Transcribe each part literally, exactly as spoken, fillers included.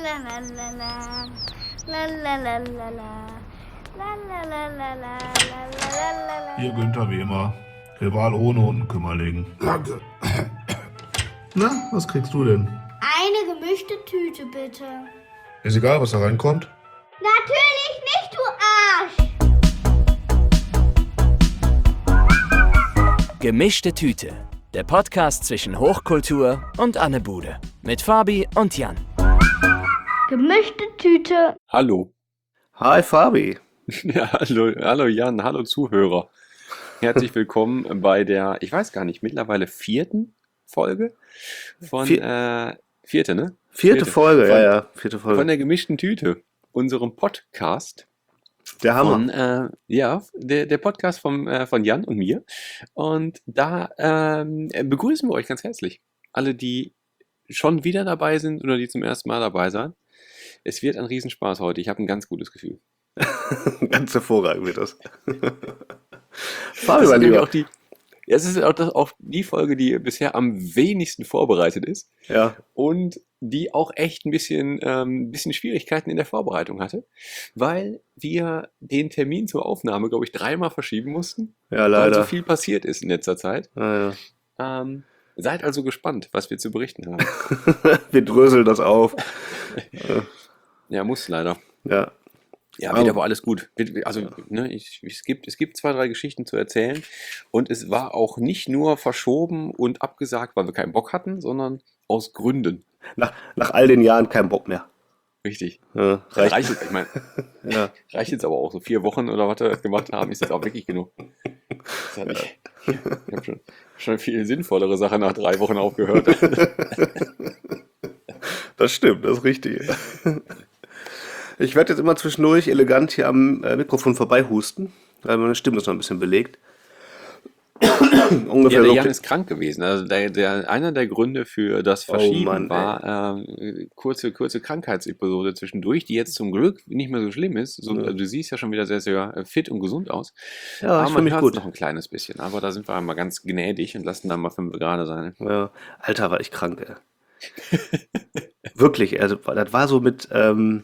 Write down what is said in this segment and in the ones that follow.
la la la la. La la la la la. La la la la la. La la la la. Hier Günther wie immer. Rival ohne Unkümmerling. Danke. Na, was kriegst du denn? Eine gemischte Tüte, bitte. Ist egal, was da reinkommt. Natürlich nicht, du Arsch! Gemischte Tüte, der Podcast zwischen Hochkultur und Anne Bude. Mit Fabi und Jan. Gemischte Tüte. Hallo. Hi Fabi. Ja, hallo, hallo Jan, hallo Zuhörer. Herzlich willkommen bei der, ich weiß gar nicht, mittlerweile vierten Folge von, Vier- äh, vierte, ne? Vierte, Folge, von, ja, ja, vierte Folge. Von der gemischten Tüte, unserem Podcast. Der Hammer. Von, äh, ja, der, der Podcast vom, äh, von Jan und mir. Und da ähm, begrüßen wir euch ganz herzlich. Alle, die schon wieder dabei sind oder die zum ersten Mal dabei sind. Es wird ein Riesenspaß heute. Ich habe ein ganz gutes Gefühl. Ganz hervorragend wird das. Das Fabi, mein ist nämlich Lieber. auch die, ja, es ist auch, das, auch die Folge, die bisher am wenigsten vorbereitet ist Ja, und die auch echt ein bisschen, ähm, bisschen Schwierigkeiten in der Vorbereitung hatte, weil wir den Termin zur Aufnahme, glaube ich, dreimal verschieben mussten, ja, weil so leider. viel passiert ist in letzter Zeit. Ja, ja. Ähm, seid also gespannt, was wir zu berichten haben. Wir dröseln das auf. Ja, muss leider. Ja, Ja, Oh. wird aber alles gut. Wird- Also, ne, ich, es, gibt, es gibt zwei, drei Geschichten zu erzählen. Und es war auch nicht nur verschoben und abgesagt, weil wir keinen Bock hatten, sondern aus Gründen. nach, nach all den Jahren kein Bock mehr. Richtig. Ja, Reicht, reicht. jetzt, ich meine, Ja. reicht jetzt aber auch. So vier Wochen oder was wir das gemacht haben, ist jetzt auch wirklich genug. Das hat nicht, ich habe schon, schon viel sinnvollere Sachen nach drei Wochen aufgehört. Das stimmt, das ist richtig. Ich werde jetzt immer zwischendurch elegant hier am äh, Mikrofon vorbeihusten, weil meine Stimme ist noch ein bisschen belegt. Ungefähr Ja, der so. Jan ist krank gewesen. Also der, der, einer der Gründe für das Verschieben Oh Mann, war äh, kurze, kurze Krankheitsepisode zwischendurch, die jetzt zum Glück nicht mehr so schlimm ist. So, also du siehst ja schon wieder sehr, sehr äh, fit und gesund aus. Ja, aber ich fühle man mich hört gut. noch ein kleines bisschen. Aber da sind wir einmal ganz gnädig und lassen dann mal fünf gerade sein. Ja. Alter, war ich krank, ey. Wirklich, also das war so mit, ähm,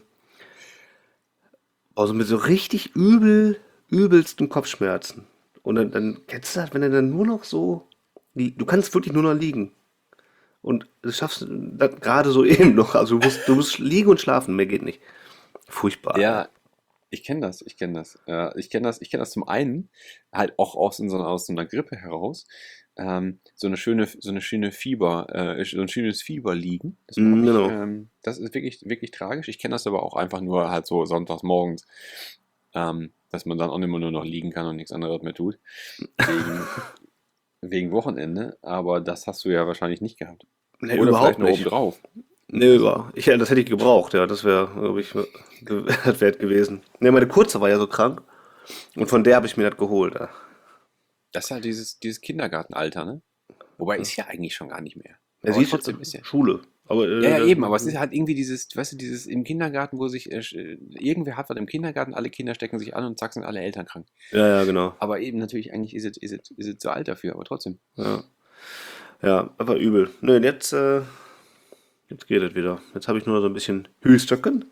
also mit so richtig übel, übelsten Kopfschmerzen. Und dann, dann kennst du das, wenn du dann nur noch so, li- du kannst wirklich nur noch liegen. Und du schaffst das gerade so eben noch. Also du musst, du musst liegen und schlafen, mehr geht nicht. Furchtbar. Ja, ich kenne das, ich kenne das. Äh, ich kenne das, ich kenne das zum einen halt auch aus, in so, aus so einer Grippe heraus. Ähm, so eine schöne, so eine schöne Fieber, äh, so ein schönes Fieber liegen. Das, Mm, mag ich, genau. ähm, das ist wirklich, wirklich tragisch. Ich kenne das aber auch einfach nur halt so sonntags morgens, ähm, dass man dann auch immer nur noch liegen kann und nichts anderes mehr tut. Wegen, wegen Wochenende. Aber das hast du ja wahrscheinlich nicht gehabt. Nee, Oder überhaupt vielleicht noch nicht. oben drauf. Nee, über. Ich, ja, das hätte ich gebraucht, ja. Das wäre, glaube ich, ge- das wert gewesen. Nee, meine Kurze war ja so krank. Und von der habe ich mir das geholt. Ja. Das ist halt dieses, dieses Kindergartenalter, ne? Wobei ist ja eigentlich schon gar nicht mehr. Er Aber sieht trotzdem ist ja. Schule. Aber, äh, Ja, ja, das- eben, aber es ist halt irgendwie dieses, weißt du, dieses im Kindergarten, wo sich, äh, sch- irgendwer hat was im Kindergarten, alle Kinder stecken sich an und zack sind alle Eltern krank. Ja, ja, genau. Aber eben natürlich, eigentlich ist es, ist es, ist es zu alt dafür, aber trotzdem. Ja, ja, aber übel. Nö, und jetzt, äh, jetzt geht es wieder. Jetzt habe ich nur so ein bisschen Hüstöcken.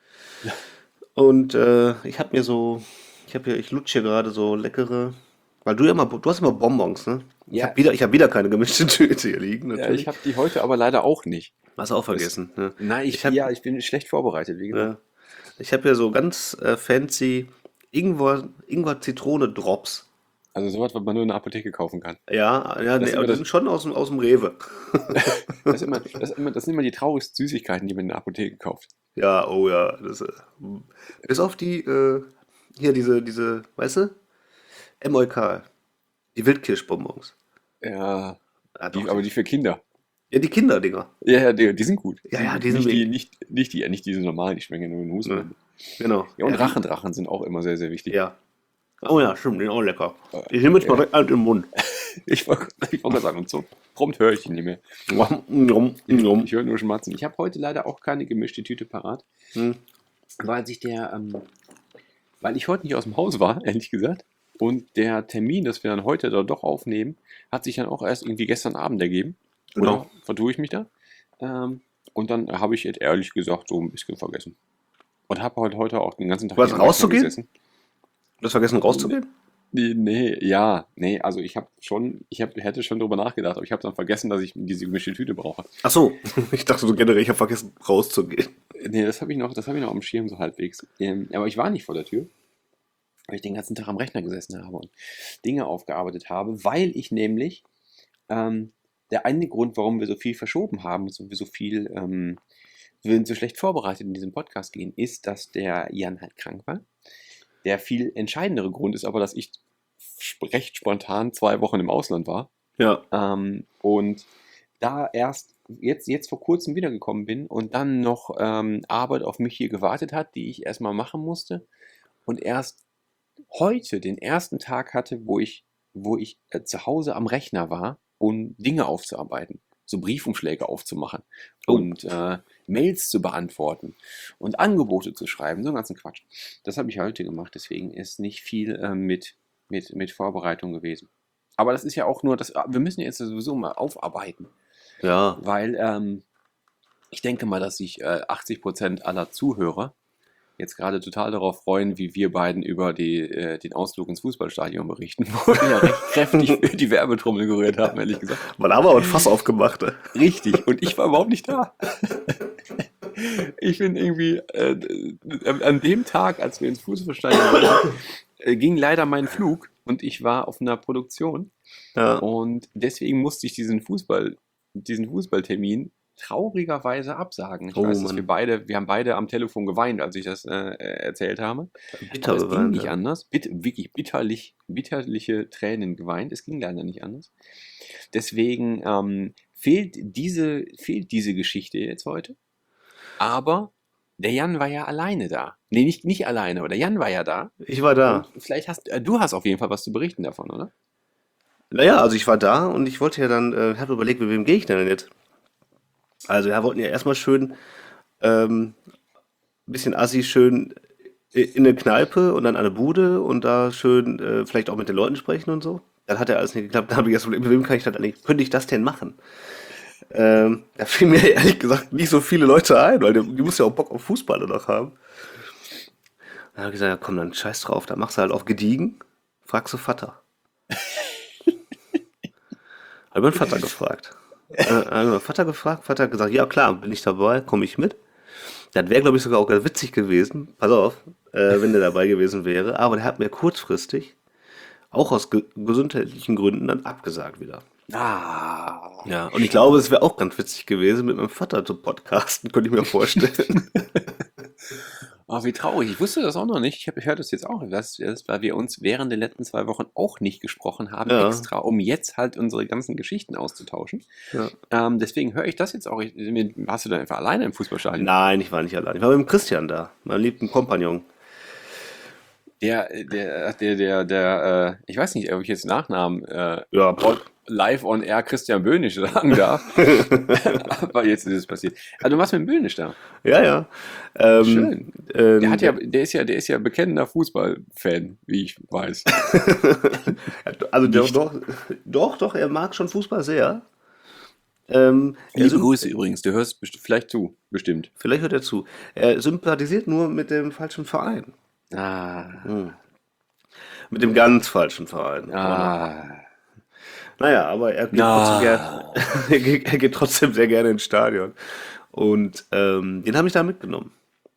Und äh, ich habe mir so, ich habe hier, ich lutsche hier gerade so leckere, weil du ja immer, du hast immer Bonbons, ne? Ich Ja. habe wieder, ich habe wieder keine gemischte Tüte hier liegen, Ja, natürlich. ich habe die heute aber leider auch nicht. Hast du auch vergessen, ne? Nein, ich, Ich hab- ja, ich bin schlecht vorbereitet, wie gesagt. Ja. Ich habe hier so ganz äh, fancy Ingwer, Ingwer-Zitrone-Drops. Also sowas, was man nur in der Apotheke kaufen kann. Ja, ja, Das nee, ist aber immer die das- sind schon aus dem, aus dem Rewe. Das, ist immer, das, ist immer, das sind immer die traurigsten Süßigkeiten, die man in der Apotheke kauft. Ja, oh ja. Das, äh, bis auf die, äh, hier diese, diese, weißt du? M O K. Die Wildkirschbonbons. Ja, Ja, die, doch, aber die für Kinder. ja, die Kinderdinger. Ja, ja, die, die sind gut. Ja, ja, die sind nicht, die, wirklich- nicht, nicht, die, nicht diese normalen, die schmecken ja nur in Husten. Ja, genau. Ja, und ja, die- Rachendrachen sind auch immer sehr, sehr wichtig. Ja. Oh ja, stimmt, die sind auch lecker. Ich nehme jetzt mal direkt einen im Mund. Ich wollte ich wollt gerade sagen, und so prompt höre ich ihn nicht mehr. Nom, nom. Ich höre nur Schmatzen. Ich habe heute leider auch keine gemischte Tüte parat, Hm. weil sich der, ähm, weil ich heute nicht aus dem Haus war, ehrlich gesagt. Und der Termin, dass wir dann heute da doch aufnehmen, hat sich dann auch erst irgendwie gestern Abend ergeben. Genau. Oder vertue ich mich da? Ähm, Und dann habe ich jetzt ehrlich gesagt so ein bisschen vergessen. Und habe heute, heute auch den ganzen Tag Was, am Rechner rauszugehen? gesessen. Du hast vergessen rauszugehen? Nee, nee, ja, nee, also ich habe schon, ich hab, hätte schon drüber nachgedacht, aber ich habe dann vergessen, dass ich diese gemischte Tüte brauche. Ach so, ich dachte so generell, ich habe vergessen rauszugehen. Nee, das habe ich noch, das habe ich noch am Schirm so halbwegs. Ähm, aber ich war nicht vor der Tür, weil ich den ganzen Tag am Rechner gesessen habe und Dinge aufgearbeitet habe, weil ich nämlich, ähm, der eine Grund, warum wir so viel verschoben haben, so, wir so viel, ähm, wir sind so schlecht vorbereitet in diesem Podcast gehen, ist, dass der Jan halt krank war. Der viel entscheidendere Grund ist aber, dass ich sp- recht spontan zwei Wochen im Ausland war. Ja. Ähm, und da erst jetzt, jetzt vor kurzem wiedergekommen bin und dann noch ähm, Arbeit auf mich hier gewartet hat, die ich erstmal machen musste. Und erst heute den ersten Tag hatte, wo ich, wo ich äh, zu Hause am Rechner war, um Dinge aufzuarbeiten. So Briefumschläge aufzumachen Oh. und äh, Mails zu beantworten und Angebote zu schreiben, so einen ganzen Quatsch. Das habe ich heute gemacht, deswegen ist nicht viel äh, mit, mit, mit Vorbereitung gewesen. Aber das ist ja auch nur, das, wir müssen jetzt sowieso mal aufarbeiten, Ja. weil ähm, ich denke mal, dass sich äh, achtzig Prozent aller Zuhörer jetzt gerade total darauf freuen, wie wir beiden über die, äh, den Ausflug ins Fußballstadion berichten, wo wir ja recht kräftig für die Werbetrommel gerührt haben, ehrlich gesagt. Man haben aber ein Fass aufgemacht. Ne? Richtig, und ich war überhaupt nicht da. Ich bin irgendwie, äh, an dem Tag, als wir ins Fußballstadion waren, äh, ging leider mein Flug und ich war auf einer Produktion Ja. und deswegen musste ich diesen Fußball, diesen Fußballtermin traurigerweise absagen. Ich Oh, weiß, dass Mann. wir beide, wir haben beide am Telefon geweint, als ich das äh, erzählt habe. Bitter Aber es ging geweint, nicht ja. anders. Bitt, wirklich bitterlich, bitterliche Tränen geweint. Es ging leider nicht anders. Deswegen ähm, fehlt, diese, fehlt diese Geschichte jetzt heute. Aber der Jan war ja alleine da. Nee, nicht, nicht alleine, aber der Jan war ja da. Ich war da. Und vielleicht hast äh, du hast auf jeden Fall was zu berichten davon, oder? Naja, also ich war da und ich wollte ja dann, äh, habe überlegt, mit wem gehe ich denn jetzt? Also wir wollten ja erstmal schön, ähm, ein bisschen assi schön i- in eine Kneipe und dann an eine Bude und da schön äh, vielleicht auch mit den Leuten sprechen und so. Dann hat ja alles nicht geklappt. Dann habe ich erst überlegt, mit wem kann ich das eigentlich, könnte ich das denn machen? Ähm, da fielen mir ehrlich gesagt nicht so viele Leute ein, weil die, die muss ja auch Bock auf Fußball noch haben. Dann habe ich gesagt, ja komm, dann scheiß drauf, dann machst du halt auf gediegen, fragst du Vater. Habe meinen Vater gefragt. Äh, habe meinen Vater gefragt, Vater hat gesagt, ja klar, bin ich dabei, komme ich mit. Das wäre, glaube ich, sogar auch ganz witzig gewesen, pass auf, äh, wenn der dabei gewesen wäre. Aber der hat mir kurzfristig, auch aus ge gesundheitlichen Gründen, dann abgesagt wieder. Ah. Ja, und ich glaube, es wäre auch ganz witzig gewesen, mit meinem Vater zu podcasten, könnte ich mir vorstellen. Oh, wie traurig. Ich wusste das auch noch nicht. Ich, hab, ich höre das jetzt auch. Das, das, weil wir uns während den letzten zwei Wochen auch nicht gesprochen haben, Ja. extra, um jetzt halt unsere ganzen Geschichten auszutauschen. Ja. Ähm, deswegen höre ich das jetzt auch. Ich, warst du dann einfach alleine im Fußballstadion? Nein, ich war nicht allein. Ich war mit dem Christian da, meinem liebsten Kompagnon. Der, der, der, der, der, äh, ich weiß nicht, ob ich jetzt Nachnamen äh, Ja, pff. live on air Christian Böhnisch sagen darf. Aber jetzt ist es passiert. Also du warst mit dem Böhnisch da. Ja, ja. Ähm, Schön. ähm, Der hat ja, der ist ja, der ist ja bekennender Fußballfan, wie ich weiß. also der, nicht. doch, doch, doch, er mag schon Fußball sehr. Ähm, er Liebe symp- Grüße übrigens, du hörst best- vielleicht zu, bestimmt. Vielleicht hört er zu. Er sympathisiert nur mit dem falschen Verein. Ah, Hm. Mit dem ganz falschen Verein. ah. Naja, aber er geht, Na. trotzdem gerne, er, geht, er geht trotzdem sehr gerne ins Stadion. Und ähm, den habe ich da mitgenommen.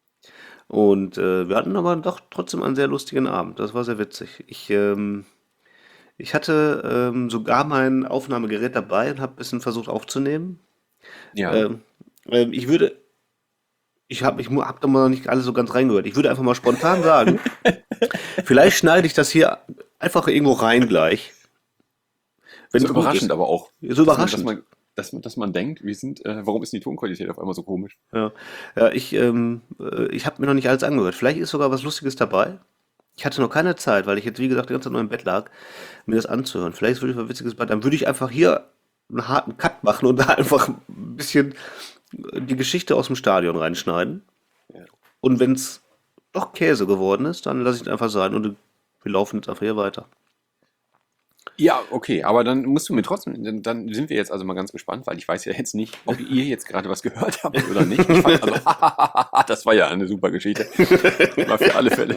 Und äh, wir hatten aber doch trotzdem einen sehr lustigen Abend. Das war sehr witzig. Ich, ähm, ich hatte ähm, sogar mein Aufnahmegerät dabei und habe ein bisschen versucht aufzunehmen. Ja. Ähm, ähm, ich würde, ich habe ich mu- hab da mal noch nicht alles so ganz reingehört. Ich würde einfach mal spontan sagen, vielleicht schneide ich das hier einfach irgendwo rein gleich. Wenn so es gut überraschend ist. aber auch. So überraschend. Dass man, dass man, dass man denkt, wir sind, äh, warum ist die Tonqualität auf einmal so komisch? Ja, ja ich, ähm, äh, ich habe mir noch nicht alles angehört. Vielleicht ist sogar was Lustiges dabei. Ich hatte noch keine Zeit, weil ich jetzt, wie gesagt, die ganze Zeit nur im Bett lag, mir das anzuhören. Vielleicht ist wirklich was Witziges bei. Dann würde ich einfach hier einen harten Cut machen und da einfach ein bisschen die Geschichte aus dem Stadion reinschneiden. Ja. Und wenn es doch Käse geworden ist, dann lasse ich es einfach sein und wir laufen jetzt einfach hier weiter. Ja, okay, aber dann musst du mir trotzdem, dann, dann sind wir jetzt also mal ganz gespannt, weil ich weiß ja jetzt nicht, ob ihr jetzt gerade was gehört habt oder nicht. Ich fand, also, das war ja eine super Geschichte. War für alle Fälle.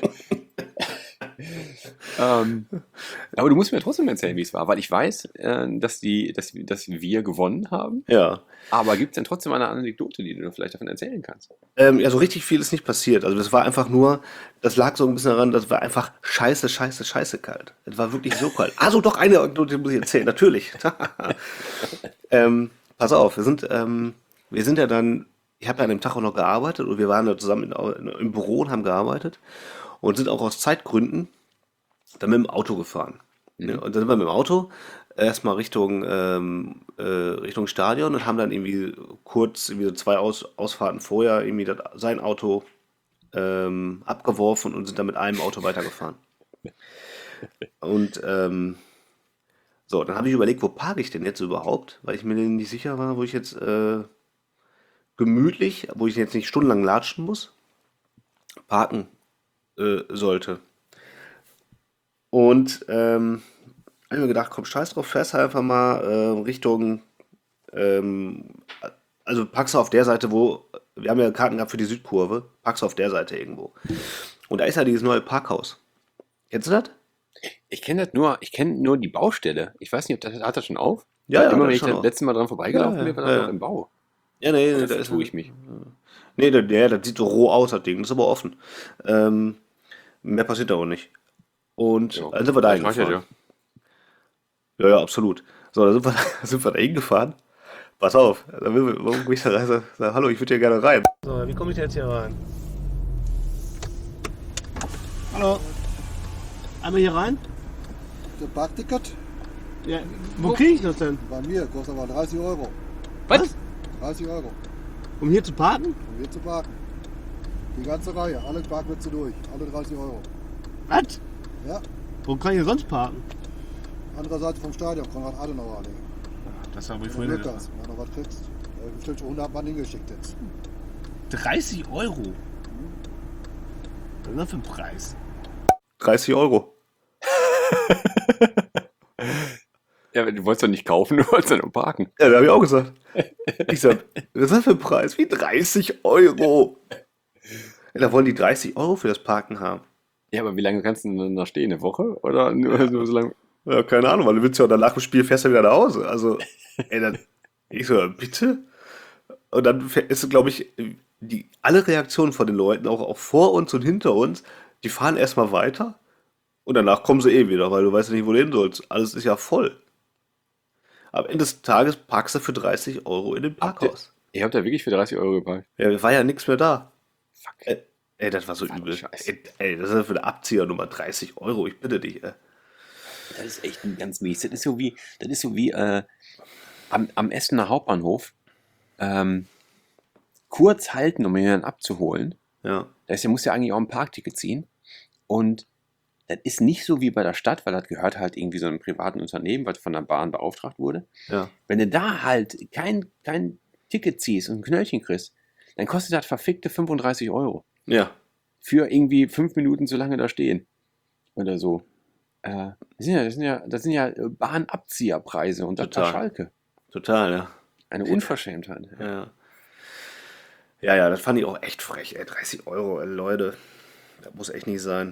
ähm, aber du musst mir trotzdem erzählen, wie es war, weil ich weiß, äh, dass, die, dass, dass wir gewonnen haben. Ja. Aber gibt es denn trotzdem eine Anekdote, die du vielleicht davon erzählen kannst? Ähm, ja, so richtig viel ist nicht passiert. Also das war einfach nur, das lag so ein bisschen daran, das war einfach scheiße, scheiße, scheiße kalt. Es war wirklich so kalt. Also doch eine Anekdote muss ich erzählen, natürlich. ähm, pass auf, wir sind, ähm, wir sind ja dann, ich habe ja an dem Tag auch noch gearbeitet und wir waren da zusammen in, im Büro und haben gearbeitet und sind auch aus Zeitgründen dann mit dem Auto gefahren. Mhm. Ja, und dann sind wir mit dem Auto erstmal Richtung, ähm, äh, Richtung Stadion und haben dann irgendwie kurz, irgendwie so zwei Aus Ausfahrten vorher, irgendwie das, sein Auto ähm, abgeworfen und sind dann mit einem Auto weitergefahren. Und ähm, so, dann habe ich überlegt, wo parke ich denn jetzt überhaupt? Weil ich mir nicht sicher war, wo ich jetzt äh, gemütlich, wo ich jetzt nicht stundenlang latschen muss, parken äh, sollte. Und ähm, habe ich mir gedacht, komm, scheiß drauf, fährst einfach mal äh, Richtung, ähm, also packst du auf der Seite, wo, wir haben ja Karten gehabt für die Südkurve, packst du auf der Seite irgendwo. Und da ist ja dieses neue Parkhaus. Kennst du das? Ich kenne das nur, ich kenne nur die Baustelle. Ich weiß nicht, ob das hat das schon auf? Ja, Weil ja, immer das wenn ich schon das auf. letzte Mal dran vorbeigelaufen Ja, bin, war ja, das ja, noch ja. im Bau. Ja, nee, nee, Da da ist, vertue ich mich. nee, der, der, das sieht so roh aus, das Ding, das ist aber offen. Ähm, mehr passiert da auch nicht. Und Ja, dann sind wir da das reicht ja, hingefahren. Ja, ja, absolut. So, dann sind wir, sind wir da hingefahren. Pass auf, dann will, warum bin ich da rein? Sag, sag, hallo, ich würde hier gerne rein. So, wie komme ich denn jetzt hier rein? Hallo. Einmal hier rein? Das Parkticket Ja. Wo kriege ich das denn? bei mir kostet aber dreißig Euro. Was? dreißig Euro, Um hier zu parken? um hier zu parken. Die ganze Reihe, alle Parkplätze durch, alle dreißig Euro. Was? Ja, Wo kann ich denn sonst parken? andere Seite vom Stadion, Konrad-Adenauer-Allee. Das habe ich Wenn du Glück hast, wenn du noch was kriegst. Weil du bestimmt schon hundert Mann hingeschickt jetzt. dreißig Euro? Was ist das für ein Preis? dreißig Euro. Ja, du wolltest doch nicht kaufen, du wolltest ja nur parken. Ja, da habe ich auch gesagt. Ich sag, was ist das für ein Preis? Wie dreißig Euro? Ja, da wollen die dreißig Euro für das Parken haben. Ja, aber wie lange kannst du denn dann da stehen? Eine Woche? Oder nur, nur so lange? Ja, keine Ahnung, weil du willst ja dann nach dem Spiel fährst du wieder nach Hause. Also, ey, dann, ich so, bitte? Und dann fähr- ist, glaube ich, die, alle Reaktionen von den Leuten, auch, auch vor uns und hinter uns, die fahren erstmal weiter und danach kommen sie eh wieder, weil du weißt ja nicht, wo du hin sollst. Alles ist ja voll. Am Ende des Tages parkst du für dreißig Euro in dem Habt ihr, Parkhaus. ihr habt da wirklich für dreißig Euro geparkt? Ja, war ja nichts mehr da. Fuck. Ey, ey, das war so Fuck, übel. Scheiße. Ey, ey, das ist ja für eine Abziehernummer dreißig Euro, ich bitte dich. Ey. Das ist echt ein ganz mies. Das ist so wie, das ist so wie äh, am, am Essener Hauptbahnhof ähm, kurz halten, um jemanden abzuholen. Ja, Da ist, der muss ja eigentlich auch ein Parkticket ziehen. Und das ist nicht so wie bei der Stadt, weil das gehört halt irgendwie so einem privaten Unternehmen, was von der Bahn beauftragt wurde. ja. Wenn du da halt kein, kein Ticket ziehst und ein Knöllchen kriegst, dann kostet das verfickte fünfunddreißig Euro. Ja, Für irgendwie fünf Minuten so lange da stehen. Oder so. Äh, das, sind ja, das, sind ja, das sind ja äh, Bahnabzieherpreise und das bei Total. Schalke. total, ja. Eine Unverschämtheit. Ja. Ja, ja, das fand ich auch echt frech, ey. dreißig Euro, ey, Leute. Das muss echt nicht sein.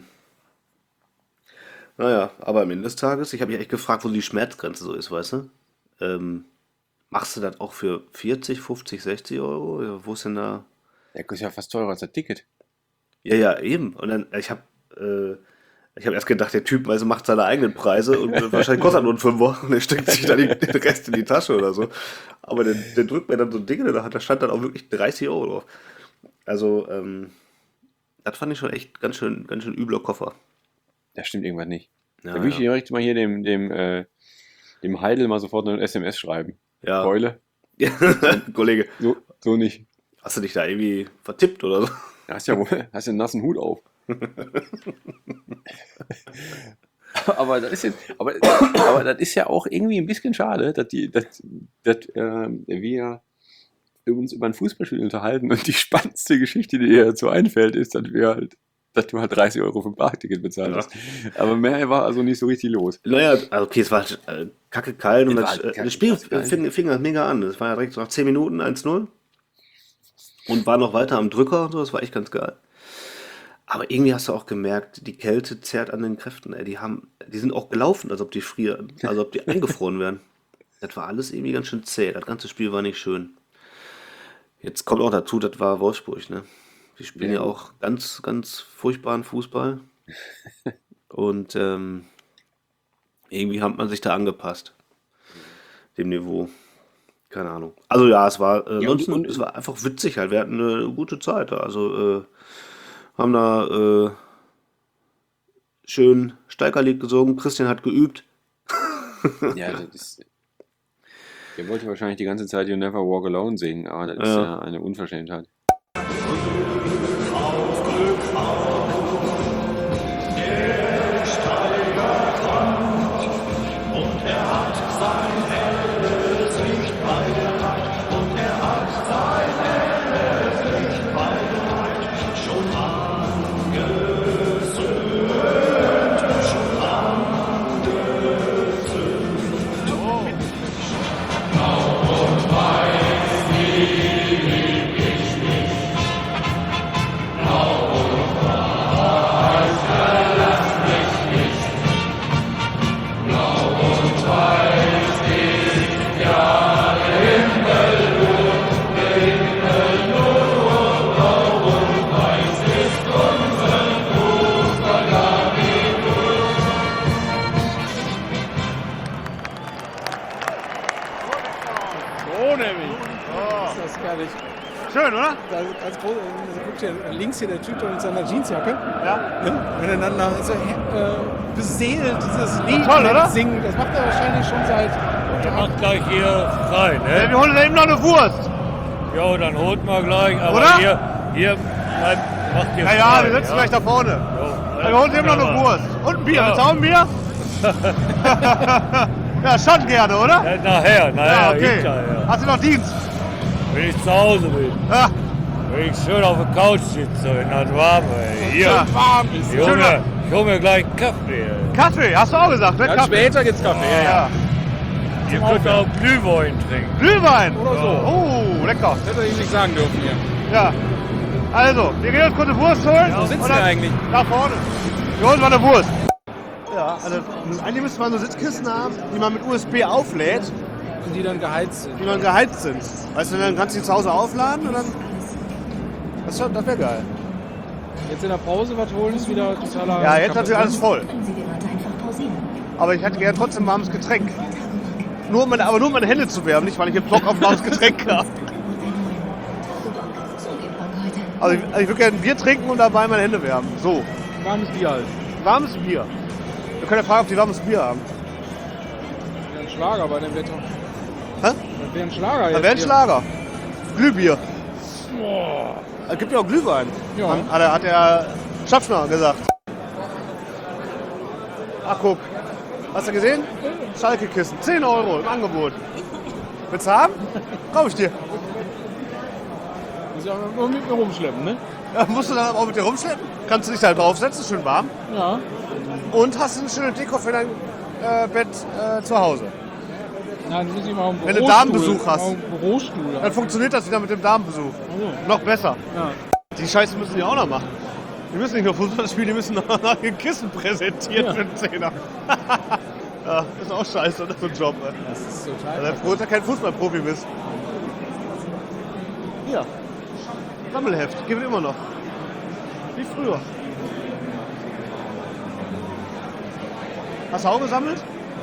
Naja, aber am Ende des Tages, ich habe mich echt gefragt, wo die Schmerzgrenze so ist, weißt du? Ähm, machst du das auch für vierzig, fünfzig, sechzig Euro? Ja, wo ist denn da? Der ist ja fast teurer als das Ticket. Ja, ja, eben. Und dann, ich habe äh, ich hab erst gedacht, der Typ also macht seine eigenen Preise und äh, wahrscheinlich kostet er nur ein Fünfer und er steckt sich dann die, den Rest in die Tasche oder so. Aber der, der drückt mir dann so ein Ding in der Hand, da stand dann auch wirklich dreißig Euro drauf. Also, ähm, das fand ich schon echt ganz schön, ganz schön übler Koffer. Das stimmt irgendwas nicht. Ja, da würde ich ja. direkt mal hier dem, dem, äh, dem Heidel mal sofort eine S M S schreiben. Ja. Keule, Kollege, so, so nicht. hast du dich da irgendwie vertippt oder so? Hast ja wohl, hast ja einen nassen Hut auf. aber, das ist jetzt, aber, aber das ist ja auch irgendwie ein bisschen schade, dass, die, dass, dass äh, wir uns über ein Fußballspiel unterhalten und die spannendste Geschichte, die dir dazu einfällt, ist, dass wir halt dass du halt dreißig Euro für ein Parkticket bezahlt hast. Aber mehr war also nicht so richtig los. Naja, also okay, es war äh, kacke kalt und Es das, war äh, kacke das Spiel kalt. fing, fing halt mega an. Das war ja direkt nach zehn Minuten eins null und war noch weiter am Drücker und so, das war echt ganz geil. Aber irgendwie hast du auch gemerkt, die Kälte zerrt an den Kräften. Ey. Die haben, die sind auch gelaufen, als ob die frieren, als ob die eingefroren wären. Das war alles irgendwie ganz schön zäh. Das ganze Spiel war nicht schön. Jetzt kommt auch dazu, das war Wolfsburg, ne? Die spielen ja, Ja. auch ganz, ganz furchtbaren Fußball. Und ähm, irgendwie hat man sich da angepasst. Dem Niveau. Keine Ahnung. Also ja, es war, äh, Ja, und- ansonsten, und- es war einfach witzig halt. Wir hatten eine gute Zeit. Also äh, haben da äh, schön Steigerlied gesungen. Christian hat geübt. Ja, das ist. Der wollte wahrscheinlich die ganze Zeit You Never Walk Alone singen, aber das ist Ja. ja eine Unverschämtheit. So nämlich. Ist das herrlich. Schön, oder? Da, ganz groß, da guckt hier links hier der Typ da mit seiner Jeansjacke. Ja. Ne? Miteinander so, äh, beseelt dieses Lied toll, oder? singen. Das macht er wahrscheinlich schon seit. Der macht gleich hier frei, Ja, ne? wir holen eben noch eine Wurst. Ja, dann holt mal gleich, aber Oder? hier, hier bleibt, macht ihr Ja, ja, frei, wir sitzen gleich da vorne. Jo, Ja, wir holen eben noch eine wunderbar. Wurst. Und ein Bier. Ja. Willst du auch ein Bier? Ja, schon gerne, oder? Ja, nachher, nachher, Ja, okay. hinterher. Hast du noch Dienst? Wenn ich zu Hause bin, Ja, wenn ich schön auf der Couch sitze, in das Warme, ey. Hier, ja. Warm ist. ich hol mir, ich hol mir gleich einen Kaffee, ey. Kaffee, hast du auch gesagt, ne? Dann Kaffee. später gibt's Kaffee. Ja, ja. Ja. Ihr könnt auch Glühwein trinken. Glühwein. Oder so. Oh, lecker. Das hätte ich nicht sagen dürfen hier. Ja. Also, wir gehen uns kurz eine Wurst holen. Wo sitzen und wir dann eigentlich? Da vorne. Wir holen mal eine Wurst. Ja, also eigentlich müsste man so Sitzkisten haben, die man mit U S B auflädt, Und die dann geheizt sind. die dann geheizt sind. Weißt du, dann kannst du die zu Hause aufladen und dann. Das, ist- das wäre geil. Jetzt in der Pause was holen ist wieder totaler. Ja, jetzt natürlich alles voll. Können Sie gerade einfach pausieren. Aber ich hätte gerne trotzdem ein warmes Getränk. Nur um meine, aber nur um meine Hände zu wärmen, nicht weil ich jetzt Bock auf ein warmes Getränk habe. Also ich, also ich würde gerne ein Bier trinken und dabei meine Hände wärmen. So, Warmes Bier halt. warmes Bier. Wir können ja fragen, ob die warmes Bier haben. Wäre ein Schlager bei dem Wetter. Hä? Das wäre ein Schlager Da jetzt. wäre ein hier. Schlager. Glühbier. Es gibt ja auch Glühwein. Ja. Hat, der- hat der Schaffner gesagt. Ach guck. Hast du gesehen? Schalke-Kissen. zehn Euro im Angebot. Willst du haben? Kauf ich dir. Muss ja nur mit mir rumschleppen, ne? Ja, musst du dann aber auch mit dir rumschleppen. Kannst du dich da draufsetzen, schön warm. Ja. Und hast eine schöne Deko für dein äh, Bett äh, zu Hause. Nein, muss ich mal einen Wenn du Bürostuhl- Damenbesuch hast. mal einen Bürostuhl. Dann funktioniert das wieder mit dem Damenbesuch. Also, Noch besser. ja. Die Scheiße müssen die auch noch machen. Die müssen nicht nur Fußball spielen, die müssen noch noch ein Kissen präsentieren Ja. für den Zehner. Ja, ist auch scheiße, das ist so ein Job. Ey. Das ist total. Also, froh, dass du kein Fußballprofi bist. Hier. Sammelheft, gibt es immer noch. Wie früher. Hast du auch gesammelt?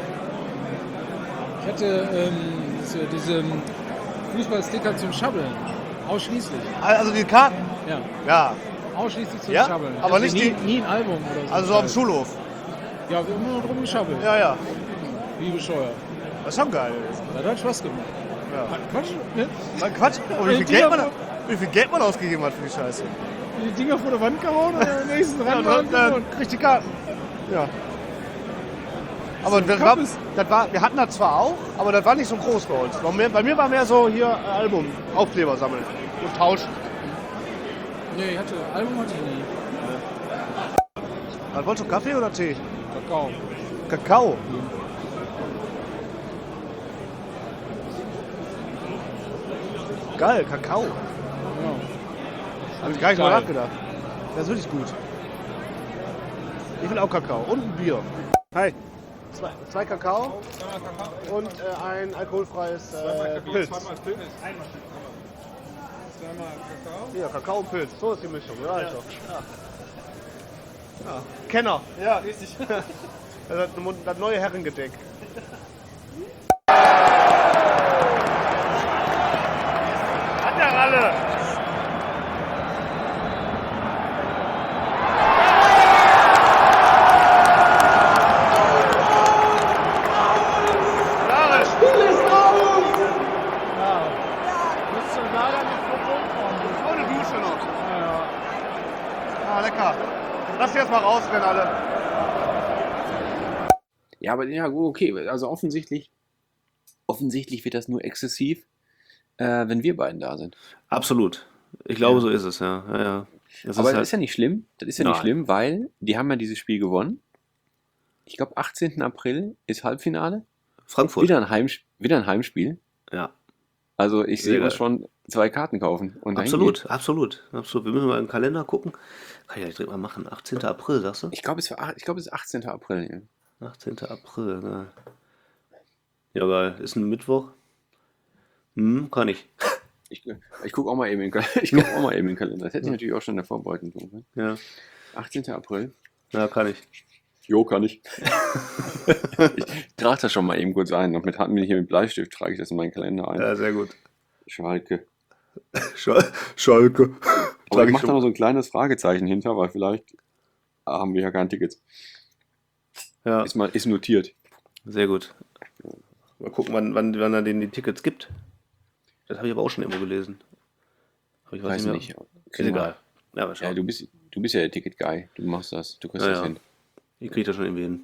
Ich hatte ähm, diese, diese Fußballsticker zum Schabbeln. Ausschließlich. Also die Karten? Ja. Ja. Ausschließlich zum Ja? Schabbeln. Ich Aber hatte nicht nie, die- nie ein Album oder so. Also so auf dem Schulhof. Ja, wir haben immer nur drum geschabbelt. Ja, ja. Wie bescheuert. Das ist schon geil. Das hat Spaß gemacht. Ja. Quatsch, ne? Mal Quatsch. Oh, wie, viel Geld man, wie viel Geld man ausgegeben hat für die Scheiße. Die Dinger vor der Wand gehauen und am nächsten Ja, Rand dann, dann und kriegt die Karten. Ja. Aber das war, das war, wir hatten das zwar auch, aber das war nicht so groß bei uns. Bei mir, bei mir war mehr so hier äh, Album, Aufkleber sammeln und tauschen. Nee, ich hatte, Album hatte ich nie. Was wolltest du, Kaffee oder Tee? Kakao. Kakao? Geil, Kakao. Ja. Habe ich gar nicht mal Geil. nachgedacht. Das ist wirklich gut. Ich will auch Kakao und ein Bier. Hi. Zwei, zwei Kakao und äh, ein alkoholfreies äh, Pilz. Zweimal Pilz. Einmal Kakao. Ja, Kakao und Pilz. So ist die Mischung. Ja, also. Ja. Ja. Kenner. Ja, richtig. Das, das neue Herrengedeck. Hat der Ralle. Klare. Spiel ist aus! Ja. Müsst ihr leider nicht verfolgt. Ohne Dusche noch. Ja, ja. Ah, lecker. Lass jetzt mal rausrennen alle. Ja, aber ja, gut, okay. Also offensichtlich, offensichtlich wird das nur exzessiv, äh, wenn wir beiden da sind. Absolut. Ich glaube, Ja. so ist es, ja. ja, ja. Das Aber ist das halt, ist ja nicht schlimm. Das ist ja nicht Nein. schlimm, weil die haben ja dieses Spiel gewonnen. Ich glaube, achtzehnten April ist Halbfinale. Frankfurt. Wieder ein, Heimsp wieder ein Heimspiel. Ja. Also ich Sehr sehe uns geil. schon zwei Karten kaufen. Und dahin Absolut, gehen. absolut, absolut. Wir müssen mal im Kalender gucken. Kann ich ja direkt mal machen. achtzehnten April, sagst du? Ich glaube, es, war ach- ich glaube, es ist achtzehnten April. Ja. achtzehnten April, ne? Ja, geil. Ist ein Mittwoch. Hm, kann ich. Ich, ich gucke auch mal eben in den Kalender. Ich guck auch mal eben in den Kalender. Das hätte ich natürlich auch schon in der Vorbereitung tun können. Ja, achtzehnten April. ja, kann ich. Jo, kann ich. Ich trage das schon mal eben kurz ein. Und mit Hand, hier mit Bleistift trage ich das in meinen Kalender ein. Ja, sehr gut. Schalke. Schal Schalke. Aber Trag ich ich mache da schon. noch so ein kleines Fragezeichen hinter, weil vielleicht haben wir ja kein Ticket. Ja, Ist, mal, ist notiert. sehr gut. Mal gucken, wann, wann, wann er denen die Tickets gibt. Das habe ich aber auch schon irgendwo gelesen. Aber ich weiß, Weiß nicht mehr. nicht. Ist egal. Ja, aber Ja, schau. du bist, du bist ja der Ticket-Guy. Du machst das. Du kriegst Ja, das ja. hin. Ich kriege das schon irgendwie hin.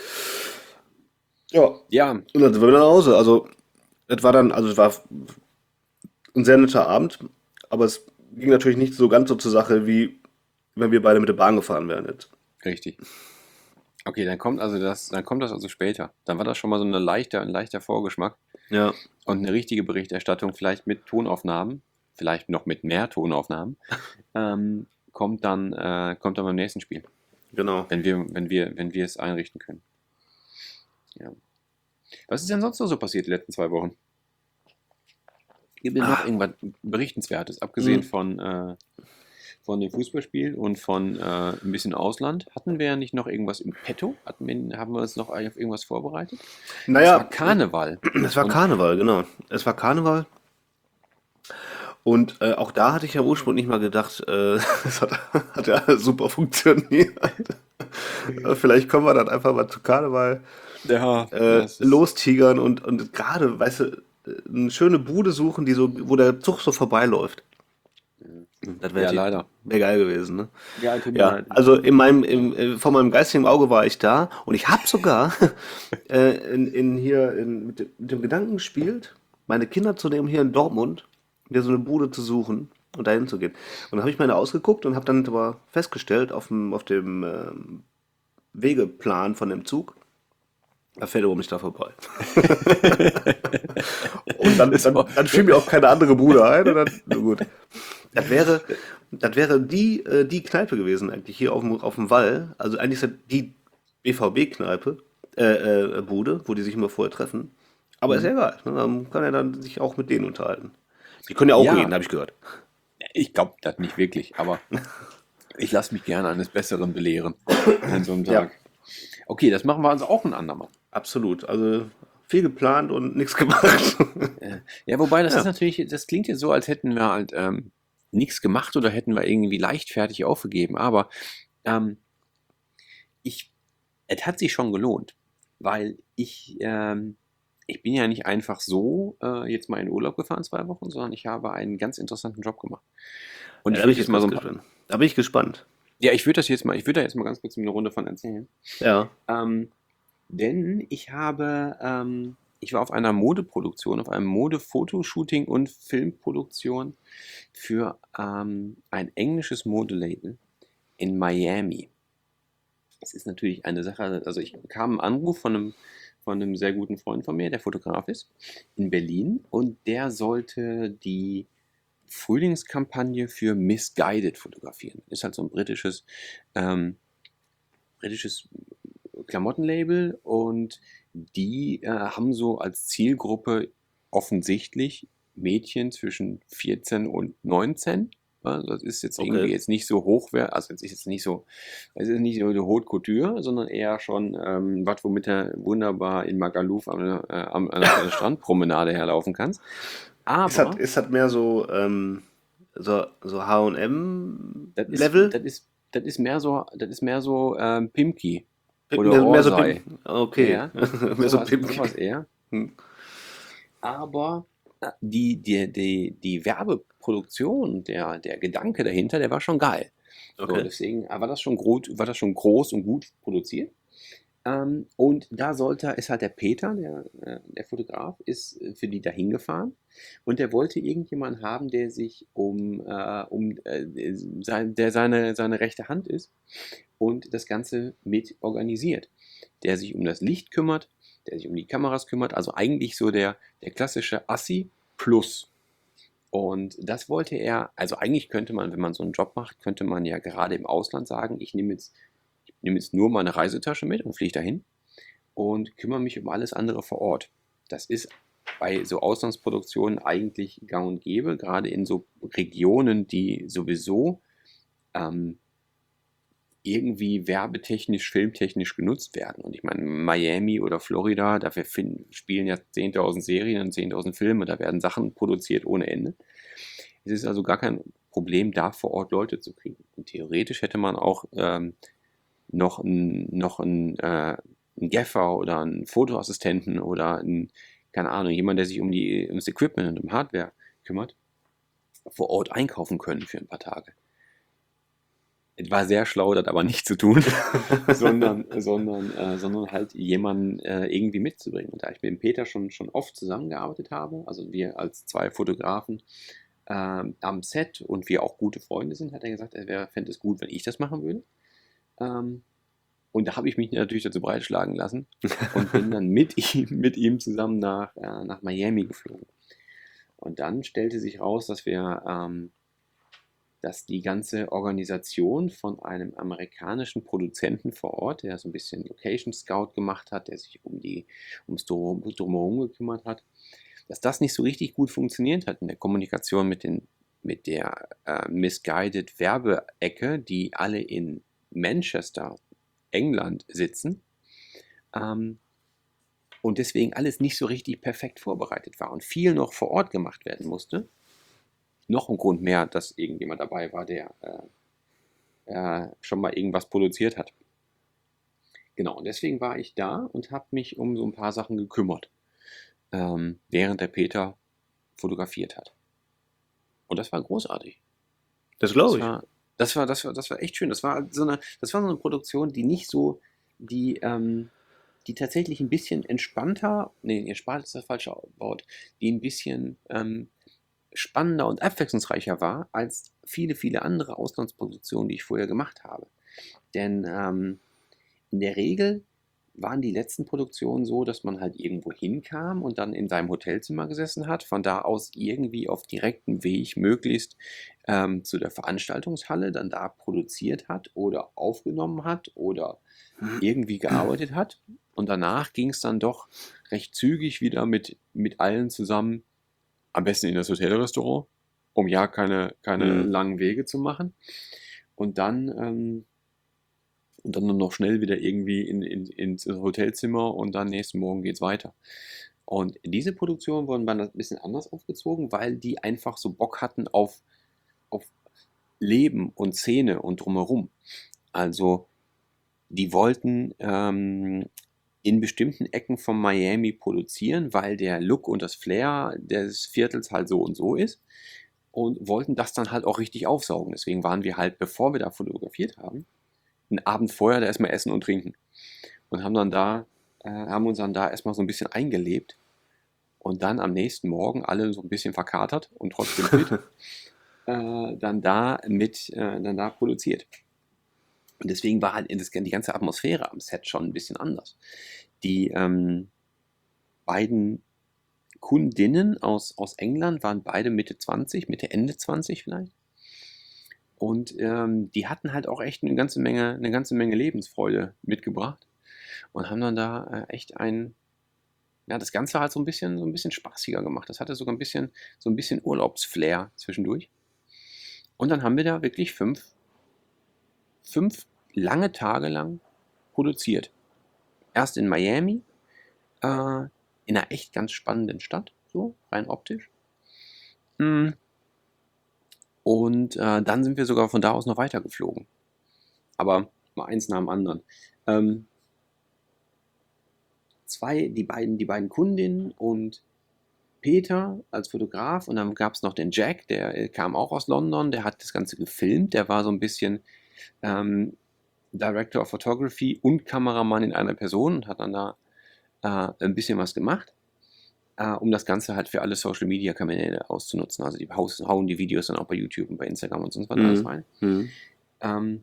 Ja, Ja, und dann sind wir wieder nach Hause. Also, es war dann, also es war ein sehr netter Abend, aber es ging natürlich nicht so ganz so zur Sache, wie wenn wir beide mit der Bahn gefahren wären jetzt. richtig. Okay, dann kommt also das, dann kommt das also später. Dann war das schon mal so eine leichter, ein leichter Vorgeschmack Ja, und eine richtige Berichterstattung, vielleicht mit Tonaufnahmen, vielleicht noch mit mehr Tonaufnahmen, ähm, kommt dann, äh, kommt dann beim nächsten Spiel, genau. wenn wir, wenn wir, wenn wir es einrichten können. Ja. Was ist denn sonst noch so passiert die letzten zwei Wochen? Gibt es noch Ah. irgendwas Berichtenswertes, abgesehen Hm. von, äh, von dem Fußballspiel und von äh, ein bisschen Ausland? Hatten wir ja nicht noch irgendwas im Petto? Hatten wir, haben wir uns noch auf irgendwas vorbereitet? Es war Naja, Karneval. es war Und- Karneval, genau. Es war Karneval. Und äh, auch da hatte ich ja ursprünglich mal gedacht, äh, es hat, hat ja super funktioniert. Äh, Vielleicht kommen wir dann einfach mal zu Karneval Ja, äh, das ist- lostigern und, und gerade, weißt du, eine schöne Bude suchen, die so, wo der Zug so vorbeiläuft. Das wäre Ja, leider. wär geil gewesen, ne? Ja, tut mir Ja, leid. also in meinem, im, äh, vor meinem geistigen Auge war ich da und ich habe sogar äh, in, in hier in, mit, dem, mit dem Gedanken gespielt, meine Kinder zu nehmen hier in Dortmund, mir so eine Bude zu suchen und dahin zu gehen. Und dann habe ich meine ausgeguckt und habe dann aber festgestellt, auf dem, auf dem ähm, Wegeplan von dem Zug, da fährt er nicht da vorbei. Und dann, dann, dann fiel mir auch keine andere Bude ein. Und dann, na gut. Das wäre, das wäre die, äh, die Kneipe gewesen, eigentlich hier auf dem, auf dem Wall. Also eigentlich ist das die B V B-Kneipe, äh, äh, Bude, wo die sich immer vorher treffen. Aber ist ja egal. Ne? Dann kann er dann sich auch mit denen unterhalten. Die können ja auch Ja. reden, habe ich gehört. Ich glaube das nicht wirklich, aber ich lasse mich gerne eines Besseren belehren an so einem Tag. Okay, das machen wir also auch ein andermal. Absolut. Also viel geplant und nichts gemacht. Ja, wobei das Ja. ist natürlich, das klingt jetzt so, als hätten wir halt ähm, nichts gemacht oder hätten wir irgendwie leichtfertig aufgegeben. Aber ähm, ich, es hat sich schon gelohnt, weil ich, ähm, ich bin ja nicht einfach so äh, jetzt mal in Urlaub gefahren zwei Wochen, sondern ich habe einen ganz interessanten Job gemacht. Und Ja, ich da bin würde ich jetzt mal so ein ganz paar, gespannt. Da bin ich gespannt. ja, ich würde das jetzt mal, ich würde da jetzt mal ganz kurz eine Runde von erzählen. Ja. Ähm, denn ich habe, ähm, ich war auf einer Modeproduktion, auf einem Mode-Fotoshooting und Filmproduktion für ähm, ein englisches Modelabel in Miami. Es ist natürlich eine Sache, also ich bekam einen Anruf von einem, von einem sehr guten Freund von mir, der Fotograf ist, in Berlin, und der sollte die Frühlingskampagne für Missguided fotografieren. Ist halt so ein britisches, ähm, britisches Klamottenlabel, und die äh, haben so als Zielgruppe offensichtlich Mädchen zwischen vierzehn und neunzehn. Ja, das ist jetzt Okay. irgendwie jetzt nicht so hochwertig, also es ist jetzt nicht so, es ist nicht so eine Haute Couture, sondern eher schon ähm, was, womit du wunderbar in Magaluf an, der- äh, am- an der Strandpromenade herlaufen kannst. Ist halt, Aber ist halt mehr so, ähm, so, so H und M das ist, Level? das ist, das ist mehr so, das ist mehr so ähm, Pimki Mehr, oder mehr so Orsay. Pimp. Okay. Ja, mehr so sowas, Pimp. sowas eher. Hm. Aber äh, die, die, die, die Werbeproduktion, der, der Gedanke dahinter, der war schon geil. So, Okay. deswegen äh, war das schon groß, war das schon groß und gut produziert. Ähm, und da sollte, ist halt der Peter, der, äh, der Fotograf, ist äh, für die da hingefahren, und der wollte irgendjemanden haben, der sich um, äh, um äh, sein, der seine, seine rechte Hand ist und das Ganze mit organisiert. Der sich um das Licht kümmert, der sich um die Kameras kümmert, also eigentlich so der, der klassische Assi plus. Und das wollte er, also eigentlich könnte man, wenn man so einen Job macht, könnte man ja gerade im Ausland sagen, ich nehme jetzt, ich nehme jetzt nur meine Reisetasche mit und fliege dahin und kümmere mich um alles andere vor Ort. Das ist bei so Auslandsproduktionen eigentlich gang und gäbe, gerade in so Regionen, die sowieso ähm, irgendwie werbetechnisch, filmtechnisch genutzt werden. Und ich meine, Miami oder Florida, dafür finden, spielen ja zehntausend Serien und zehntausend Filme, da werden Sachen produziert ohne Ende. Es ist also gar kein Problem, da vor Ort Leute zu kriegen. Und theoretisch hätte man auch ähm, noch einen noch ein, äh, einen Gaffer oder einen Fotoassistenten oder einen, keine Ahnung, jemand, der sich um die, ums Equipment und um Hardware kümmert, vor Ort einkaufen können für ein paar Tage. Es war sehr schlau, das aber nicht zu tun, sondern, sondern, äh, sondern halt jemanden äh, irgendwie mitzubringen. Und da ich mit dem Peter schon, schon oft zusammengearbeitet habe, also wir als zwei Fotografen ähm, am Set und wir auch gute Freunde sind, hat er gesagt, er fände es gut, wenn ich das machen würde. Ähm, und da habe ich mich natürlich dazu breitschlagen lassen und bin dann mit ihm, mit ihm zusammen nach, äh, nach Miami geflogen. Und dann stellte sich raus, dass wir ähm, dass die ganze Organisation von einem amerikanischen Produzenten vor Ort, der so ein bisschen Location Scout gemacht hat, der sich um die, ums Drum- Drumherum gekümmert hat, dass das nicht so richtig gut funktioniert hat in der Kommunikation mit, den, mit der äh, Missguided Werbeecke, die alle in Manchester, England sitzen, ähm, und deswegen alles nicht so richtig perfekt vorbereitet war und viel noch vor Ort gemacht werden musste. Noch ein Grund mehr, dass irgendjemand dabei war, der äh, äh, schon mal irgendwas produziert hat. Genau, und deswegen war ich da und habe mich um so ein paar Sachen gekümmert, ähm, während der Peter fotografiert hat. Und das war großartig. Das glaube Das ich. war, das war, das war, das war echt schön. Das war so eine, das war so eine Produktion, die nicht so, die, ähm, die tatsächlich ein bisschen entspannter, nee, entspannt ist das falsche Wort, die ein bisschen ähm, spannender und abwechslungsreicher war als viele, viele andere Auslandsproduktionen, die ich vorher gemacht habe. Denn ähm, in der Regel waren die letzten Produktionen so, dass man halt irgendwo hinkam und dann in seinem Hotelzimmer gesessen hat, von da aus irgendwie auf direktem Weg möglichst ähm, zu der Veranstaltungshalle dann da produziert hat oder aufgenommen hat oder irgendwie gearbeitet hat. Und danach ging es dann doch recht zügig wieder mit, mit allen zusammen, am besten in das Hotelrestaurant, um ja keine, keine Mhm. langen Wege zu machen. Und dann, ähm, und dann nur noch schnell wieder irgendwie in, in, ins Hotelzimmer und dann nächsten Morgen geht's weiter. Und diese Produktionen wurden dann ein bisschen anders aufgezogen, weil die einfach so Bock hatten auf, auf Leben und Szene und drumherum. Also die wollten ähm, in bestimmten Ecken von Miami produzieren, weil der Look und das Flair des Viertels halt so und so ist, und wollten das dann halt auch richtig aufsaugen. Deswegen waren wir halt, bevor wir da fotografiert haben, einen Abend vorher da erstmal essen und trinken und haben dann da, äh, haben uns dann da erstmal so ein bisschen eingelebt und dann am nächsten Morgen alle so ein bisschen verkatert und trotzdem fit, äh, dann da mit, äh, dann da produziert. Und deswegen war halt das, die ganze Atmosphäre am Set schon ein bisschen anders. Die ähm, beiden Kundinnen aus, aus England waren beide Mitte zwanzig, Mitte, Ende zwanzig vielleicht. Und ähm, die hatten halt auch echt eine ganze Menge, eine ganze Menge Lebensfreude mitgebracht und haben dann da äh, echt ein, ja, das Ganze halt so ein bisschen, so ein bisschen spaßiger gemacht. Das hatte sogar ein bisschen, so ein bisschen Urlaubsflair zwischendurch. Und dann haben wir da wirklich fünf, fünf lange Tage lang produziert. Erst in Miami, äh, in einer echt ganz spannenden Stadt, so rein optisch. Mm. Und äh, dann sind wir sogar von da aus noch weiter geflogen. Aber mal eins nach dem anderen. Ähm, zwei, die beiden, die beiden Kundinnen und Peter als Fotograf, und dann gab es noch den Jack, der kam auch aus London, der hat das Ganze gefilmt, der war so ein bisschen ähm, Director of Photography und Kameramann in einer Person und hat dann da äh, ein bisschen was gemacht, äh, um das Ganze halt für alle Social Media Kanäle auszunutzen. Also die haus- hauen die Videos dann auch bei YouTube und bei Instagram und sonst was alles Mhm. rein. Mhm. Ähm,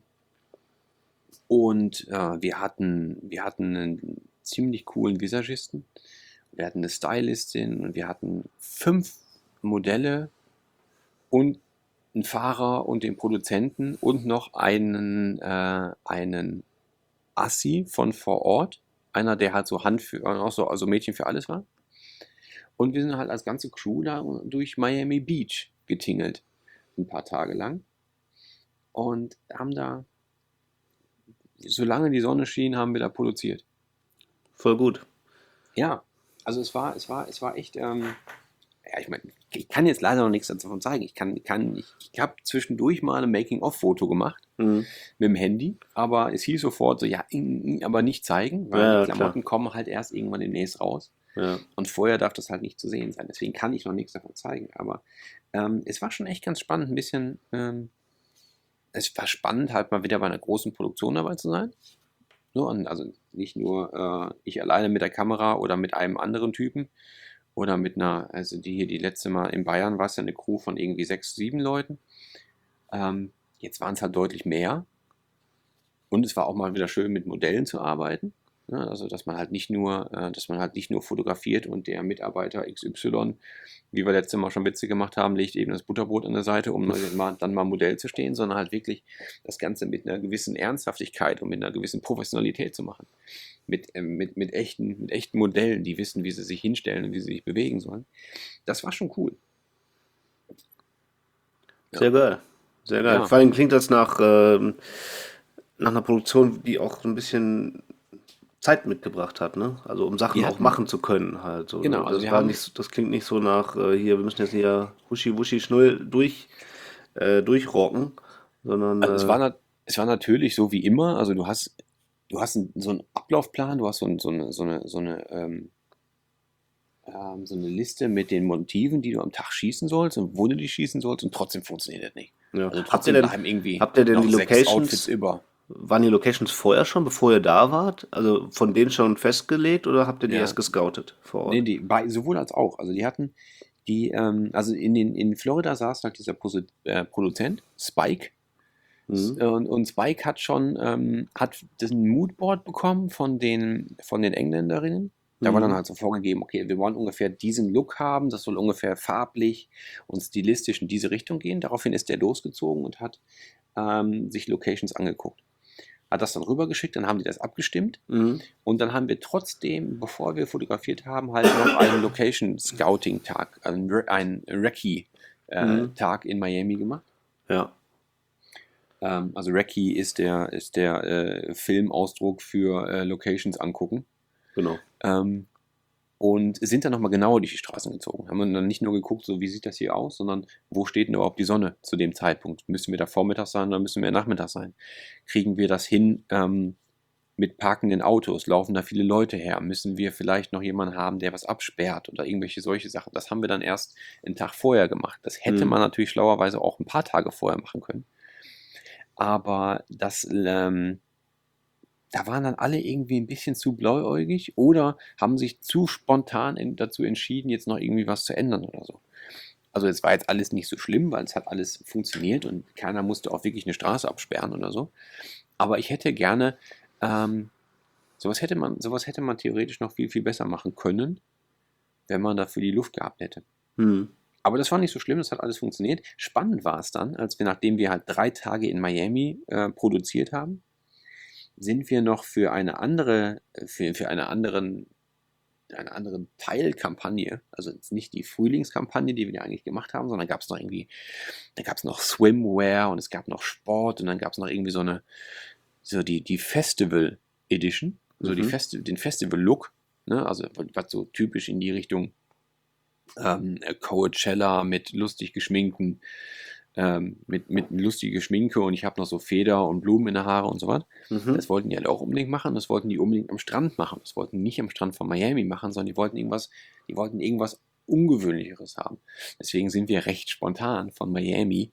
und äh, wir hatten, wir hatten einen ziemlich coolen Visagisten, wir hatten eine Stylistin und wir hatten fünf Modelle und einen Fahrer und den Produzenten und noch einen, äh, einen Assi von vor Ort, einer, der halt so Hand für, auch so, also Mädchen für alles war. Und wir sind halt als ganze Crew da durch Miami Beach getingelt, ein paar Tage lang. Und haben da, solange die Sonne schien, haben wir da produziert. Voll gut. Ja, also es war, es war, es war echt, ähm, ja, ich meine, ich kann jetzt leider noch nichts davon zeigen. Ich kann, kann, ich, ich habe zwischendurch mal ein Making-of-Foto gemacht Mhm. mit dem Handy, aber es hieß sofort so, ja, mm, mm, aber nicht zeigen, weil Ja, die klar. Klamotten kommen halt erst irgendwann demnächst raus. Ja. Und vorher darf das halt nicht zu sehen sein. Deswegen kann ich noch nichts davon zeigen. Aber ähm, es war schon echt ganz spannend, ein bisschen, ähm, es war spannend, halt mal wieder bei einer großen Produktion dabei zu sein. So, und also nicht nur äh, ich alleine mit der Kamera oder mit einem anderen Typen oder mit einer, also die hier die letzte Mal in Bayern war es ja eine Crew von irgendwie sechs, sieben Leuten. Ähm, jetzt waren es halt deutlich mehr. Und es war auch mal wieder schön, mit Modellen zu arbeiten. Ja, also dass man halt nicht nur, äh, dass man halt nicht nur fotografiert und der Mitarbeiter X Y, wie wir letztes Mal schon Witze gemacht haben, legt eben das Butterbrot an der Seite, um dann mal, dann mal Modell zu stehen, sondern halt wirklich das Ganze mit einer gewissen Ernsthaftigkeit und mit einer gewissen Professionalität zu machen. Mit, ähm, mit, mit, echten, mit echten Modellen, die wissen, wie sie sich hinstellen und wie sie sich bewegen sollen. Das war schon cool. Ja. Sehr geil. Sehr geil. Ja. Vor allem klingt das nach, ähm, nach einer Produktion, die auch so ein bisschen Zeit mitgebracht hat, ne? Also um Sachen Die auch hatten- machen zu können halt. So, Genau, ne? also das, wir war haben- nicht, so- das klingt nicht so nach, äh, hier, wir müssen jetzt hier huschi wuschi schnell durch, äh, durchrocken, sondern Also es äh, war, nat- es war natürlich so wie immer, also du hast, du hast einen, so einen Ablaufplan, du hast so, ein, so eine, so eine, so eine, ähm, ähm, so eine Liste mit den Motiven, die du am Tag schießen sollst und wo du die schießen sollst, und trotzdem funktioniert das nicht. ja. Also Habt ihr trotzdem denn, bleiben irgendwie habt ihr denn noch die sechs Locations, Outfits über. waren die Locations vorher schon, bevor ihr da wart? Also von denen schon festgelegt oder habt ihr die Ja. erst gescoutet vor Ort? Nee, die, bei, sowohl als auch. Also die hatten, die, ähm, also in, den, in Florida saß halt dieser Posi- äh, Produzent, Spike. Mhm. Und, und Spike hat schon, ähm, hat das ein Moodboard bekommen von den, von den Engländerinnen. Da war Mhm. dann halt so vorgegeben, okay, wir wollen ungefähr diesen Look haben, das soll ungefähr farblich und stilistisch in diese Richtung gehen. Daraufhin ist der losgezogen und hat ähm, sich Locations angeguckt. Hat das dann rübergeschickt, dann haben die das abgestimmt Mhm. und dann haben wir trotzdem, bevor wir fotografiert haben, halt noch einen Location Scouting Tag, einen, Re- einen Recce äh, Mhm. Tag in Miami gemacht. Ja. Ähm, also Recce ist der, ist der äh, Filmausdruck für äh, Locations angucken. Genau. Ähm, und sind dann nochmal genauer durch die Straßen gezogen. Haben dann nicht nur geguckt, so wie sieht das hier aus, sondern wo steht denn überhaupt die Sonne zu dem Zeitpunkt? Müssen wir da vormittags sein oder müssen wir nachmittags sein? Kriegen wir das hin ähm, mit parkenden Autos? Laufen da viele Leute her? Müssen wir vielleicht noch jemanden haben, der was absperrt oder irgendwelche solche Sachen? Das haben wir dann erst einen Tag vorher gemacht. Das hätte Mhm. man natürlich schlauerweise auch ein paar Tage vorher machen können. Aber das, ähm, da waren dann alle irgendwie ein bisschen zu blauäugig oder haben sich zu spontan in, dazu entschieden, jetzt noch irgendwie was zu ändern oder so. Also es war jetzt alles nicht so schlimm, weil es hat alles funktioniert und keiner musste auch wirklich eine Straße absperren oder so. Aber ich hätte gerne, ähm, sowas hätte man, sowas hätte man theoretisch noch viel, viel besser machen können, wenn man dafür die Luft gehabt hätte. Hm. Aber das war nicht so schlimm, das hat alles funktioniert. Spannend war es dann, als wir, nachdem wir halt drei Tage in Miami äh, produziert haben, sind wir noch für eine andere, für, für eine anderen, eine andere Teilkampagne, also jetzt nicht die Frühlingskampagne, die wir ja eigentlich gemacht haben, sondern gab es noch irgendwie, da gab es noch Swimwear und es gab noch Sport und dann gab es noch irgendwie so eine, so die, die Festival Edition, so Mhm. die Festi den Festival-Look, ne? Also was so typisch in die Richtung ähm, Coachella mit lustig geschminkten, ähm, mit, mit lustige Schminke und ich habe noch so Feder und Blumen in der Haare und so was. Mhm. Das wollten die halt auch unbedingt machen. Das wollten die unbedingt am Strand machen. Das wollten die nicht am Strand von Miami machen, sondern die wollten irgendwas, die wollten irgendwas Ungewöhnlicheres haben. Deswegen sind wir recht spontan von Miami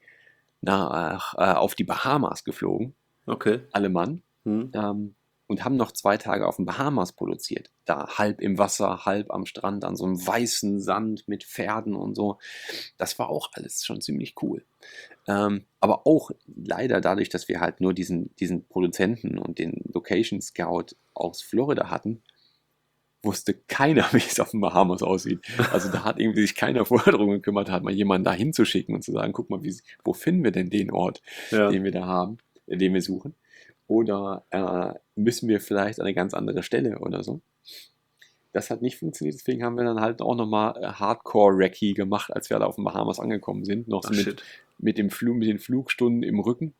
nach, äh, auf die Bahamas geflogen, Okay. alle Mann, Hm. ähm, und haben noch zwei Tage auf den Bahamas produziert. Da halb im Wasser, halb am Strand, an so einem weißen Sand mit Pferden und so. Das war auch alles schon ziemlich cool. Ähm, aber auch leider dadurch, dass wir halt nur diesen, diesen Produzenten und den Location Scout aus Florida hatten, wusste keiner, wie es auf den Bahamas aussieht. Also da hat irgendwie sich keiner vorher darum gekümmert, hat mal jemanden da hinzuschicken und zu sagen, guck mal, wie, wo finden wir denn den Ort, Ja. den wir da haben, äh, den wir suchen. Oder äh, müssen wir vielleicht an eine ganz andere Stelle oder so. Das hat nicht funktioniert, deswegen haben wir dann halt auch nochmal äh, Hardcore-Recce gemacht, als wir da auf den Bahamas angekommen sind. Noch so Ach, mit, shit. mit, dem Flug, mit den Flugstunden im Rücken.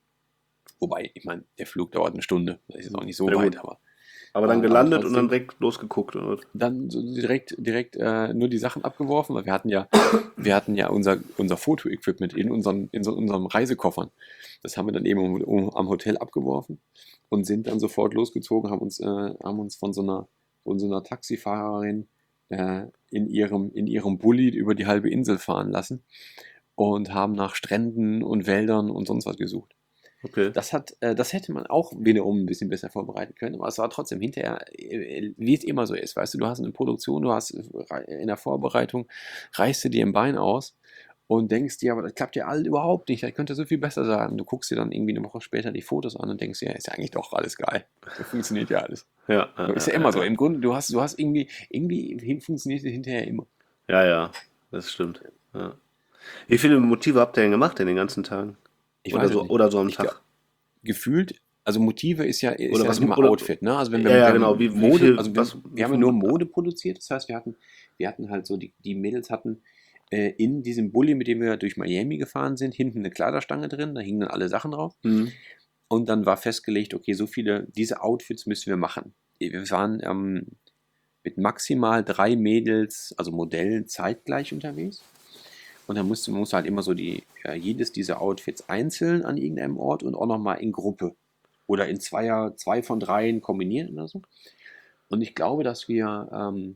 Wobei, ich meine, der Flug dauert eine Stunde. Das ist jetzt auch nicht so Ja, weit, gut. aber Aber dann Aber gelandet und trotzdem- dann direkt losgeguckt, oder? dann so direkt, direkt äh, nur die Sachen abgeworfen, weil wir hatten ja, wir hatten ja unser, unser Foto-Equipment in, unseren, in so unserem Reisekoffern. Das haben wir dann eben um, um, am Hotel abgeworfen und sind dann sofort losgezogen, haben uns, äh, haben uns von so einer, von so einer Taxifahrerin äh, in, ihrem, in ihrem Bulli über die halbe Insel fahren lassen und haben nach Stränden und Wäldern und sonst was gesucht. Okay. Das, hat, äh, das hätte man auch wiederum ein bisschen besser vorbereiten können, aber es war trotzdem hinterher, äh, wie es immer so ist, weißt du, du hast eine Produktion, du hast äh, in der Vorbereitung, reißt du dir ein Bein aus und denkst dir, aber das klappt ja alles überhaupt nicht, das könnte so viel besser sein. Und du guckst dir dann irgendwie eine Woche später die Fotos an und denkst dir, ja, ist ja eigentlich doch alles geil. Das funktioniert ja alles. Ja, ja, Ist ja immer so. Im Grunde, du hast, du hast irgendwie, irgendwie hin- funktioniert es hinterher immer. Ja, ja, das stimmt. Ja. Wie viele Motive habt ihr denn gemacht in den ganzen Tagen? Ich oder, weiß es so, nicht. oder so am Ich Tag? glaub, Gefühlt, also Motive ist ja, ist Oder ja was- immer oder- Outfit, ne? Also wenn wir, Ja, ja, wir haben genau. Wie- wie Mode, viel- also wir, was- wir wie haben ja viel- nur Mode produziert, das heißt, wir hatten, wir hatten halt so, die, die Mädels hatten äh, in diesem Bulli, mit dem wir durch Miami gefahren sind, hinten eine Kleiderstange drin, da hingen dann alle Sachen drauf. Mhm. Und dann war festgelegt, okay, so viele, diese Outfits müssen wir machen. Wir waren ähm, mit maximal drei Mädels, also Modellen, zeitgleich unterwegs. Und dann musste man musste halt immer so die, ja, jedes dieser Outfits einzeln an irgendeinem Ort und auch nochmal in Gruppe. Oder in Zweier, zwei von dreien kombinieren oder so. Und ich glaube, dass wir, ähm,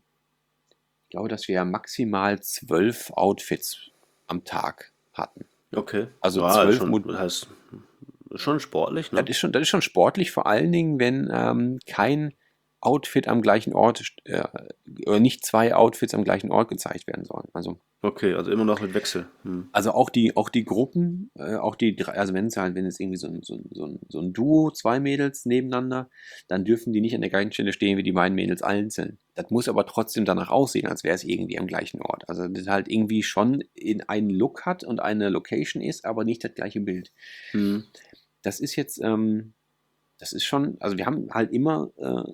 ich glaube, dass wir maximal zwölf Outfits am Tag hatten. Okay. Also ja, zwölf schon, Mod- das heißt, schon sportlich, ne? Das ist schon, das ist schon sportlich, vor allen Dingen, wenn ähm, kein Outfit am gleichen Ort, äh, oder nicht zwei Outfits am gleichen Ort gezeigt werden sollen. Also, Okay, also immer noch mit Wechsel. Hm. also auch die, auch die Gruppen, äh, auch die drei, also wenn es halt, wenn es irgendwie so ein, so, ein, so, ein, so ein Duo, zwei Mädels nebeneinander, dann dürfen die nicht an der gleichen Stelle stehen wie die beiden Mädels einzeln. Das muss aber trotzdem danach aussehen, als wäre es irgendwie am gleichen Ort. Also das halt irgendwie schon in einen Look hat und eine Location ist, aber nicht das gleiche Bild. Hm. Das ist jetzt, ähm, das ist schon, also wir haben halt immer äh,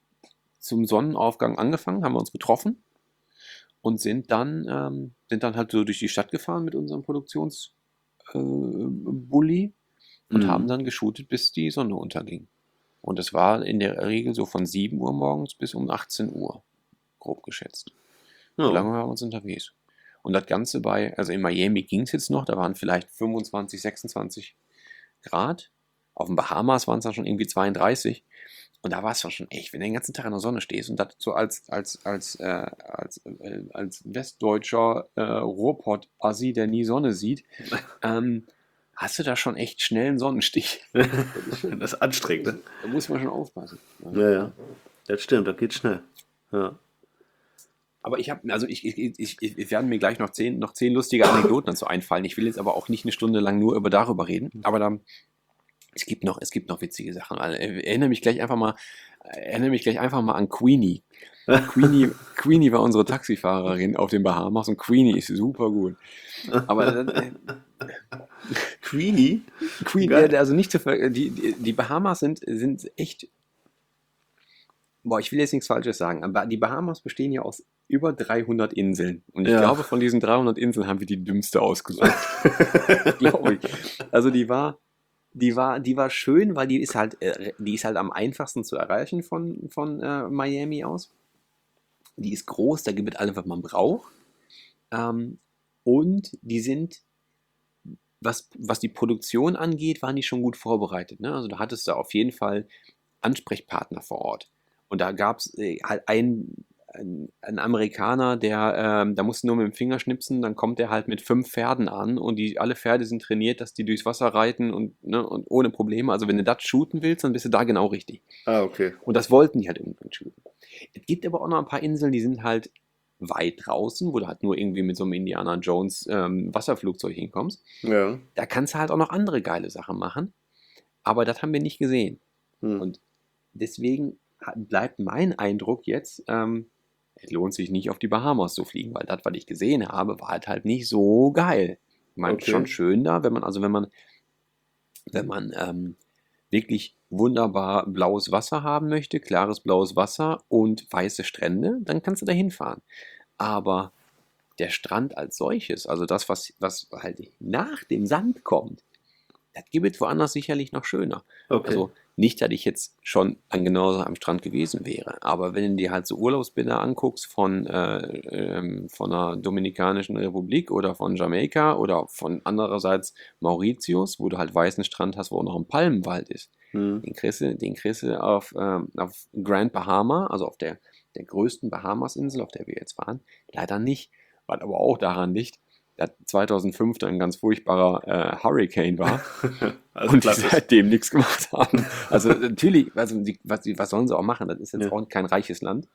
zum Sonnenaufgang angefangen, haben wir uns getroffen und sind dann, ähm, sind dann halt so durch die Stadt gefahren mit unserem Produktionsbully äh, Bulli und Mhm. haben dann geshootet, bis die Sonne unterging. Und das war in der Regel so von sieben Uhr morgens bis um achtzehn Uhr, grob geschätzt. Ja. So lange waren wir uns unterwegs. Und das Ganze bei, also in Miami ging es jetzt noch, da waren vielleicht fünfundzwanzig, sechsundzwanzig Grad. Auf den Bahamas waren es dann schon irgendwie zweiunddreißig. Und da war es schon echt, wenn du den ganzen Tag in der Sonne stehst und das so als, als, als, äh, als, äh, als westdeutscher äh, Ruhrpott-Assi, der nie Sonne sieht, ähm, hast du da schon echt schnell einen Sonnenstich. Das ist anstrengend, ne? Da muss man schon aufpassen. Ja, ja. Das stimmt, das geht schnell. Ja. Aber ich habe, also ich, ich, ich, ich werden mir gleich noch zehn, noch zehn lustige Anekdoten dazu einfallen. Ich will jetzt aber auch nicht eine Stunde lang nur über darüber reden. Aber da, es gibt noch, es gibt noch witzige Sachen. Also, erinnere mich gleich einfach mal, erinnere mich gleich einfach mal an Queenie. Queenie, Queenie war unsere Taxifahrerin auf den Bahamas und Queenie ist super gut. Aber äh, Queenie? Queen, Geil. ja, also nicht zu ver die, die, die Bahamas sind, sind echt. Boah, ich will jetzt nichts Falsches sagen, aber die Bahamas bestehen ja aus über dreihundert Inseln. Und ich Ja. glaube, von diesen dreihundert Inseln haben wir die dümmste ausgesucht. Glaube ich. Also die war, die war, die war schön, weil die ist halt, äh, die ist halt am einfachsten zu erreichen von, von äh, Miami aus. Die ist groß, da gibt es alles, was man braucht. Ähm, und die sind, was, was die Produktion angeht, waren die schon gut vorbereitet. Ne? Also da hattest du auf jeden Fall Ansprechpartner vor Ort. Und da gab es äh, halt einen, einen, einen Amerikaner, der, ähm, da musst du nur mit dem Finger schnipsen, dann kommt der halt mit fünf Pferden an und die, alle Pferde sind trainiert, dass die durchs Wasser reiten und, ne, und ohne Probleme. Also wenn du das shooten willst, dann bist du da genau richtig. Ah, okay. Und das wollten die halt irgendwann shooten. Es gibt aber auch noch ein paar Inseln, die sind halt weit draußen, wo du halt nur irgendwie mit so einem Indiana Jones ähm, Wasserflugzeug hinkommst. Ja. Da kannst du halt auch noch andere geile Sachen machen. Aber das haben wir nicht gesehen. Hm. Und deswegen hat- bleibt mein Eindruck jetzt, ähm, es lohnt sich nicht auf die Bahamas zu fliegen, weil das, was ich gesehen habe, war halt, halt nicht so geil. Ich meine, Okay. schon schön da, wenn man, also wenn man, wenn man ähm, wirklich wunderbar blaues Wasser haben möchte, klares blaues Wasser und weiße Strände, dann kannst du da hinfahren. Aber der Strand als solches, also das, was, was halt nach dem Sand kommt, das gibt es woanders sicherlich noch schöner. Okay. Also nicht, dass ich jetzt schon an genauso am Strand gewesen wäre, aber wenn du dir halt so Urlaubsbilder anguckst von, äh, ähm, von der Dominikanischen Republik oder von Jamaika oder von andererseits Mauritius, wo du halt weißen Strand hast, wo auch noch ein Palmenwald ist, Hm. den kriegst du, den kriegst du auf, ähm, auf Grand Bahama, also auf der, der größten Bahamasinsel, auf der wir jetzt waren, leider nicht. Was aber auch daran liegt, dass zweitausendfünf dann ein ganz furchtbarer äh, Hurricane war Also und die klassisch. seitdem nichts gemacht haben. Also natürlich, also die, was, die- was sollen sie auch machen? Das ist jetzt Ja. auch kein reiches Land.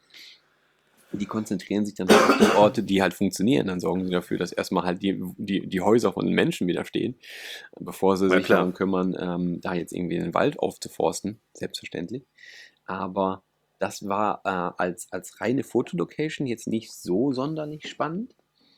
Die konzentrieren sich dann halt auf die Orte, die halt funktionieren. Dann sorgen sie dafür, dass erstmal halt die, die, die Häuser von den Menschen wieder stehen, bevor sie Na sich klar. darum kümmern, ähm, da jetzt irgendwie den Wald aufzuforsten, selbstverständlich. Aber das war äh, als, als reine Fotolocation jetzt nicht so sonderlich spannend,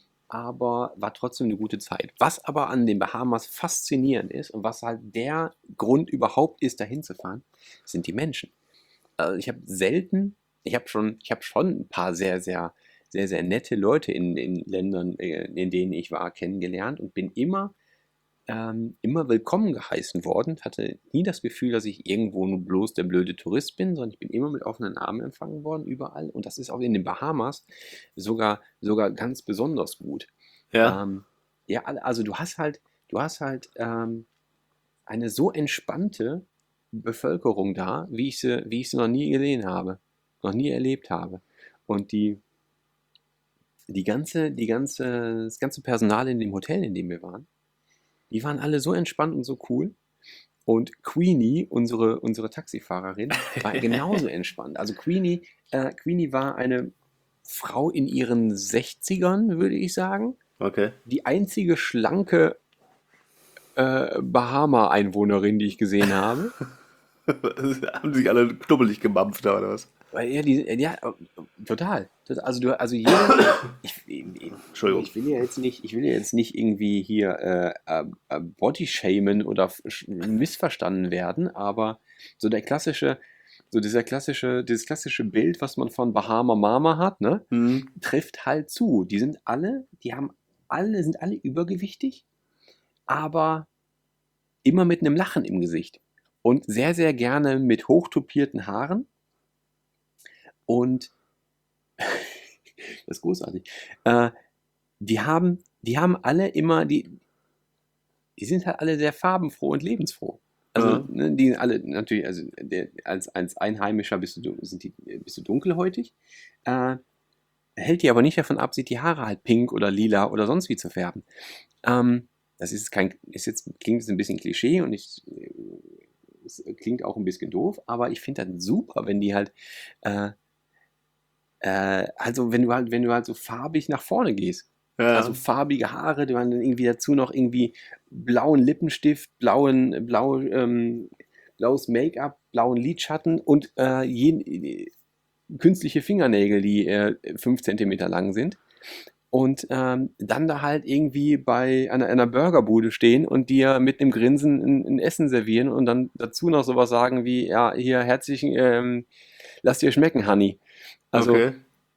aber war trotzdem eine gute Zeit. Was aber an den Bahamas faszinierend ist und was halt der Grund überhaupt ist, dahin zu fahren, sind die Menschen. Also ich habe selten, ich habe schon, ich habe schon ein paar sehr, sehr, sehr, sehr nette Leute in den Ländern, äh, in denen ich war, kennengelernt und bin immer, ähm, immer willkommen geheißen worden. Hatte nie das Gefühl, dass ich irgendwo nur bloß der blöde Tourist bin, sondern ich bin immer mit offenen Armen empfangen worden, überall. Und das ist auch in den Bahamas sogar, sogar ganz besonders gut. Ja. Ähm, ja, alle- also du hast halt, du hast halt ähm, eine so entspannte Bevölkerung da, wie ich sie, wie ich sie noch nie gesehen habe, noch nie erlebt habe. Und die, die ganze, die ganze, das ganze Personal in dem Hotel, in dem wir waren, die waren alle so entspannt und so cool. Und Queenie, unsere, unsere Taxifahrerin, war genauso entspannt. Also Queenie, äh, Queenie war eine Frau in ihren sechzigern, würde ich sagen. Okay. Die einzige schlanke äh, Bahama-Einwohnerin, die ich gesehen habe. Haben sich alle knubbelig gemampft da, oder was? Weil ja, die, ja, total. Das- Also du, also jeder, ich, ich, Entschuldigung. ich will ja jetzt nicht, ich will ja jetzt nicht irgendwie hier äh, äh, äh, Bodyshamen oder f- sch- missverstanden werden, aber so der klassische, so dieser klassische, dieses klassische Bild, was man von Bahama Mama hat, ne, Hm. trifft halt zu. Die sind alle, die haben alle, sind alle übergewichtig, aber immer mit einem Lachen im Gesicht. Und sehr, sehr gerne mit hochtupierten Haaren. Und das ist großartig. Äh, die haben, die haben alle immer, die, die sind halt alle sehr farbenfroh und lebensfroh. Also, Ja. ne, die sind alle natürlich, also der, als, als Einheimischer bist du, dun- sind die, bist du dunkelhäutig. Äh, hält dir aber nicht davon ab, sich die Haare halt pink oder lila oder sonst wie zu färben. Ähm, das ist kein, ist jetzt, klingt jetzt ein bisschen Klischee und ich, es klingt auch ein bisschen doof, aber ich finde das super, wenn die halt äh, Äh, also wenn du halt, wenn du halt so farbig nach vorne gehst. Ja. Also farbige Haare, die waren dann irgendwie dazu noch irgendwie blauen Lippenstift, blauen, blau, ähm, blaues Make-up, blauen Lidschatten und äh, je, künstliche Fingernägel, die äh, fünf Zentimeter lang sind. Und ähm, dann da halt irgendwie bei einer, einer Burgerbude stehen und dir mit einem Grinsen ein, ein Essen servieren und dann dazu noch sowas sagen wie, ja, hier herzlichen, ähm, lass dir schmecken, Honey. Also okay.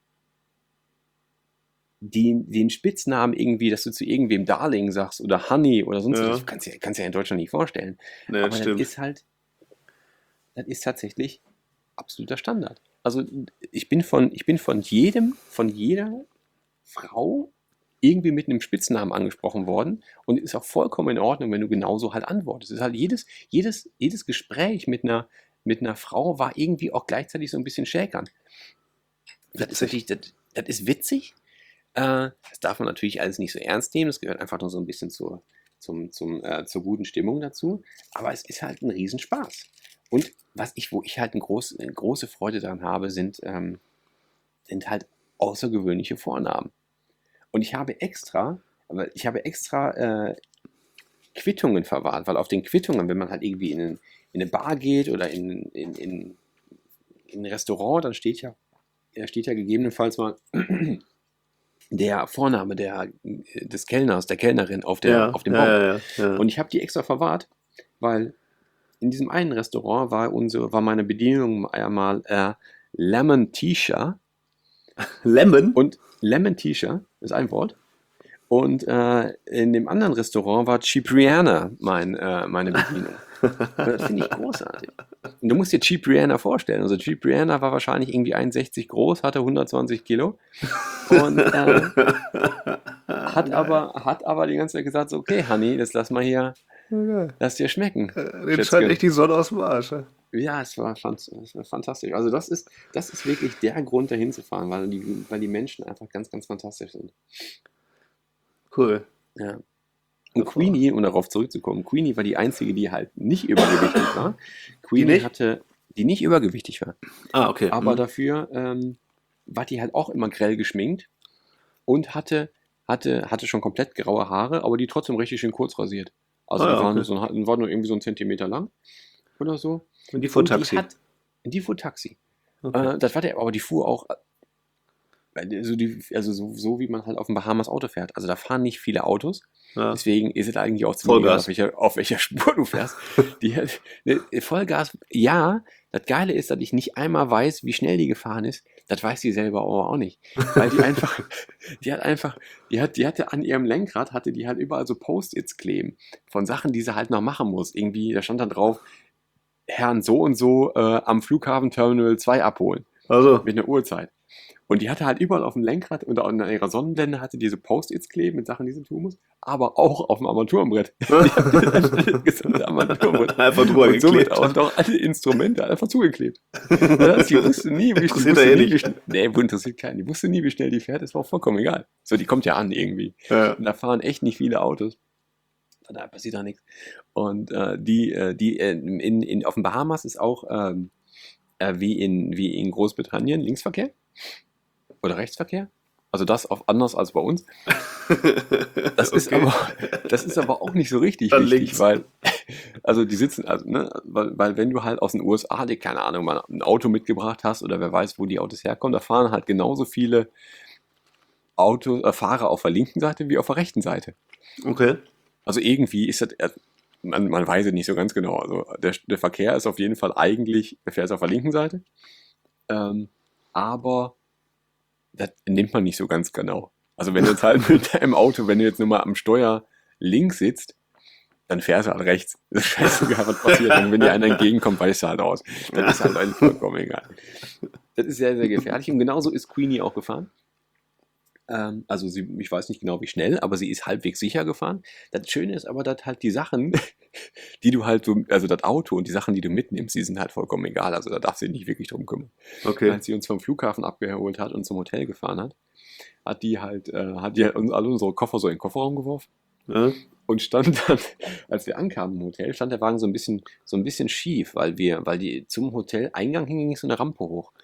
die, den Spitznamen irgendwie, dass du zu irgendwem Darling sagst oder Honey oder sonst Ja. was, kannst du dir kannst dir in Deutschland nicht vorstellen. Nee, Aber das das stimmt. ist halt, das ist tatsächlich absoluter Standard. Also ich bin von, ich bin von jedem, von jeder Frau irgendwie mit einem Spitznamen angesprochen worden und ist auch vollkommen in Ordnung, wenn du genauso halt antwortest. Es ist halt jedes, jedes, jedes Gespräch mit einer, mit einer Frau war irgendwie auch gleichzeitig so ein bisschen schäkern. Das ist natürlich, das, das ist witzig. Äh, das darf man natürlich alles nicht so ernst nehmen. Das gehört einfach nur so ein bisschen zur, zum, zum, äh, zur guten Stimmung dazu. Aber es ist halt ein Riesenspaß. Und was ich, wo ich halt ein groß, eine große Freude daran habe, sind, ähm, sind halt außergewöhnliche Vornamen. Und ich habe extra, aber ich habe extra äh, Quittungen verwahrt, weil auf den Quittungen, wenn man halt irgendwie in, in eine Bar geht oder in, in, in, in ein Restaurant, dann steht ja, da steht ja gegebenenfalls mal der Vorname der, des Kellners, der Kellnerin auf, der, Ja, auf dem ja, Bon. ja, ja, ja. Und ich habe die extra verwahrt, weil in diesem einen Restaurant war, unsere, war meine Bedienung einmal äh, Lemon Tisha. Lemon? Und Lemon Tisha ist ein Wort. Und äh, in dem anderen Restaurant war Cipriana mein, äh, meine Bedienung. Und das finde ich großartig. Und du musst dir Cipriana vorstellen. Also Cipriana war wahrscheinlich irgendwie eins Komma sechzig groß, hatte hundertzwanzig Kilo. Und äh, hat, aber, hat aber die ganze Zeit gesagt, so, okay, Honey, das lass mal hier, Okay. lass dir schmecken. Den Schätzchen. scheint echt die Sonne aus dem Arsch. Ja. Ja, es war, fand, es war fantastisch. Also das ist, das ist wirklich der Grund, dahin zu fahren, weil die, weil die Menschen einfach ganz, ganz fantastisch sind. Cool. Ja. Und Queenie, um darauf zurückzukommen, Queenie war die einzige, die halt nicht übergewichtig war. Queenie nicht? hatte, die nicht übergewichtig war. Ah, okay. Aber Mhm. dafür ähm, war die halt auch immer grell geschminkt und hatte, hatte, hatte schon komplett graue Haare, aber die trotzdem richtig schön kurz rasiert. Also Ah, die ja, waren, okay. so, ein- waren nur irgendwie so einen Zentimeter lang oder so. Und die fuhr Taxi. Die, hat, die fuhr Taxi. Okay. Äh, das war der, aber die fuhr auch, äh, also, die, also so, so wie man halt auf dem Bahamas Auto fährt. Also da fahren nicht viele Autos. Ja. Deswegen ist es eigentlich auch ziemlich egal, Vollgas. auf welcher, auf welcher Spur du fährst. Die, hat- ne, Vollgas, ja. Das Geile ist, dass ich nicht einmal weiß, wie schnell die gefahren ist. Das weiß sie selber aber auch nicht. Weil die einfach, die hat einfach, die hat, die hatte an ihrem Lenkrad, hatte die halt überall so Post-its kleben von Sachen, die sie halt noch machen muss. Irgendwie, da stand dann drauf, Herrn so und so äh, am Flughafen Terminal zwei abholen. Also, Mit einer Uhrzeit. Und die hatte halt überall auf dem Lenkrad und an ihrer Sonnenblende hatte diese Post-its kleben mit Sachen, die sie tun muss, aber auch auf dem Armaturenbrett. Die hat das gesamte Armaturenbrett. einfach drüber Und somit geklebt. auch noch alle Instrumente einfach zugeklebt. Ja, sie wusste nie, wie, die Interessiert wusste er eh nie, nicht. wie schnell. Nee, interessiert keinen. Die wusste nie, wie schnell die fährt. Das war auch vollkommen egal. So, die kommt ja an irgendwie. Ja. Und da fahren echt nicht viele Autos. Von daher passiert da nichts. Und äh, die, äh, die äh, in, in, auf den Bahamas ist auch ähm, äh, wie, in, wie in Großbritannien Linksverkehr oder Rechtsverkehr. Also das auf anders als bei uns. Das, ist, Okay. aber, das ist aber auch nicht so richtig Dann wichtig, links. weil also die sitzen, also, ne, weil, weil wenn du halt aus den U S A, die, keine Ahnung, mal ein Auto mitgebracht hast oder wer weiß, wo die Autos herkommen, da fahren halt genauso viele Auto, äh, Fahrer auf der linken Seite wie auf der rechten Seite. Okay. Also irgendwie ist das, äh, man, man weiß es nicht so ganz genau. Also der, der Verkehr ist auf jeden Fall eigentlich, der Verkehr ist auf der linken Seite, ähm, aber das nimmt man nicht so ganz genau. Also wenn du jetzt halt mit deinem Auto, wenn du jetzt nur mal am Steuer links sitzt, dann fährst du halt rechts. Das ist scheißegal, was passiert. Und wenn dir einer entgegenkommt, weißt du halt aus. Das ist halt eigentlich vollkommen egal. Das ist sehr, sehr gefährlich. Und genauso ist Queenie auch gefahren. Ähm, also sie, ich weiß nicht genau wie schnell, aber sie ist halbwegs sicher gefahren. Das Schöne ist aber, dass halt die Sachen, die du halt so, also das Auto und die Sachen, die du mitnimmst, die sind halt vollkommen egal. Also da darf sie nicht wirklich drum kümmern. Okay. Als sie uns vom Flughafen abgeholt hat und zum Hotel gefahren hat, hat die halt, äh, hat die halt uns alle unsere Koffer so in den Kofferraum geworfen. Ja. Und stand dann, als wir ankamen im Hotel, stand der Wagen so ein bisschen, so ein bisschen schief, weil wir, weil die zum Hoteleingang hing so eine Rampe hoch.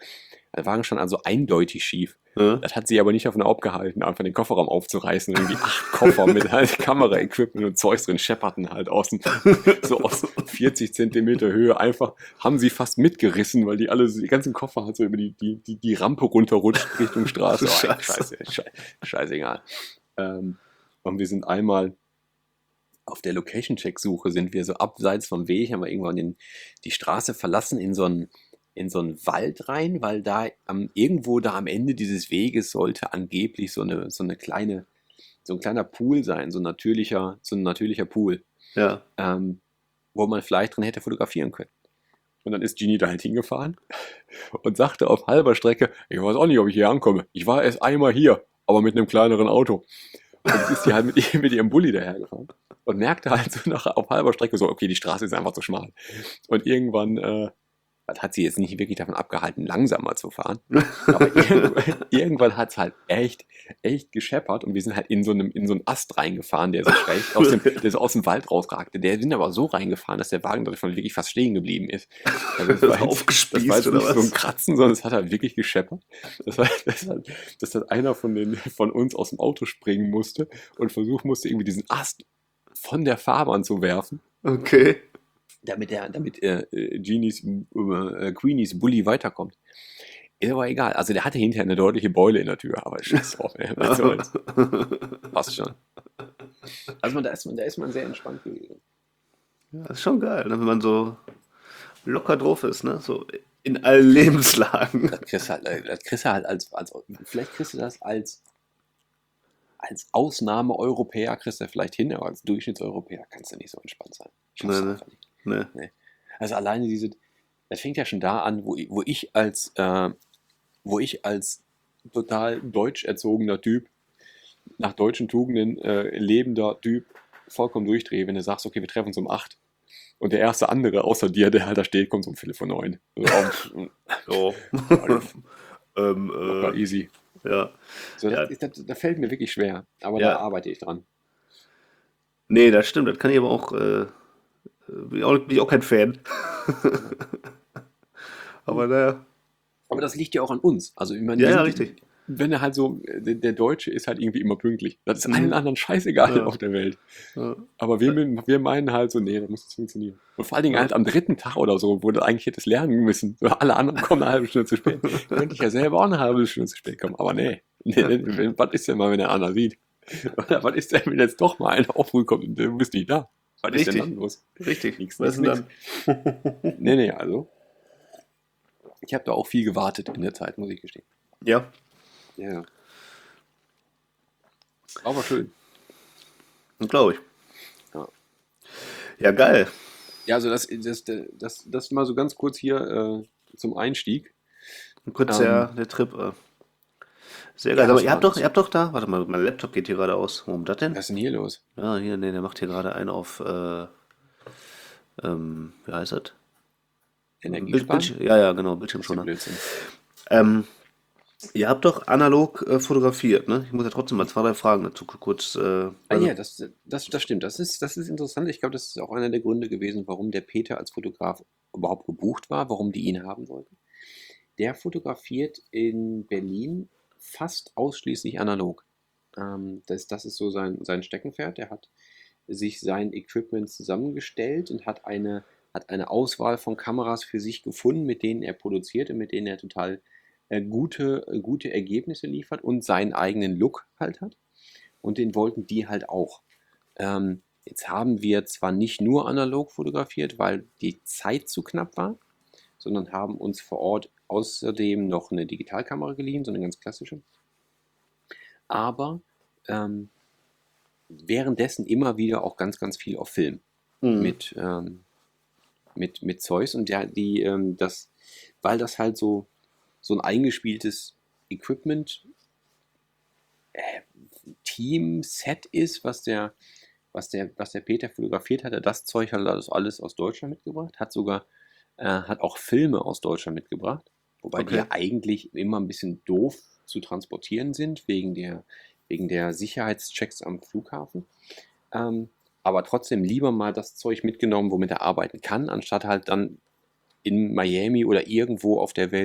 Der Wagen stand also eindeutig schief. Ja. Das hat sie aber nicht davon abgehalten, einfach den Kofferraum aufzureißen. Irgendwie acht Koffer mit halt Kamera-Equipment und Zeugs drin schepperten halt aus dem, so aus vierzig Zentimeter Höhe. Einfach haben sie fast mitgerissen, weil die alle, die ganzen Koffer halt so über die, die, die, die Rampe runterrutscht Richtung Straße. Oh, Scheiße. Scheiße, scheiße, scheißegal. Ähm, und wir sind einmal auf der Location-Check-Suche, sind wir so abseits vom Weg, haben wir irgendwann den, die Straße verlassen in so einen in so einen Wald rein, weil da am, irgendwo da am Ende dieses Weges sollte angeblich so eine, so eine kleine, so ein kleiner Pool sein, so ein natürlicher, so ein natürlicher Pool, Ja. ähm, wo man vielleicht drin hätte fotografieren können. Und dann ist Genie da halt hingefahren und sagte auf halber Strecke, ich weiß auch nicht, ob ich hier ankomme. Ich war erst einmal hier, aber mit einem kleineren Auto. Und jetzt ist sie halt mit, mit ihrem Bulli dahergefahren und merkte halt so nach, auf halber Strecke so, okay, die Straße ist einfach zu schmal. Und irgendwann, äh, das hat sie jetzt nicht wirklich davon abgehalten, langsamer zu fahren. Aber irgendwann, irgendwann hat es halt echt, echt gescheppert und wir sind halt in so, einem, in so einen Ast reingefahren, der so schräg aus dem, der so aus dem Wald rausragte. Der sind aber so reingefahren, dass der Wagen davon wirklich fast stehen geblieben ist. Also das war jetzt, Aufgespießt das war jetzt oder nicht was? so ein Kratzen, sondern es hat halt wirklich gescheppert. Das war, das hat, dass halt einer von, den, von uns aus dem Auto springen musste und versuchen musste, irgendwie diesen Ast von der Fahrbahn zu werfen. Okay. damit der, damit äh, äh, Genies, äh, Queenies Bulli weiterkommt. Ist aber egal. Also der hatte hinterher eine deutliche Beule in der Tür, aber scheiß drauf, ey. Was soll's. Passt schon. Also man, da, ist man, da ist man sehr entspannt gewesen. Ja, das ist schon geil, ne? Wenn man so locker drauf ist, ne? So in allen Lebenslagen. Das kriegst du halt, äh, das kriegst du halt als, als, vielleicht kriegst du das als, als Ausnahme-Europäer kriegst du vielleicht hin, aber als Durchschnittseuropäer kannst du nicht so entspannt sein. Ich Nee, ne. einfach nicht. Ne? Nee. Also alleine diese, das fängt ja schon da an, wo, ich- wo ich als, äh, wo ich als total deutsch erzogener Typ, nach deutschen Tugenden äh, lebender Typ, vollkommen durchdrehe, wenn du sagst, okay, wir treffen uns um acht und der erste andere außer dir, der halt da steht, kommt um Viertel vor neun. Also, So. ähm, locker äh, easy. ja. So, Ja. das, ist- das, das fällt mir wirklich schwer, aber Ja. da arbeite ich dran. Nee, das stimmt. Das kann ich aber auch. Äh, bin, ich auch bin ich auch kein Fan. aber naja. Aber das liegt ja auch an uns. Also ich meine, Ja, wir ja, sind- richtig. Wenn er halt so, der, der Deutsche ist halt irgendwie immer pünktlich. Das ist Mhm. allen anderen scheißegal Ja. auf der Welt. Ja. Aber wir, wir meinen halt so, nee, da muss es funktionieren. Und vor allen Dingen halt am dritten Tag oder so, wo du eigentlich hättest lernen müssen. So, alle anderen kommen eine halbe Stunde zu spät. Könnte ich ja selber auch eine halbe Stunde zu spät kommen. Aber nee. nee, nee was ist denn mal, wenn der einer sieht? Oder was ist denn, wenn jetzt doch mal einer auch früh kommt und du bist nicht da? Was ist denn Richtig. dann los? Richtig. Nix, Was nix, ist denn dann? Nee, nee, also. Ich habe da auch viel gewartet in der Zeit, muss ich gestehen. Ja. Ja, ja. Aber schön. Glaube ich. Ja. Ja, geil. Ja, also das, das, das, das mal so ganz kurz hier äh, zum Einstieg. Und kurz Ähm, der, der Trip. Äh. Sehr geil. Ja, Aber das ihr war- habt doch, ihr habt doch da. Warte mal, mein Laptop geht hier gerade aus. Warum das denn? Was ist denn hier los? Ja, hier, nee, der macht hier gerade einen auf. Äh, ähm, wie heißt das? Bild, Energiesparen? Bildschirm, ja, ja, genau, Das ist Bildschirmschoner. Blödsinn. Ähm, ihr habt doch analog äh, fotografiert, ne? Ich muss ja trotzdem mal zwei, drei Fragen dazu kurz. Äh, Ah also- ja, das, das, das stimmt. Das ist, das ist interessant. Ich glaube, das ist auch einer der Gründe gewesen, warum der Peter als Fotograf überhaupt gebucht war, warum die ihn haben wollten. Der fotografiert in Berlin fast ausschließlich analog. Ähm, das, das ist so sein, sein Steckenpferd. Er hat sich sein Equipment zusammengestellt und hat eine, hat eine Auswahl von Kameras für sich gefunden, mit denen er produziert und mit denen er total äh, gute, äh, gute Ergebnisse liefert und seinen eigenen Look halt hat. Und den wollten die halt auch. Ähm, jetzt haben wir zwar nicht nur analog fotografiert, weil die Zeit zu knapp war, sondern haben uns vor Ort außerdem noch eine Digitalkamera geliehen, so eine ganz klassische. Aber ähm, währenddessen immer wieder auch ganz, ganz viel auf Film Mhm. mit, ähm, mit, mit Zeus. Und der, die, ähm, das, weil das halt so, so ein eingespieltes Equipment äh, Team-Set ist, was der, was, der, was der Peter fotografiert hat, er das Zeug hat das alles aus Deutschland mitgebracht, hat sogar äh, hat auch Filme aus Deutschland mitgebracht, wobei die Okay. ja eigentlich immer ein bisschen doof zu transportieren sind, wegen der, wegen der Sicherheitschecks am Flughafen. Ähm, aber trotzdem lieber mal das Zeug mitgenommen, womit er arbeiten kann, anstatt halt dann in Miami oder irgendwo auf der Welt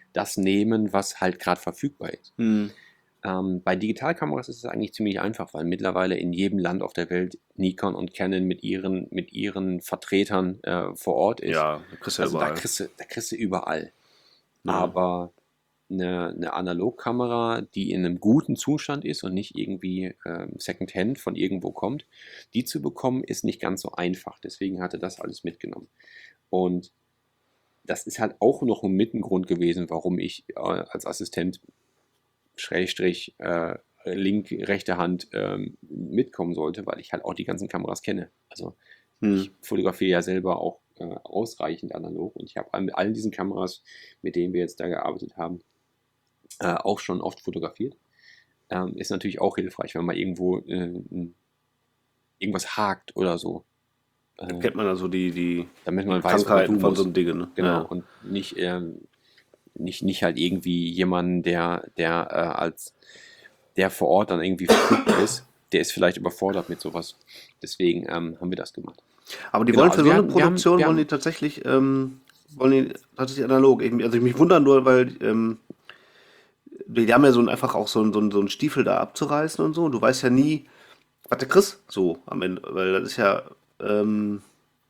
das nehmen, was halt gerade verfügbar ist. Hm. Ähm, bei Digitalkameras ist es eigentlich ziemlich einfach, weil mittlerweile in jedem Land auf der Welt Nikon und Canon mit ihren, mit ihren Vertretern äh, vor Ort ist. Ja, da kriegst du ja Also da überall. kriegst du, da kriegst du überall. Ja. Aber eine, eine Analogkamera, die in einem guten Zustand ist und nicht irgendwie ähm, Secondhand von irgendwo kommt, die zu bekommen, ist nicht ganz so einfach. Deswegen hatte das alles mitgenommen. Und das ist halt auch noch ein Mittengrund gewesen, warum ich äh, als Assistent Schrägstrich äh, link, rechte Hand ähm, mitkommen sollte, weil ich halt auch die ganzen Kameras kenne. Also Hm. ich fotografiere ja selber auch äh, ausreichend analog und ich habe mit allen diesen Kameras, mit denen wir jetzt da gearbeitet haben, äh, auch schon oft fotografiert. Ähm, ist natürlich auch hilfreich, wenn man irgendwo äh, irgendwas hakt oder so. Da Äh, kennt man also die, die damit man weiß, wo Krankheiten du von musst. so einem Ding. Ne? Genau, Ja. und nicht, ähm, nicht, nicht halt irgendwie jemanden, der, der äh, als der vor Ort dann irgendwie verfügt ist, der ist vielleicht überfordert mit sowas. Deswegen ähm, haben wir das gemacht. Aber die Genau, wollen für also so wir eine haben- wir haben- Produktion, wir wollen die haben- tatsächlich, ähm, wollen die tatsächlich analog. Ich- Also ich mich wundern nur, weil ähm, die die haben ja so ein, einfach auch so einen, so, einen, so einen Stiefel da abzureißen und so. Du weißt ja nie, was du kriegst, so am Ende. Weil das ist ja, ähm,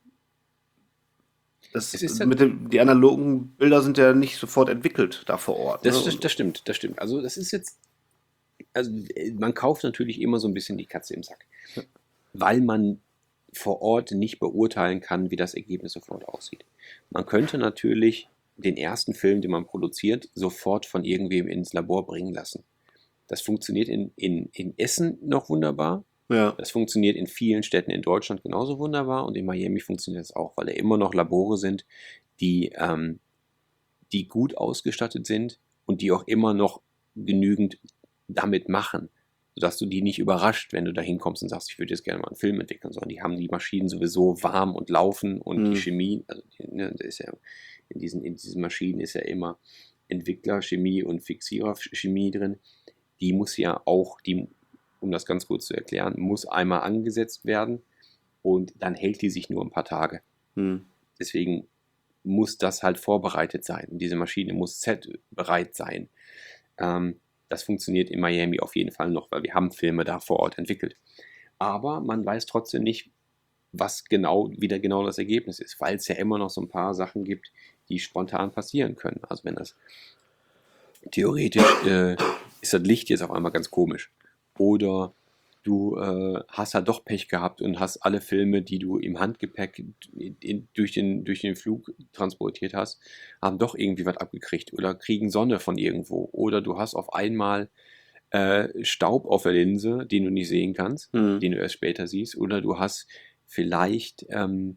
das, Es ist ja- mit dem, die analogen Bilder sind ja nicht sofort entwickelt da vor Ort. Das, ne? das, Und- das stimmt, das stimmt. Also das ist jetzt, also äh, man kauft natürlich immer so ein bisschen die Katze im Sack, weil man vor Ort nicht beurteilen kann, wie das Ergebnis sofort aussieht. Man könnte natürlich den ersten Film, den man produziert, sofort von irgendwem ins Labor bringen lassen. Das funktioniert in, in, in Essen noch wunderbar. ja. Das funktioniert in vielen Städten in Deutschland genauso wunderbar und in Miami funktioniert das auch, weil da immer noch Labore sind, die, ähm, die gut ausgestattet sind und die auch immer noch genügend damit machen, sodass du die nicht überrascht, wenn du da hinkommst und sagst, ich würde jetzt gerne mal einen Film entwickeln, sondern die haben die Maschinen sowieso warm und laufen und Mhm. die Chemie, also die, ne, da ist ja, in, diesen, in diesen Maschinen ist ja immer Entwicklerchemie und Fixiererchemie drin. Die muss ja auch, die, um das ganz kurz zu erklären, muss einmal angesetzt werden und dann hält die sich nur ein paar Tage. Hm. Deswegen muss das halt vorbereitet sein. Diese Maschine muss set-bereit sein. Ähm, das funktioniert in Miami auf jeden Fall noch, weil wir haben Filme da vor Ort entwickelt. Aber man weiß trotzdem nicht, was genau, wieder genau das Ergebnis ist, weil es ja immer noch so ein paar Sachen gibt, die spontan passieren können. Also wenn das theoretisch äh, ist das Licht jetzt auf einmal ganz komisch. Oder du äh, hast halt doch Pech gehabt und hast alle Filme, die du im Handgepäck in, durch, den, durch den Flug transportiert hast, haben doch irgendwie was abgekriegt oder kriegen Sonne von irgendwo. Oder du hast auf einmal äh, Staub auf der Linse, den du nicht sehen kannst, Hm. den du erst später siehst. Oder du hast vielleicht, ähm,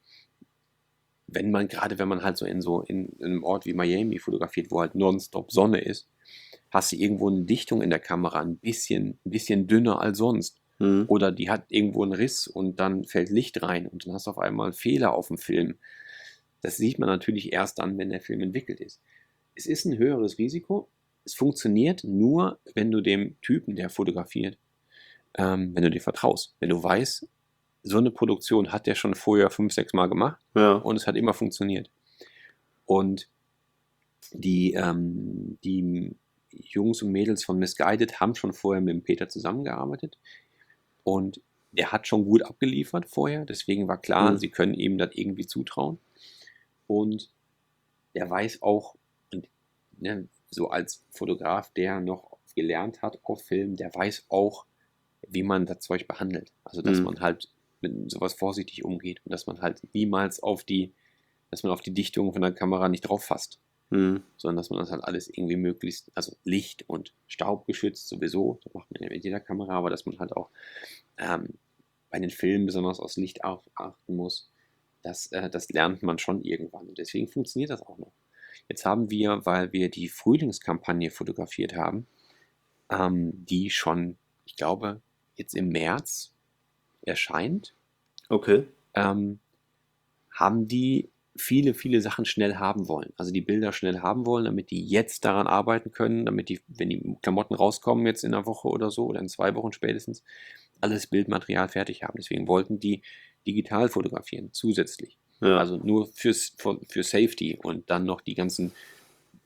wenn man, gerade wenn man halt so in so in, in einem Ort wie Miami fotografiert, wo halt nonstop Sonne ist, hast du irgendwo eine Dichtung in der Kamera ein bisschen, ein bisschen dünner als sonst. Hm. Oder die hat irgendwo einen Riss und dann fällt Licht rein und dann hast du auf einmal einen Fehler auf dem Film. Das sieht man natürlich erst dann, wenn der Film entwickelt ist. Es ist ein höheres Risiko. Es funktioniert nur, wenn du dem Typen, der fotografiert, ähm, wenn du dir vertraust. Wenn du weißt, so eine Produktion hat der schon vorher fünf, sechs Mal gemacht Ja. und es hat immer funktioniert. Und die, ähm, die Jungs und Mädels von Misguided haben schon vorher mit dem Peter zusammengearbeitet und der hat schon gut abgeliefert vorher, deswegen war klar, Mhm. sie können ihm das irgendwie zutrauen und der weiß auch, und, ne, so als Fotograf, der noch gelernt hat auf Film, der weiß auch, wie man das Zeug behandelt. Also dass Mhm. man halt mit sowas vorsichtig umgeht und dass man halt niemals auf die, dass man auf die Dichtung von der Kamera nicht drauf fasst, Hm. sondern dass man das halt alles irgendwie möglichst, also Licht und Staub geschützt sowieso, das macht man ja mit jeder Kamera, aber dass man halt auch ähm, bei den Filmen besonders aufs Licht auf, achten muss, das, äh, das lernt man schon irgendwann und deswegen funktioniert das auch noch. Jetzt haben wir, weil wir die Frühlingskampagne fotografiert haben, ähm, die schon, ich glaube, jetzt im März erscheint, Okay. ähm, haben die viele, viele Sachen schnell haben wollen. Also die Bilder schnell haben wollen, damit die jetzt daran arbeiten können, damit die, wenn die Klamotten rauskommen, jetzt in einer Woche oder so oder in zwei Wochen spätestens, alles Bildmaterial fertig haben. Deswegen wollten die digital fotografieren, zusätzlich. Ja. Also nur fürs, für, für Safety und dann noch die ganzen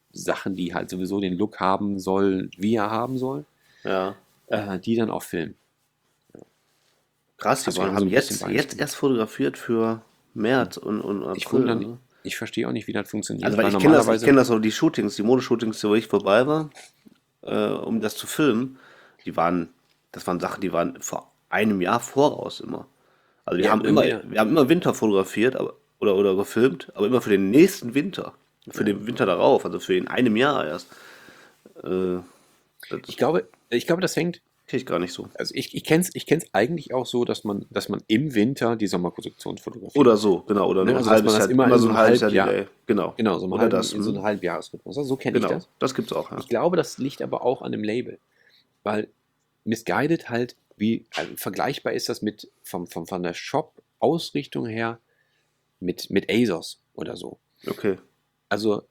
Sachen, die halt sowieso den Look haben soll, wie er haben soll, Ja. äh, die dann auch filmen. Krass, die Also wir haben haben so ein jetzt, bisschen jetzt Beispiel. erst fotografiert für März und, und April. Ich wundere, ne? ich verstehe auch nicht, wie das funktioniert. Also, weil weil ich kenne das, ich normalerweise, kenn das so, die Shootings, die Modeshootings, wo ich vorbei war, äh, um das zu filmen, die waren, das waren Sachen, die waren vor einem Jahr voraus immer. Also wir Ja, haben immer, ja. wir haben immer Winter fotografiert, aber, oder, oder gefilmt, aber immer für den nächsten Winter. Für den Winter darauf, also für in einem Jahr erst. Äh, das ich glaube, ich glaube, das hängt, kriege ich gar nicht so. also ich, ich kenne es ich kenn's eigentlich auch so, dass man, dass man im Winter die Sommerkollektion fotografiert. Oder so, genau. Oder Ne, nur also ein dass man halbes das Jahr, immer immer in so so ein einem halbes Jahr Halbjahr- Delay. Genau. Genau, so im Oder halben, das. in so hm. einem Halbjahresrhythmus. Also so kenne ich Genau, das. das gibt's auch, ja. Ich glaube, das liegt aber auch an dem Label. Weil Missguided halt, wie also vergleichbar ist das mit vom, vom, von der Shop-Ausrichtung her mit, mit ASOS oder so. Okay. Also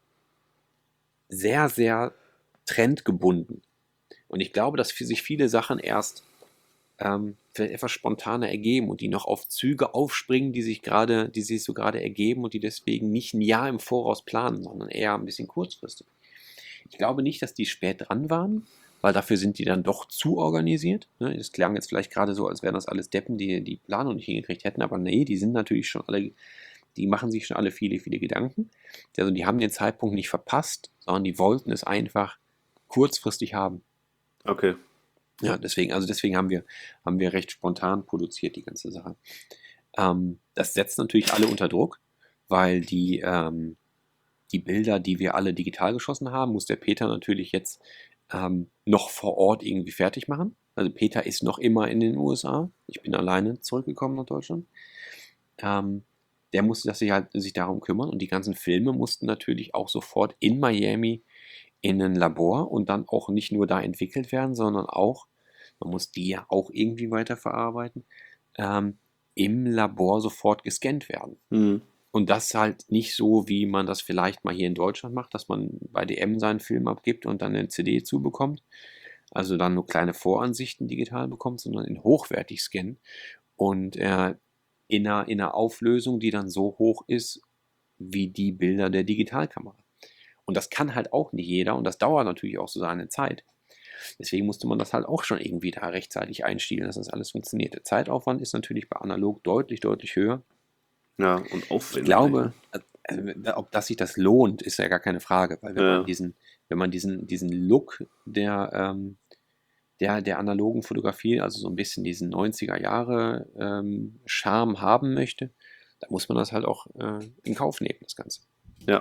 sehr, sehr trendgebunden. Und ich glaube, dass für sich viele Sachen erst ähm, vielleicht etwas spontaner ergeben und die noch auf Züge aufspringen, die sich gerade, die sich so gerade ergeben und die deswegen nicht ein Jahr im Voraus planen, sondern eher ein bisschen kurzfristig. Ich glaube nicht, dass die spät dran waren, weil dafür sind die dann doch zu organisiert. Ne? Das klang jetzt vielleicht gerade so, als wären das alles Deppen, die die Planung nicht hingekriegt hätten, aber nee, die sind natürlich schon alle, die machen sich schon alle viele, viele Gedanken. Also die haben den Zeitpunkt nicht verpasst, sondern die wollten es einfach kurzfristig haben. Okay. Ja, deswegen, also deswegen haben wir, haben wir recht spontan produziert, die ganze Sache. Ähm, das setzt natürlich alle unter Druck, weil die, ähm, die Bilder, die wir alle digital geschossen haben, muss der Peter natürlich jetzt ähm, noch vor Ort irgendwie fertig machen. Also Peter ist noch immer in den U S A. Ich bin alleine zurückgekommen nach Deutschland. Ähm, der musste das sich halt sich darum kümmern und die ganzen Filme mussten natürlich auch sofort in Miami in ein Labor und dann auch nicht nur da entwickelt werden, sondern auch, man muss die ja auch irgendwie weiterverarbeiten, ähm, im Labor sofort gescannt werden. Hm. Und das halt nicht so, wie man das vielleicht mal hier in Deutschland macht, dass man bei D M seinen Film abgibt und dann eine C D zubekommt, also dann nur kleine Voransichten digital bekommt, sondern in hochwertig scannen und äh, in, einer, in einer Auflösung, die dann so hoch ist, wie die Bilder der Digitalkamera. Und das kann halt auch nicht jeder und das dauert natürlich auch so seine Zeit. Deswegen musste man das halt auch schon irgendwie da rechtzeitig einstielen, dass das alles funktioniert. Der Zeitaufwand ist natürlich bei analog deutlich, deutlich höher. Ja, und aufwendig. Ich glaube, also, ob das sich das lohnt, ist ja gar keine Frage, weil wenn Ja. man diesen, wenn man diesen, diesen Look der, ähm, der, der analogen Fotografie, also so ein bisschen diesen neunziger Jahre ähm, Charme haben möchte, da muss man das halt auch äh, in Kauf nehmen, das Ganze. Ja.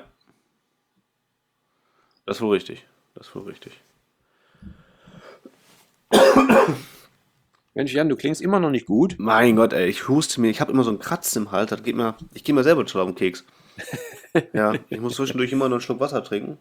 Das ist wohl richtig. Das ist wohl richtig. Mensch, Jan, du klingst immer noch nicht gut. Mein Gott, ey, ich huste mir, ich habe immer so einen Kratzen im Hals, das geht mir, ich gehe mir selber schon auf den Keks. Ja, ich muss zwischendurch immer noch einen Schluck Wasser trinken.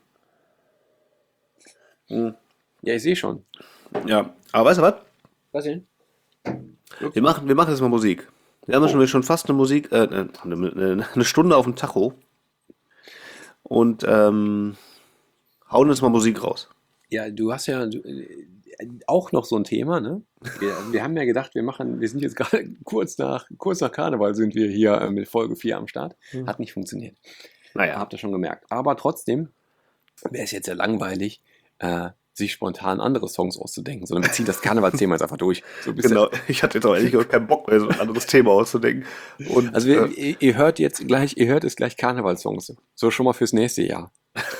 Hm. Ja, ich sehe schon. Ja, aber weißt du was? Was denn? Wir machen, wir machen jetzt mal Musik. Wir haben ja schon, schon fast eine Musik, äh, eine, eine, eine Stunde auf dem Tacho. Und ähm, hauen jetzt mal Musik raus. Ja, du hast ja du, äh, auch noch so ein Thema, ne? Wir, wir haben ja gedacht, wir machen, wir sind jetzt gerade kurz nach, kurz nach Karneval sind wir hier äh, mit Folge vier am Start. Hat nicht funktioniert. Naja, Habt ihr schon gemerkt. Aber trotzdem wäre es jetzt ja langweilig, äh, sich spontan andere Songs auszudenken, sondern wir ziehen das Karnevalsthema jetzt einfach durch. So ein bisschen. genau. Ich hatte jetzt auch ehrlich gesagt keinen Bock mehr, so ein anderes Thema auszudenken. Und, Also wir, äh, ihr, ihr hört jetzt gleich, ihr hört jetzt gleich Karnevalssongs. So schon mal fürs nächste Jahr.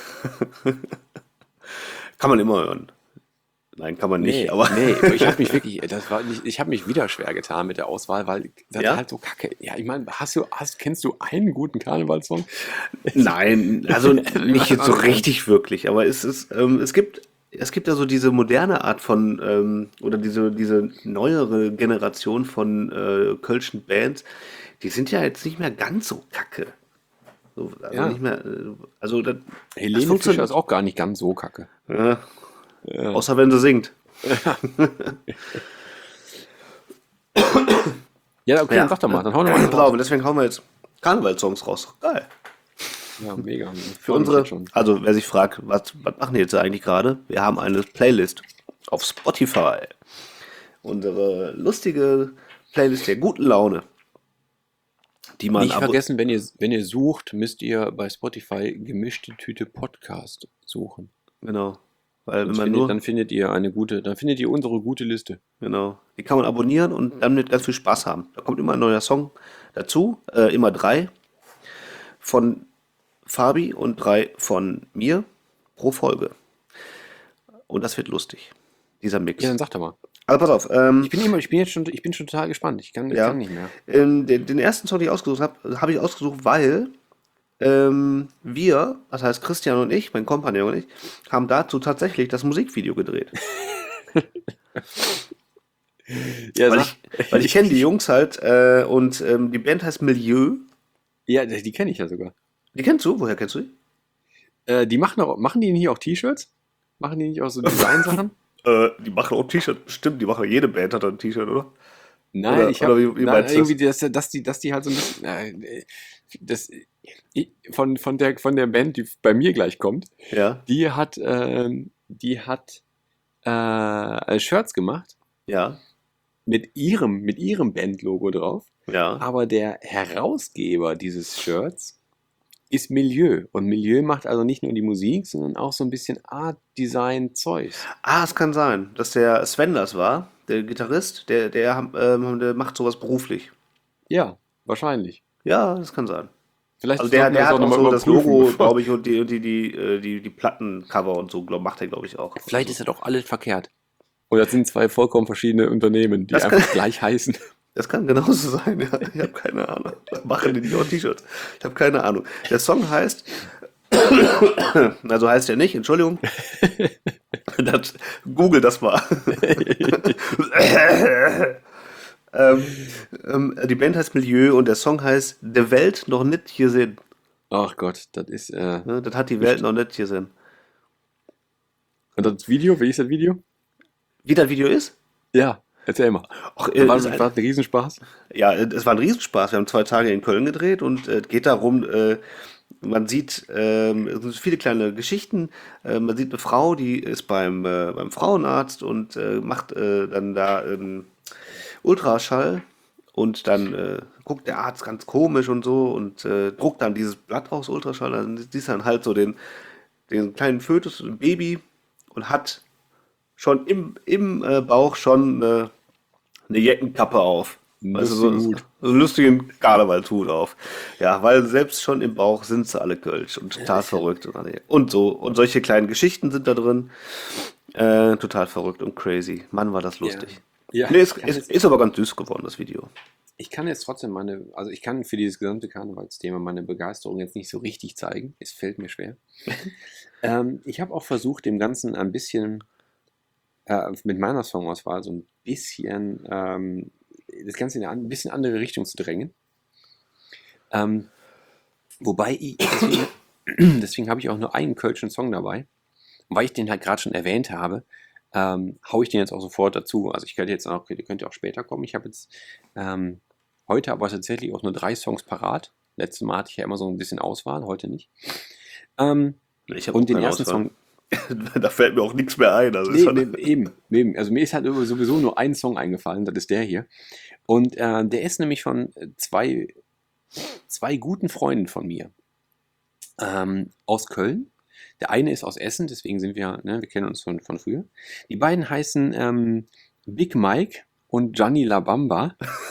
kann man immer hören. Nein, kann man nicht, Nee, aber nee, ich habe mich wirklich, das war nicht, ich habe mich wieder schwer getan mit der Auswahl, weil das Ja? ist halt so kacke. Ja, ich meine, hast du, hast, kennst du einen guten Karnevalssong? nein, also nicht jetzt so richtig wirklich, aber es ist, ähm, es gibt, es gibt ja so diese moderne Art von, ähm, oder diese, diese neuere Generation von äh, kölschen Bands, die sind ja jetzt nicht mehr ganz so kacke. So, also Ja. nicht mehr, äh, also das, Helene funktioniert- Fischer ist auch gar nicht ganz so kacke. ja, außer wenn sie singt. Ja, okay, Ja. dann sag doch mal, dann hau doch mal Pass drauf. auf, und deswegen hauen wir jetzt Karnevalssongs raus. Geil. Ja, mega. Für unsere, also wer sich fragt, was, was machen die jetzt eigentlich gerade? Wir haben eine Playlist auf Spotify. Unsere lustige Playlist der guten Laune. die man Nicht abo- vergessen, wenn ihr, wenn ihr sucht, müsst ihr bei Spotify gemischte Tüte Podcast suchen. Genau. Weil wenn Dann man findet, nur, dann findet ihr eine gute, dann findet ihr unsere gute Liste. genau, die kann man abonnieren und dann mit ganz viel Spaß haben. Da kommt immer ein neuer Song dazu, äh, immer drei von Fabi und drei von mir pro Folge. Und das wird lustig, dieser Mix. Ja, dann sag doch mal. Also pass auf, ähm, Ich bin immer, ich bin jetzt schon, ich bin schon total gespannt. Ich kann, ich Ja. kann nicht mehr. ähm, den, den ersten Song, den ich ausgesucht habe, habe ich ausgesucht, weil ähm, wir, das heißt Christian und ich, mein Kompagnon und ich, haben dazu tatsächlich das Musikvideo gedreht. Ja, Weil sag. ich, weil ich kenne die Jungs halt äh, und ähm, die Band heißt Milieu. Ja, die die kenne ich ja sogar. Die kennst du? Woher kennst du die? Äh, die machen auch, machen die nicht auch T-Shirts? Machen die nicht auch so Design-Sachen? Äh, die machen auch T-Shirt. Stimmt, die machen, jede Band hat ein T-Shirt, oder? Nein, Oder- ich habe oder wie- wie meinst du das? irgendwie, dass, dass, die, dass die halt so ein bisschen, äh, das, ich, von, von, der, von der Band, die bei mir gleich kommt, Ja, die hat, ähm, die hat äh, Shirts gemacht ja, mit ihrem, mit ihrem Bandlogo drauf, ja. aber der Herausgeber dieses Shirts ist Milieu. Und Milieu macht also nicht nur die Musik, sondern auch so ein bisschen Art, Design, Zeugs. Ah, es kann sein, dass der Sven das war, der Gitarrist, der, der, ähm, der macht sowas beruflich. Ja, wahrscheinlich. Ja, das kann sein. Vielleicht Also der, sollten wir der das hat auch auch noch so mal das überprüfen, Logo, bevor- glaube ich, und die, und die, die, äh, die, die Plattencover und so, glaub, macht er, glaube ich, auch. Vielleicht ist ja doch alles verkehrt. Und das sind zwei vollkommen verschiedene Unternehmen, die Das kann- einfach gleich heißen. Das kann genauso sein, ja. Ich habe keine Ahnung. Machen die nicht auch T-Shirts? Ich habe keine Ahnung. Der Song heißt, also heißt er nicht, Entschuldigung. Das, Google das mal. ähm, ähm, die Band heißt Milieu und der Song heißt Der Welt noch nicht hier sind. Ach Gott, das ist. Äh, Ne, das hat die Welt noch nicht hier sind. und das Video, wie ist das Video? Wie das Video ist? Ja, erzähl mal. Ach, äh, War ist das ein- war das ein Riesenspaß? Ja, äh, es war ein Riesenspaß. Wir haben zwei Tage in Köln gedreht und es äh, geht darum, äh, man sieht ähm, es sind viele kleine Geschichten. Äh, man sieht eine Frau, die ist beim, äh, beim Frauenarzt und äh, macht äh, dann da ähm, Ultraschall und dann äh, guckt der Arzt ganz komisch und so und äh, druckt dann dieses Blatt raus, Ultraschall. Dann siehst du dann halt so den, den kleinen Fötus, ein Baby und hat schon im, im äh, Bauch schon äh, eine Jeckenkappe auf. Weißt du, so, Lustigen so Hut. einen lustigen Karnevalshut auf. Ja, weil selbst schon im Bauch sind sie alle Kölsch und total verrückt. Und, alle- und so. Und solche kleinen Geschichten sind da drin. Äh, total verrückt und crazy. Mann, war das lustig. Ja, Nee, es, ich, kann es jetzt, ist aber ganz süß geworden, das Video. ich kann jetzt trotzdem meine, also ich kann für dieses gesamte Karnevalsthema meine Begeisterung jetzt nicht so richtig zeigen. Es fällt mir schwer. ähm, ich habe auch versucht, dem Ganzen ein bisschen äh, mit meiner Songauswahl so ein bisschen ähm, das Ganze in eine ein bisschen andere Richtung zu drängen. Ähm, wobei ich, deswegen, deswegen habe ich auch nur einen kölschen Song dabei. Und weil ich den halt gerade schon erwähnt habe, ähm, haue ich den jetzt auch sofort dazu. Also ich könnte jetzt auch, der könnte auch später kommen. Ich habe jetzt ähm, heute aber tatsächlich auch nur drei Songs parat. Letztes Mal hatte ich ja immer so ein bisschen Auswahl, heute nicht. Ähm, Ich hab und auch den keine ersten Auswahl. Song, Da fällt mir auch nichts mehr ein. Also Nee, ist halt- nee, eben, eben. Also mir ist halt sowieso nur ein Song eingefallen, das ist der hier. Und äh, der ist nämlich von zwei, zwei guten Freunden von mir ähm, aus Köln. Der eine ist aus Essen, deswegen sind wir, ne, wir kennen uns von, von früher. Die beiden heißen ähm, Big Mike und Gianni La Bamba.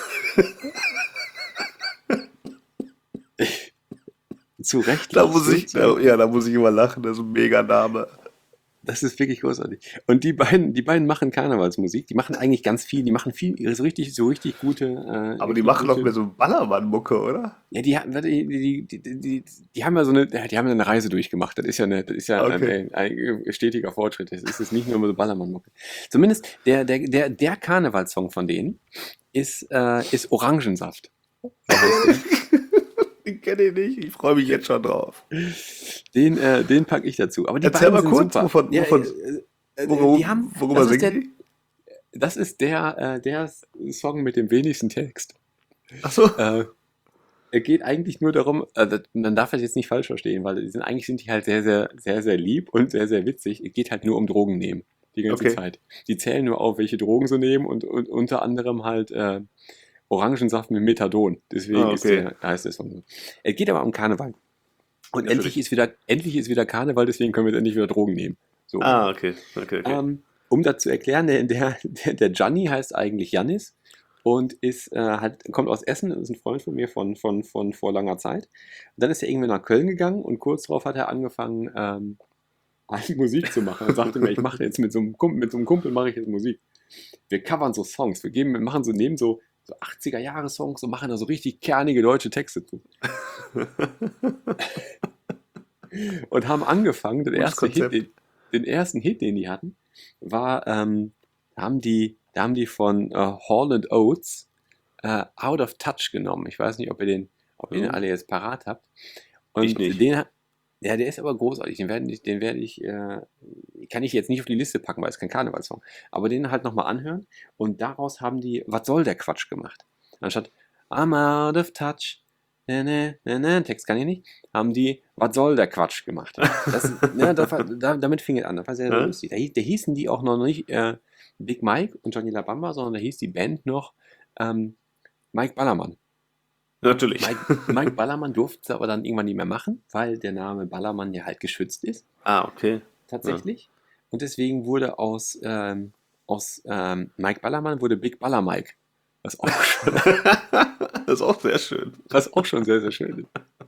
Zu Recht. Da lachst muss du. ich, da, ja, da muss ich immer lachen. Das ist ein mega Name. Das ist wirklich großartig. Und die beiden, die beiden machen Karnevalsmusik. Die machen eigentlich ganz viel. Die machen viel, so richtig, so richtig gute. Äh, Aber die richtig machen doch gute- mehr so Ballermann-Mucke, oder? Ja, die, haben- warte, die, die, die, die, die haben ja so eine, die haben eine Reise durchgemacht. Das ist ja, eine, das ist ja Okay. ein, ein, ein stetiger Fortschritt. Das ist jetzt nicht nur so Ballermann-Mucke. Zumindest der, der, der, der Karnevalssong von denen ist, äh, ist Orangensaft. So heißt der. Den kenne ich nicht. Ich freue mich jetzt schon drauf. Den, äh, den packe ich dazu. Aber die Erzähl beiden mal sind kurz, super. wovon- Ja, wovon- äh, äh, Worum, die haben, worüber das ist der, singen die? Das ist der, äh, der Song mit dem wenigsten Text. Achso. Äh, er geht eigentlich nur darum, äh, das- man darf das jetzt nicht falsch verstehen, weil die sind, eigentlich sind die halt sehr, sehr, sehr, sehr lieb und sehr, sehr witzig. Es geht halt nur um Drogen nehmen, die ganze Okay. Zeit. Die zählen nur auf, welche Drogen sie nehmen und, und unter anderem halt äh, Orangensaft mit Methadon. Deswegen Ah, ist okay. der, heißt der Song so. Es geht aber um Karneval. Und Natürlich. endlich ist, wieder, endlich ist wieder Karneval, deswegen können wir jetzt endlich wieder Drogen nehmen. So. Ah, okay. Okay, okay. Ähm, um das zu erklären, der, der, der, der Gianni heißt eigentlich Jannis und ist, äh, hat, kommt aus Essen, ist ein Freund von mir von, von, von vor langer Zeit. Und dann ist er irgendwann nach Köln gegangen und kurz darauf hat er angefangen, ähm, eigentlich Musik zu machen. Er sagte mir, ich mache jetzt mit so einem Kumpel, mit so einem Kumpel mache ich jetzt Musik. Wir covern so Songs, wir geben, wir machen so, nehmen so, so achtziger-Jahre-Songs und machen da so richtig kernige deutsche Texte zu. Und haben angefangen, den Gutes ersten, Hit, Konzept. den, den ersten Hit, den die hatten, war, ähm, da haben die, da haben die von äh, Hall and Oates äh, Out of Touch genommen. Ich weiß nicht, ob ihr den, ob ihr den Mhm. alle jetzt parat habt. Und Ich nicht. den, ha- ja, der ist aber großartig. Den werde ich, den werde ich, äh, kann ich jetzt nicht auf die Liste packen, weil es kein Karnevalssong. Aber den halt nochmal anhören. Und daraus haben die, was soll der Quatsch gemacht? Anstatt I'm out of touch, ne, ne, ne, ne, Text kann ich nicht, haben die, was soll der Quatsch gemacht. Das, ja, das war, da, damit fing es an. Das war sehr, sehr Ja. lustig. Da, hieß- da hießen die auch noch nicht äh, Big Mike und Johnny La Bamba, sondern da hieß die Band noch ähm, Mike Ballermann. Natürlich. Mike, Mike Ballermann durfte es aber dann irgendwann nicht mehr machen, weil der Name Ballermann ja halt geschützt ist, Ah, okay. tatsächlich. Und deswegen wurde aus, ähm, aus ähm, Mike Ballermann wurde Big Baller Mike. Was auch, schon, Das ist auch sehr schön. was auch schon sehr, sehr schön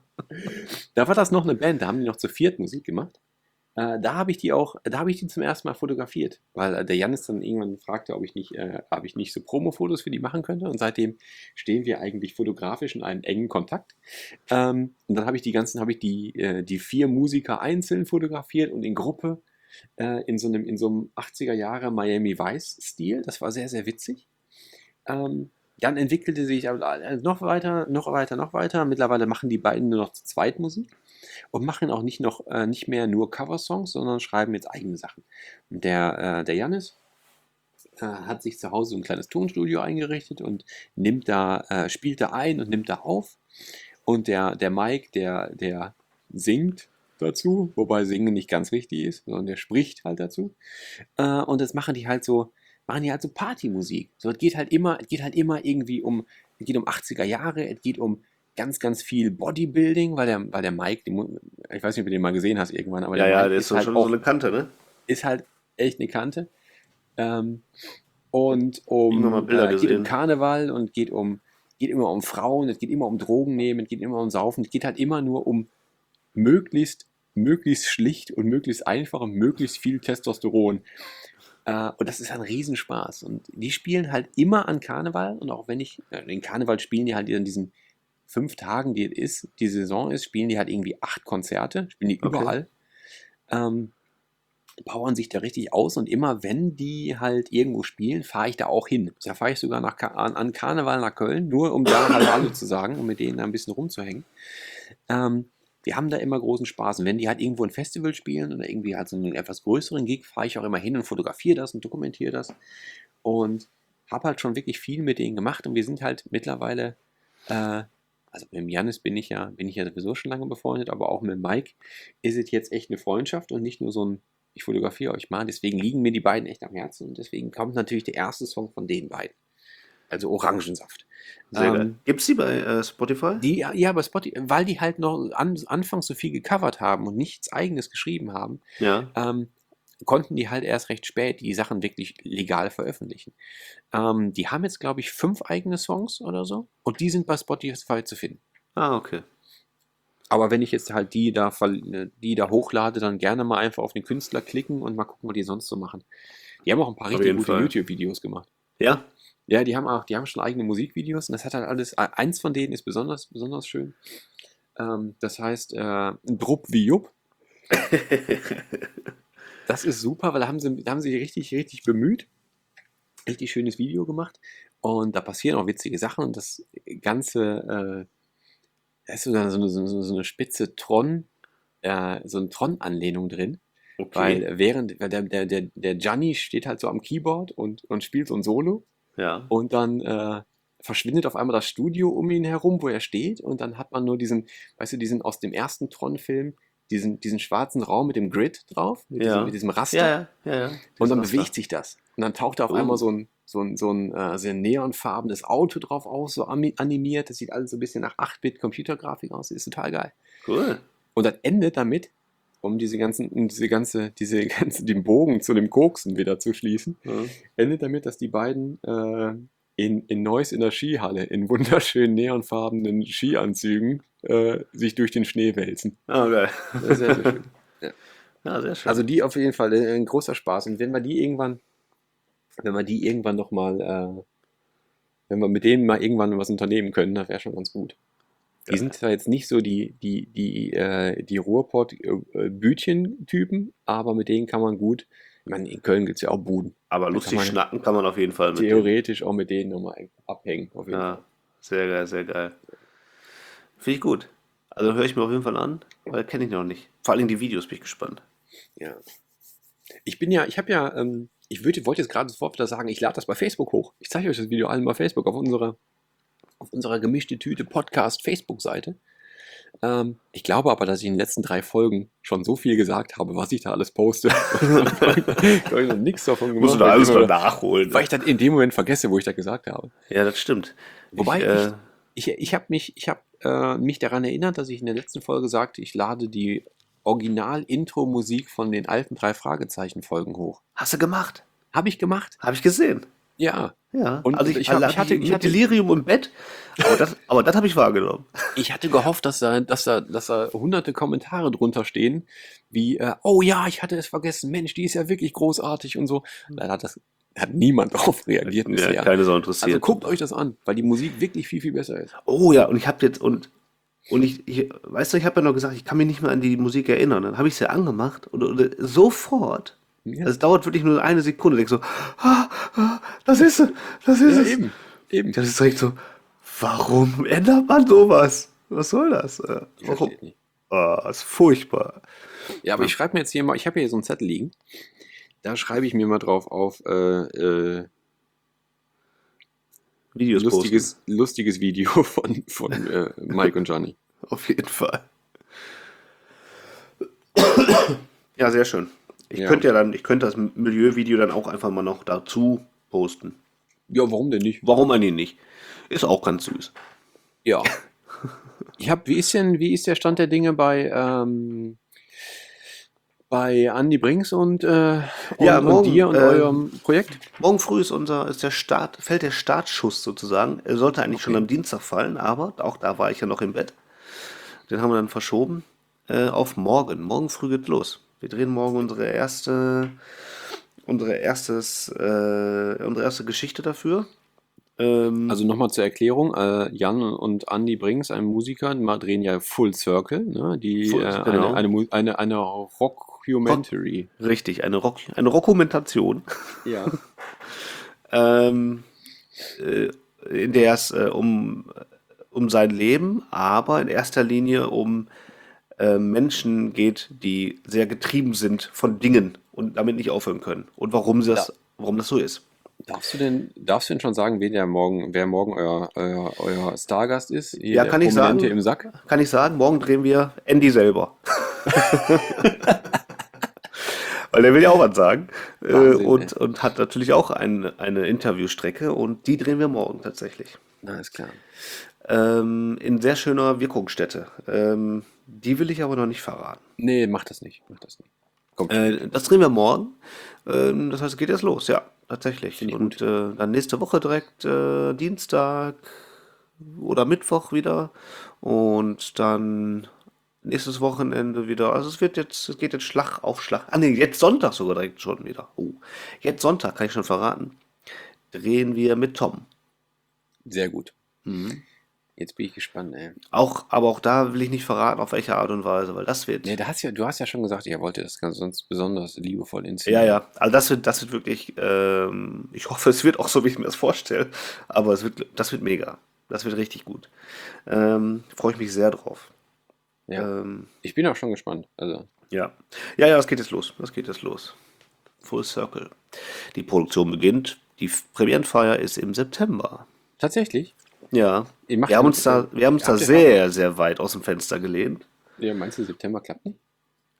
ist. Da war das noch eine Band, da haben die noch zu viert Musik gemacht. Äh, da habe ich die auch, da habe ich die zum ersten Mal fotografiert, weil äh, der Janis dann irgendwann fragte, ob ich nicht, äh, ob ich nicht so Promo-Fotos für die machen könnte. Und seitdem stehen wir eigentlich fotografisch in einem engen Kontakt. Ähm, und dann habe ich die ganzen, habe ich die, äh, die vier Musiker einzeln fotografiert und in Gruppe äh, in so einem, in so einem achtziger Jahre Miami Vice-Stil. Das war sehr, sehr witzig. Ähm, dann entwickelte sich aber äh, noch weiter, noch weiter, noch weiter. Mittlerweile machen die beiden nur noch zu zweit Musik und machen auch nicht noch äh, nicht mehr nur Coversongs, sondern schreiben jetzt eigene Sachen. Und der, äh, der Jannis äh, hat sich zu Hause so ein kleines Tonstudio eingerichtet und nimmt da, äh, spielt da ein und nimmt da auf. Und der, der Mike, der, der singt dazu, wobei Singen nicht ganz wichtig ist, sondern der spricht halt dazu. Äh, und das machen die halt so, machen die halt so Partymusik. So, es geht halt immer, es geht halt immer irgendwie um, es geht um achtziger Jahre, es geht um ganz, ganz viel Bodybuilding, weil der, weil der Mike, die, Mu- ich weiß nicht, ob du den mal gesehen hast irgendwann, aber Ja, der ja, Mike der ist so halt schon auch, so eine Kante, ne? ist halt echt eine Kante. Ähm, und Irgendwann mal um, Bilder äh, geht um gesehen. Karneval und geht um, geht immer um Frauen, es geht immer um Drogen nehmen, es geht immer um Saufen, es geht halt immer nur um möglichst, möglichst schlicht und möglichst einfach und möglichst viel Testosteron. Äh, und das ist ein Riesenspaß. Und die spielen halt immer an Karneval. Und auch wenn ich, äh, den Karneval spielen die halt in diesen fünf Tagen, die es ist, die Saison ist, spielen die halt irgendwie acht Konzerte, spielen die Okay. überall. Ähm, powern sich da richtig aus. Und immer wenn die halt irgendwo spielen, fahre ich da auch hin. Da fahre ich sogar nach, Ka- an, an Karneval nach Köln, nur um da halt Hallo zu sagen und mit denen da ein bisschen rumzuhängen. Ähm, wir haben da immer großen Spaß. Und wenn die halt irgendwo ein Festival spielen oder irgendwie halt so einen etwas größeren Gig, fahre ich auch immer hin und fotografiere das und dokumentiere das. Und habe halt schon wirklich viel mit denen gemacht. Und wir sind halt mittlerweile, äh, also mit dem Jannis bin ich ja, bin ich ja sowieso schon lange befreundet, aber auch mit Mike ist es jetzt echt eine Freundschaft und nicht nur so ein, ich fotografiere euch mal. Deswegen liegen mir die beiden echt am Herzen. Und deswegen kommt natürlich der erste Song von den beiden. Also Orangensaft. Sehr Ähm, geil. Gibt's die bei äh, Spotify? Die, ja, bei Spotify, weil die halt noch an, anfangs so viel gecovert haben und nichts eigenes geschrieben haben, Ja. ähm, konnten die halt erst recht spät die Sachen wirklich legal veröffentlichen. Ähm, die haben jetzt, glaube ich, fünf eigene Songs oder so und die sind bei Spotify zu finden. Ah, okay. Aber wenn ich jetzt halt die da, verl- die da hochlade, dann gerne mal einfach auf den Künstler klicken und mal gucken, was die sonst so machen. Die haben auch ein paar Auf richtig jeden gute Fall. YouTube-Videos gemacht. Ja? Ja, die haben auch, die haben schon eigene Musikvideos und das hat halt alles, e- eins von denen ist besonders, besonders schön. Ähm, das heißt, äh, Drupp wie Jupp. Das ist super, weil da haben sie, da haben sie richtig, richtig bemüht. Richtig schönes Video gemacht. Und da passieren auch witzige Sachen und das Ganze, äh, da ist sogar so eine, so eine, so eine spitze Tron, äh, so eine Tron-Anlehnung drin. Okay. Weil während, weil der, der, der, der Gianni steht halt so am Keyboard und, und spielt so ein Solo. Ja. Und dann äh, verschwindet auf einmal das Studio um ihn herum, wo er steht. Und dann hat man nur diesen, weißt du, diesen aus dem ersten Tron-Film, diesen, diesen schwarzen Raum mit dem Grid drauf, mit, Ja. diesem, mit diesem Raster. Ja, ja, ja. ja. Und dann Das bewegt sich das. Und dann taucht da auf Oh. einmal so ein, so ein, so ein äh, sehr neonfarbenes Auto drauf aus, so ami- animiert. Das sieht alles so ein bisschen nach acht Bit Computergrafik aus. Das ist total geil. Cool. Und das endet damit, um diese ganzen, um diese ganze, diese ganze, den Bogen zu dem Koksen wieder zu schließen, Ja. endet damit, dass die beiden äh, in, in Neuss in der Skihalle in wunderschönen neonfarbenen Skianzügen äh, sich durch den Schnee wälzen. Ah, geil. Das ist sehr, sehr schön. Ja, sehr schön. Also die auf jeden Fall äh, ein großer Spaß. Und wenn wir die irgendwann, wenn wir die irgendwann noch mal, äh, wenn wir mit denen mal irgendwann was unternehmen können, das wäre schon ganz gut. Die Ja. sind zwar jetzt nicht so die, die, die, äh, die Ruhrpott-Bütchen-Typen, aber mit denen kann man gut, ich meine, in Köln gibt es ja auch Buden. Aber Da lustig kann man schnacken kann man auf jeden Fall mit denen. theoretisch auch mit denen nochmal abhängen. Auf jeden Ja, sehr geil, sehr geil. Finde ich gut. Also höre ich mir auf jeden Fall an, weil kenne ich noch nicht. Vor allem die Videos bin ich gespannt. Ja. Ich bin ja, ich habe ja, ähm, ich würde, wollte jetzt gerade sofort wieder sagen, ich lade das bei Facebook hoch. Ich zeige euch das Video allen bei Facebook auf unserer, auf unserer gemischte Tüte Podcast Facebook-Seite. Ähm, ich glaube aber, dass ich in den letzten drei Folgen schon so viel gesagt habe, was ich da alles poste. Ich habe noch nichts davon gemacht. Musst du da weil alles ich mal immer- nachholen. Weil ich dann in dem Moment vergesse, wo ich das gesagt habe. Ja, das stimmt. Wobei ich, äh, Ich, ich habe mich, ich hab, äh, mich daran erinnert, dass ich in der letzten Folge sagte, ich lade die Original-Intro-Musik von den alten drei Fragezeichen-Folgen hoch. hast du gemacht? Habe ich gemacht? Habe ich gesehen. Ja. Ja. Und also ich, ich hab- lag ich hatte- mit ich hatte- Delirium im Bett, aber das, aber das habe ich wahrgenommen. Ich hatte gehofft, dass da, dass da, dass da hunderte Kommentare drunter stehen, wie, äh, oh ja, ich hatte es vergessen, Mensch, die ist ja wirklich großartig und so. Leider hat das hat niemand darauf reagiert Ja, bisher. keine Sau interessiert. Also guckt euch das an, weil die Musik wirklich viel, viel besser ist. Oh ja, und ich habe jetzt und und ich, ich weißt du, ich habe ja noch gesagt, ich kann mich nicht mehr an die Musik erinnern. Dann habe ich sie angemacht und, und sofort. Ja. Es dauert wirklich nur eine Sekunde. Ich so, ah, ah, das ist es, das ist Ja, es. eben. Eben. Das ist direkt so, warum ändert man sowas? Was soll das? Äh, Ich Warum? verstehe nicht. Ah, ist furchtbar. Ja, aber ich schreibe mir jetzt hier mal, ich habe hier so einen Zettel liegen. Da schreibe ich mir mal drauf auf äh, äh, Videos lustiges, lustiges Video von, von äh, Mike und Johnny. posten. Auf jeden Fall. Ja, sehr schön. Ich Ja. könnte ja dann, ich könnte das Milieuvideo dann auch einfach mal noch dazu posten. Ja, warum denn nicht? Warum eigentlich nicht? Ist auch ganz süß. Ja. Ich hab, wie ist denn, wie ist der Stand der Dinge bei, ähm, bei Andy Brinks und, äh, und, Ja, und morgen, dir und äh, eurem Projekt? Morgen früh ist unser, ist der Start, fällt der Startschuss sozusagen. Er sollte eigentlich schon Okay. am Dienstag fallen, aber auch da war ich ja noch im Bett. Den haben wir dann verschoben äh, auf morgen. Morgen früh geht los. Wir drehen morgen unsere erste, unsere erstes, äh, unsere erste Geschichte dafür. Ähm, Also nochmal zur Erklärung, äh, Jan und Andy Brinks, ein Musiker, die drehen ja Full Circle, ne? Die Full- äh, genau. eine, eine, Mu- eine, eine Rockumentary. richtig, eine Rock, eine Rockumentation. Ja. ähm, äh, in der es äh, um, um sein Leben, aber in erster Linie um äh, Menschen geht, die sehr getrieben sind von Dingen und damit nicht aufhören können. Und warum sie das, Ja. warum das so ist. Darfst du denn, darfst du denn schon sagen, wer der morgen, wer morgen euer, euer, euer Stargast ist? Hier Ja, der kann ich Prominente sagen. im Sack? Kann ich sagen, morgen drehen wir Andy selber. Weil der will ja auch was sagen. Äh, Wahnsinn, und, ey. und hat natürlich auch ein, eine Interviewstrecke und die drehen wir morgen tatsächlich. Na, ist klar. Ähm, in sehr schöner Wirkungsstätte. Ähm, die will ich aber noch nicht verraten. Nee, mach das nicht. Mach das nicht. Komm. Äh, das drehen wir morgen. Ähm, das heißt, es geht jetzt los, ja, tatsächlich. Finde ich Und äh, dann nächste Woche direkt äh, Dienstag oder Mittwoch wieder. Und dann nächstes Wochenende wieder. Also es wird jetzt, es geht jetzt Schlag auf Schlag. Ah nee, jetzt Sonntag sogar direkt schon wieder. Oh, jetzt Sonntag, kann ich schon verraten. Drehen wir mit Tom. Sehr gut. Mhm. Jetzt bin ich gespannt, ey. Auch, aber auch da will ich nicht verraten, auf welche Art und Weise, weil das wird. Nee, da hast ja, du hast ja schon gesagt, ihr wollt das ganz sonst besonders liebevoll inszenieren. Ja, ja, also das wird, das wird wirklich, ähm, ich hoffe, es wird auch so, wie ich mir das vorstelle, aber es wird, das wird mega. Das wird richtig gut. Ähm, freue ich mich sehr drauf. Ja. Ähm, Ich bin auch schon gespannt. Also, ja. Ja, ja, das geht jetzt los. Das geht jetzt los. Full Circle. Die Produktion beginnt. Die Premierenfeier ist im September. tatsächlich? Ja. Ihr macht Wir haben ja- uns da, wir haben uns da habt ihr- sehr, sehr weit aus dem Fenster gelehnt. Ja, meinst du, September klappt nicht?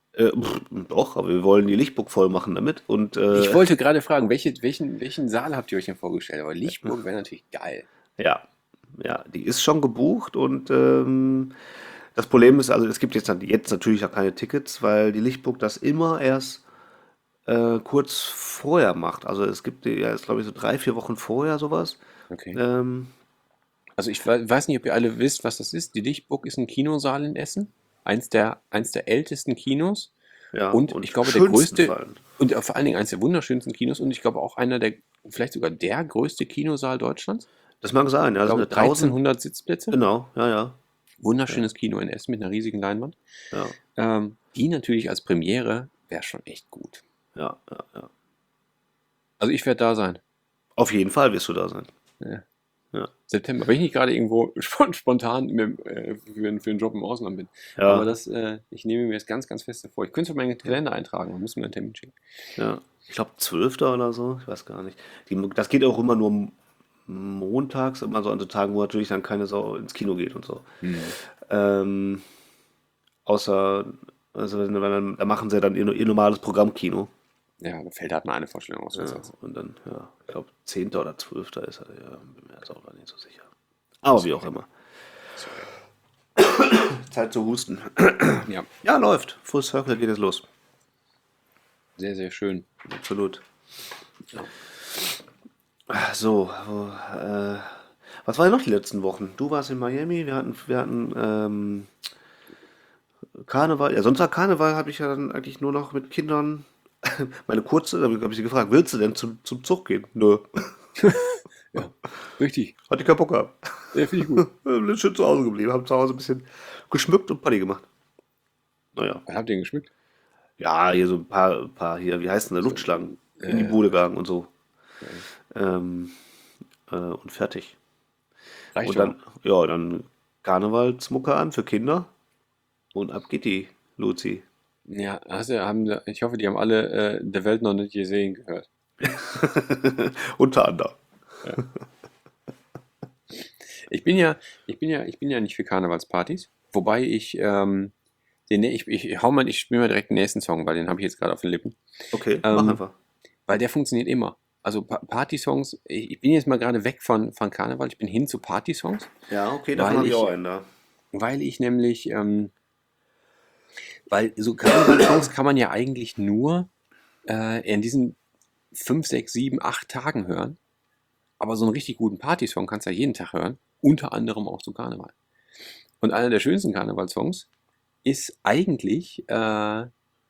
Äh, pff, doch, aber wir wollen die Lichtburg voll machen damit. Und äh, Ich wollte gerade fragen, welche, welchen, welchen Saal habt ihr euch denn vorgestellt? Aber Lichtburg wäre natürlich geil. ja, ja, die ist schon gebucht und ähm, das Problem ist, also es gibt jetzt, jetzt natürlich auch keine Tickets, weil die Lichtburg das immer erst äh, kurz vorher macht. Also es gibt ja, ist glaube ich so drei, vier Wochen vorher sowas. Okay. Ähm, Also ich we- weiß nicht, ob ihr alle wisst, was das ist. Die Lichtburg ist ein Kinosaal in Essen. Eins der, eins der ältesten Kinos. ja, Und ich glaube, der schönsten größte, vor allem. und vor allen Dingen eines der wunderschönsten Kinos und ich glaube auch einer der, vielleicht sogar der größte Kinosaal Deutschlands. Das mag sein, ja, Ich das glaube sind tausend. dreizehnhundert Sitzplätze. Genau, ja, ja, Wunderschönes Kino in Essen mit einer riesigen Leinwand. ja, Ähm, die natürlich als Premiere wäre schon echt gut. ja, ja, ja. Also ich werde da sein. Auf jeden Fall wirst du da sein. Ja. Ja. September. Wenn ich nicht gerade irgendwo spon- spontan mit, äh, für, für einen Job im Ausland bin. Ja. Aber das, äh, ich nehme mir das ganz, ganz fest vor. Ich könnte es auf meinen Kalender eintragen, dann muss mir einen Termin schicken. Ja, ich glaube zwölfter oder so, ich weiß gar nicht. Die, das geht auch immer nur m- montags, immer so an so Tagen, wo natürlich dann keine Sau ins Kino geht und so. Ähm, außer, also wenn, wenn dann, da machen sie dann ihr, ihr normales Programmkino. Ja, da fällt halt mal eine Vorstellung aus. Ja, was und dann, ja, ich glaube zehnter oder zwölfter ist er, ja, bin mir jetzt auch gar nicht so sicher. Aber wie auch immer. Zeit zu husten. Ja, Ja, läuft. Full Circle geht jetzt los. sehr, sehr schön. Absolut. So, wo, äh, was war denn noch die letzten Wochen? Du warst in Miami, wir hatten, wir hatten ähm, Karneval. Ja, Sonntag Karneval habe ich ja dann eigentlich nur noch mit Kindern. Meine Kurze, da habe ich sie gefragt, willst du denn zum, zum Zug gehen? Nö. Richtig. Hatte ich keinen Bock gehabt. Ja, finde ich gut. Wir sind schön zu Hause geblieben, haben zu Hause ein bisschen geschmückt und Party gemacht. Naja. Was habt ihr denn geschmückt? Ja, hier so ein paar, paar hier, wie heißt denn der, Luftschlangen in die äh, Bude gegangen und so. Ähm, äh, und fertig. Reicht Und doch. dann, ja, dann Karnevalsmucke an für Kinder und ab geht die, Luzi. Ja, hast du, haben, ich hoffe, die haben alle äh, der Welt noch nicht gesehen gehört. Unter anderem. Ich bin ja, ich bin ja, ich bin ja nicht für Karnevalspartys, wobei ich, ähm, den, ich, ich hau mal, ich spiele mal direkt den nächsten Song, weil den habe ich jetzt gerade auf den Lippen, Okay, mach Ähm, einfach. weil der funktioniert immer. Also Pa- Party-Songs, ich, ich bin jetzt mal gerade weg von, von Karneval, ich bin hin zu Party-Songs, Ja, okay, weil davon habe ich ich- auch einen da. weil ich nämlich, ähm, weil so Karneval-Songs kann man ja eigentlich nur äh, in diesen fünf, sechs, sieben, acht Tagen hören. Aber so einen richtig guten Party-Song kannst du ja jeden Tag hören, unter anderem auch zu Karneval. Und einer der schönsten Karneval-Songs ist eigentlich äh,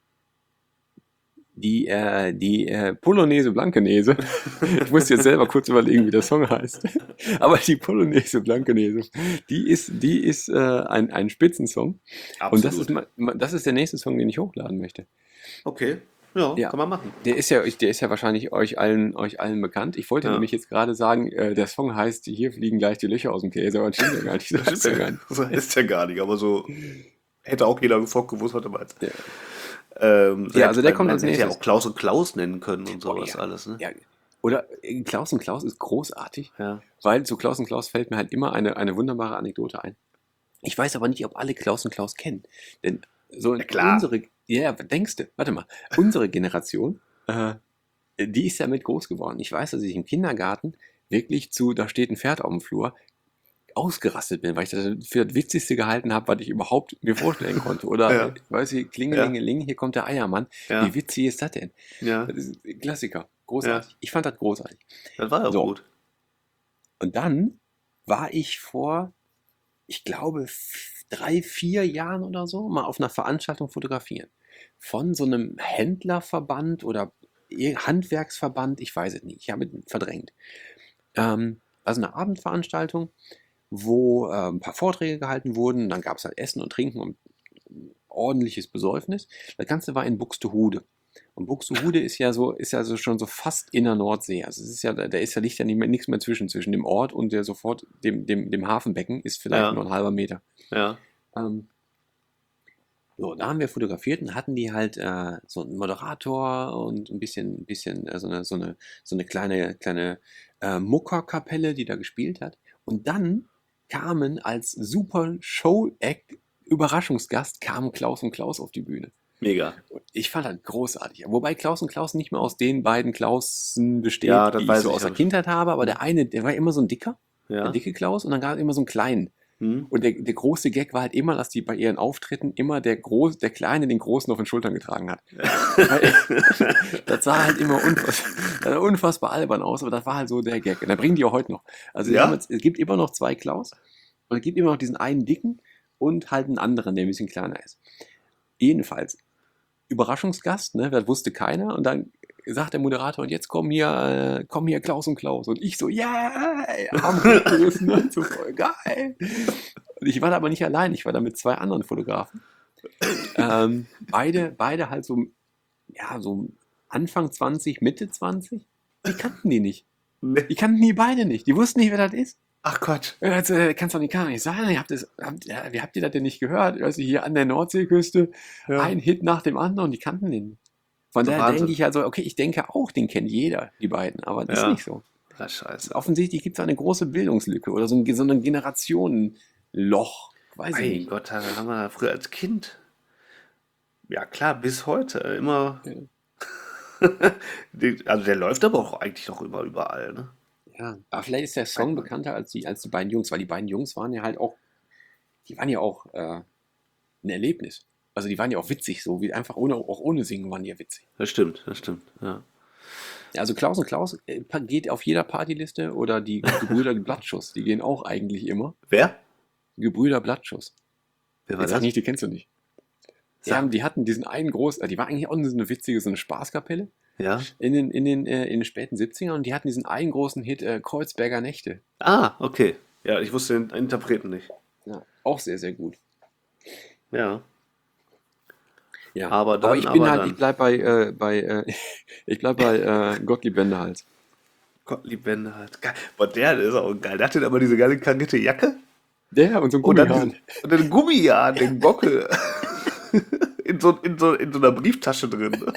die, äh, die äh, Polonaise Blankenese. Ich muss jetzt selber kurz überlegen, wie der Song heißt. Aber die Polonaise Blankenese, die ist, die ist äh, ein, ein Spitzensong. Und das ist, ma- ma- das ist der nächste Song, den ich hochladen möchte. Okay, ja, Ja. kann man machen. Der ist ja, der ist ja wahrscheinlich euch allen, euch allen bekannt. Ich wollte Ja. nämlich jetzt gerade sagen, äh, der Song heißt Hier fliegen gleich die Löcher aus dem Käse, aber das stimmt ja gar nicht. Das heißt ja gar nicht. Das heißt ja gar nicht, aber so hätte auch jeder sofort gewusst, was du meinst. Ja. Ähm, Ja, also der man- kommt man als hätte ja nächstes. auch Klaus und Klaus nennen können und sowas ja. alles, ne? Ja. Oder äh, Klaus und Klaus ist großartig, Ja. weil zu Klaus und Klaus fällt mir halt immer eine, eine wunderbare Anekdote ein. Ich weiß aber nicht, ob alle Klaus und Klaus kennen. Denn so Ja, klar. unsere, ja, denkst du, warte mal, unsere Generation, äh, die ist damit groß geworden. Ich weiß, dass ich im Kindergarten wirklich zu, da steht ein Pferd auf dem Flur, ausgerastet bin, weil ich das für das Witzigste gehalten habe, was ich überhaupt mir vorstellen konnte. Oder, Ja. weiß ich, Klingelingeling, hier kommt der Eiermann. Ja. Wie witzig ist das denn? Ja, Das ist ein Klassiker. Großartig. Ich fand das großartig. das war ja So. gut. Und dann war ich vor, ich glaube, f- drei, vier Jahren oder so mal auf einer Veranstaltung fotografieren. Von so einem Händlerverband oder ir- Handwerksverband, ich weiß es nicht, ich habe es verdrängt. Ähm, also eine Abendveranstaltung, wo äh, ein paar Vorträge gehalten wurden, dann gab es halt Essen und Trinken und ein ordentliches Besäufnis. Das Ganze war in Buxtehude. Und Buxtehude ist ja so, ist ja so schon so fast in der Nordsee. Also es ist ja, da da ist ja liegt ja nicht mehr, nichts mehr zwischen, zwischen dem Ort und der sofort dem, dem, dem Hafenbecken ist vielleicht Ja. nur ein halber Meter. Ja. Ähm, so, da haben wir fotografiert und hatten die halt äh, so einen Moderator und ein bisschen, ein bisschen äh, so, eine, so, eine, so eine kleine, kleine äh, Muckerkapelle, die da gespielt hat. Und dann kamen als super Show-Act, Überraschungsgast, kamen Klaus und Klaus auf die Bühne. Mega. Ich fand das großartig. Wobei Klaus und Klaus nicht mehr aus den beiden Klausen besteht, Ja, das die ich weiß so ich, aus der aber- Kindheit habe, aber der eine, der war immer so ein dicker, der Ja. dicke Klaus, und dann gab es immer so einen kleinen. Hm? Und der, der große Gag war halt immer, dass die bei ihren Auftritten immer der, Groß, der Kleine den Großen auf den Schultern getragen hat. Weil, das sah halt immer unfassbar, unfassbar albern aus, aber das war halt so der Gag. Und da bringen die auch heute noch. Also die Ja? haben jetzt, es gibt immer noch zwei Klaus und es gibt immer noch diesen einen dicken und halt einen anderen, der ein bisschen kleiner ist. Jedenfalls, Überraschungsgast, ne, das wusste keiner, und dann sagt der Moderator, und jetzt kommen hier, äh, kommen hier Klaus und Klaus. Und ich so, ja, yeah! Arm hochgerissen und so, voll geil. Und ich war da aber nicht allein, ich war da mit zwei anderen Fotografen. Ähm, beide, beide halt so, ja, so Anfang zwanzig, Mitte zwanzig. Die kannten die nicht. Nee. Die kannten die beide nicht. Die wussten nicht, wer das ist. Ach Gott. Ja, also, äh, kannst doch nicht, kann doch nicht sein. Ihr habt das, habt, ja, wie habt ihr das denn nicht gehört? Also hier an der Nordseeküste, Ja. ein Hit nach dem anderen, und die kannten den. Von So daher Wahnsinn. denke ich also, okay, ich denke auch, den kennt jeder, die beiden, aber das Ja. ist nicht so. Ah, scheiße. Offensichtlich gibt es eine große Bildungslücke oder so ein, so ein Generationenloch. Weiß ich Mein nicht. Gott, da haben wir früher als Kind. Ja klar, bis heute äh, immer. Die- also der läuft aber auch eigentlich noch immer überall, ne? Ja, aber vielleicht ist der Song bekannter als die, als die beiden Jungs, weil die beiden Jungs waren ja halt auch, die waren ja auch äh, ein Erlebnis. Also die waren ja auch witzig, so wie einfach ohne, auch ohne Singen waren die ja witzig. Das stimmt, das stimmt. Ja. Also Klaus und Klaus äh, geht auf jeder Partyliste, oder die Gebrüder Blattschuss, die gehen auch eigentlich immer. Wer? Gebrüder Blattschuss. Wer war Jetzt sag das? nicht, die kennst du nicht. Die, Ja. haben, die hatten diesen einen großen, die war eigentlich auch so eine witzige, so eine Spaßkapelle Ja. in den, in den, äh, in den späten siebzigern, und die hatten diesen einen großen Hit, äh, Kreuzberger Nächte. Ah, okay. Ja, ich wusste den Interpreten nicht. Ja, auch sehr, sehr gut. Ja. Ja, Aber dann, ich bin aber halt, dann. ich bleib bei, äh, bei, äh, ich bleib bei äh, Gottlieb Wendehals. Gottlieb Wende halt. Geil. Boah, der ist auch geil. Der hatte aber diese geile karierte Jacke. Der und so ein Und dann, Gummihahn. diesen- und den Gummihahn, den Gockel. in, so, in, so, in so einer Brieftasche drin. Ne?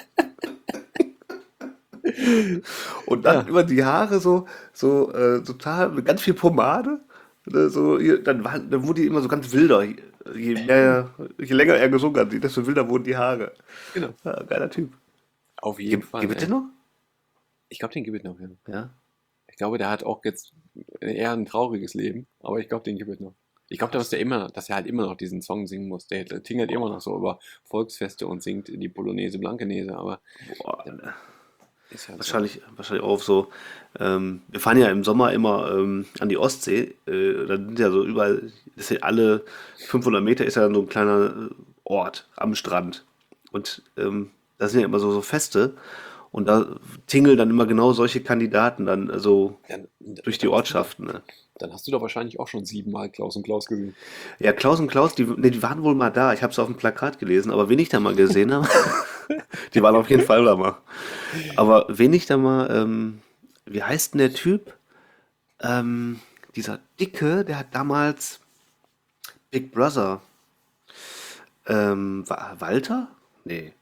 Und dann Ja. über die Haare so, so äh, total, mit ganz viel Pomade. Ne, so, hier, dann, war, dann wurde die immer so ganz wilder. Je, mehr, je länger er gesungen hat, desto wilder wurden die Haare. Genau. Ja, geiler Typ. Auf jeden Gibt Fall. gibt es ey. den noch? Ich glaube, den gibt es noch. Ja. Ja. Ich glaube, der hat auch jetzt eher ein trauriges Leben, aber ich glaube, den gibt es noch. Ich glaube, dass der immer, dass er halt immer noch diesen Song singen muss. Der, der tingelt immer noch so über Volksfeste und singt die Polonaise Blankenese, aber Boah, ist halt wahrscheinlich, wahrscheinlich auch auf so. Ähm, wir fahren ja im Sommer immer ähm, an die Ostsee. Äh, da sind ja so überall, das sind alle fünfhundert Meter ist ja so ein kleiner äh, Ort am Strand. Und ähm, da sind ja immer so, so Feste. Und da tingeln dann immer genau solche Kandidaten dann so so. Dann, durch die Ortschaften. Ne? Dann hast du doch wahrscheinlich auch schon siebenmal Klaus und Klaus gesehen. Ja, Klaus und Klaus, die, nee, die waren wohl mal da. Ich habe es auf dem Plakat gelesen, aber wen ich da mal gesehen habe, die waren auf jeden Fall da mal. Aber wen ich da mal, ähm, wie heißt denn der Typ? Ähm, dieser Dicke, der hat damals Big Brother. Ähm, Wa- Walter? Nee.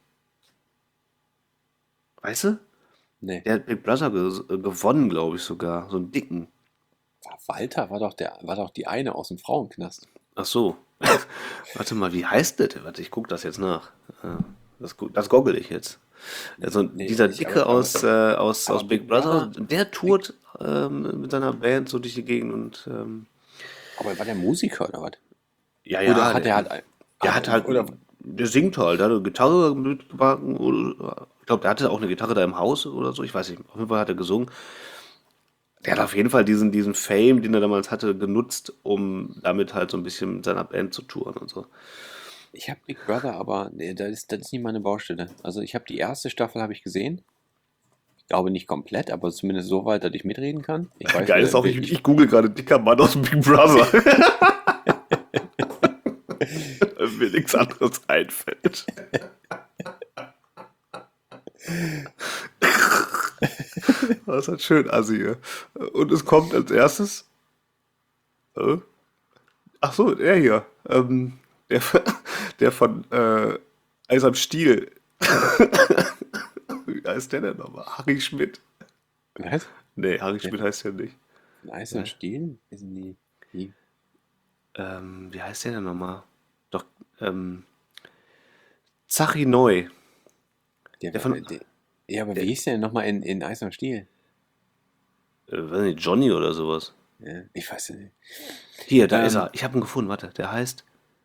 Weißt du? Nee. Der hat Big Brother ge gewonnen, glaube ich sogar. So einen dicken. Walter war doch, der, war doch die eine aus dem Frauenknast. Ach so. Warte mal, wie heißt das? Warte, ich gucke das jetzt nach. Äh, Das, gu- das goggle ich jetzt. Also Nee, dieser nicht, Dicke aber- aus, äh, aus, aber aus Big Big Brother, Brother- der tourt ähm, mit seiner Band so durch die Gegend und ähm, Aber war der Musiker oder was? ja, Oder hat er halt ein. der hat halt, Oder, der singt halt, der hat eine Gitarre mitgebracht. oder- Ich glaube, der hatte auch eine Gitarre da im Haus oder so, ich weiß nicht. Auf jeden Fall hat er gesungen. Der hat auf jeden Fall diesen, diesen Fame, den er damals hatte, genutzt, um damit halt so ein bisschen mit seiner Band zu touren und so. ich habe Big Brother, aber nee, das ist, das ist nicht meine Baustelle. Also ich habe die erste Staffel habe ich gesehen. Ich glaube nicht komplett, aber zumindest so weit, dass ich mitreden kann. Ich weiß, Geil äh, ist auch, ich, ich, ich google gerade dicker Mann aus Big Brother. Weil mir nichts anderes einfällt. Das ist halt schön assi hier. Und es kommt als erstes. Äh? Ach so, der hier. Ähm, der, der von äh, Eis am Stiel. Wie heißt der denn nochmal? Harry Schmidt. was? Nee, Harry Schmidt heißt der nicht. Eis und Stehen? Wissen die, die? Ähm, wie heißt der denn nochmal? Doch, ähm, Sachi Neu. Der, Der von- der, ja, aber wie hieß der denn nochmal in, in Eis am Stiel? Äh, weiß nicht, Johnny oder sowas. Ja, ich weiß nicht. Hier, da Ähm, ist er. Ich habe ihn gefunden, warte. Der heißt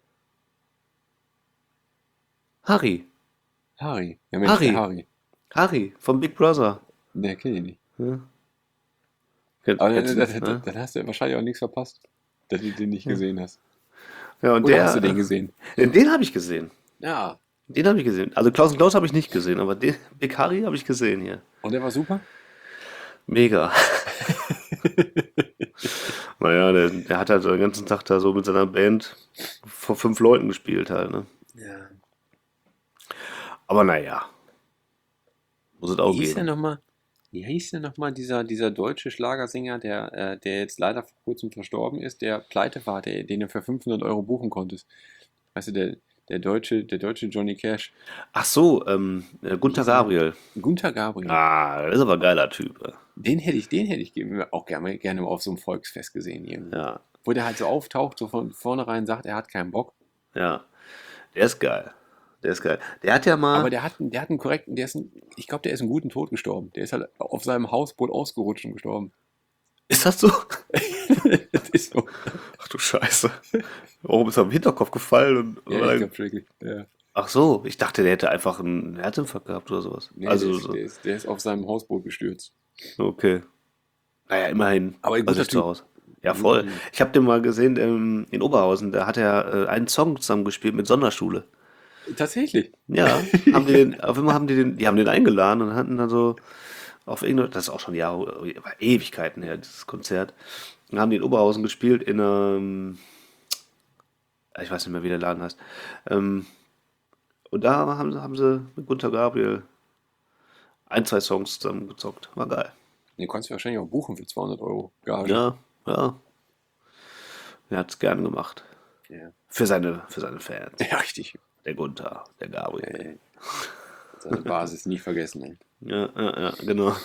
Harry. Harry. Ja, Mensch, Harry. der Harry. Harry vom Big Brother. Der kenn ich nicht. Ja. Kennt- Aber dann, kennst du dann, nicht, dann, ne? dann hast du wahrscheinlich auch nichts verpasst, dass du den nicht gesehen hast. Ja, und Oder der, hast du den gesehen? Den, den habe ich gesehen. Ja. Den habe ich gesehen. Also Klaus und Klaus habe ich nicht gesehen, aber den Big Harry habe ich gesehen hier. Und der war super? Mega. Naja, der, der hat halt den ganzen Tag da so mit seiner Band vor fünf Leuten gespielt halt, ne? Ja. Aber naja. Muss es auch Wie hieß der geben. nochmal? Wie hieß der nochmal, dieser, dieser deutsche Schlagersänger, der, äh, der jetzt leider vor kurzem verstorben ist, der pleite war, der, den du für fünfhundert Euro buchen konntest? Weißt du, der, der deutsche, der deutsche Johnny Cash. Ach so, ähm, äh, Gunther Gabriel. Gunther Gabriel. Ah, das ist aber ein geiler Typ. ja. Den hätte ich, den hätte ich ge- auch gerne, gerne mal auf so einem Volksfest gesehen. Irgendwie. Ja, Wo der halt so auftaucht, so von vornherein sagt, er hat keinen Bock. ja. Der ist geil. Der ist geil. Der hat ja mal. Aber der hat, einen- der hat einen korrekten, der ist ein, ich glaube, der ist einen guten Tod gestorben. Der ist halt auf seinem Hausboot ausgerutscht und gestorben. Ist das so? Das ist so. Ach du Scheiße. Warum ist er am Hinterkopf gefallen? Und, Ja, oder- ich glaube wirklich. Ja. Ach so, ich dachte, der hätte einfach einen Herzinfarkt gehabt oder sowas. Nee, also, der, ist, so. der, ist, der ist auf seinem Hausboot gestürzt. Okay. Naja, immerhin. Aber ein bei guter sich zu Typ. Hause. Ja, voll. Mhm. Ich habe den mal gesehen ähm, in Oberhausen. Da hat er äh, einen Song zusammengespielt mit Sonderschule. Tatsächlich. Ja, haben die den, auf einmal haben die den, die haben den eingeladen und hatten dann so auf irgendeine, das ist auch schon Jahre, war Ewigkeiten her, dieses Konzert. Dann haben die in Oberhausen gespielt in einem, ich weiß nicht mehr, wie der Laden heißt. Ähm, und da haben, sie- haben sie mit Gunther Gabriel ein, zwei Songs zusammengezockt. War geil. Den konntest du wahrscheinlich auch buchen für zweihundert Euro. Gage. Ja, ja. Er hat es gern gemacht. Ja. Für seine, für seine Fans. Ja, richtig. Der Gunther, der Gabriel. Ey. Seine Basis nie vergessen. Ey. Ja, ja, ja, genau.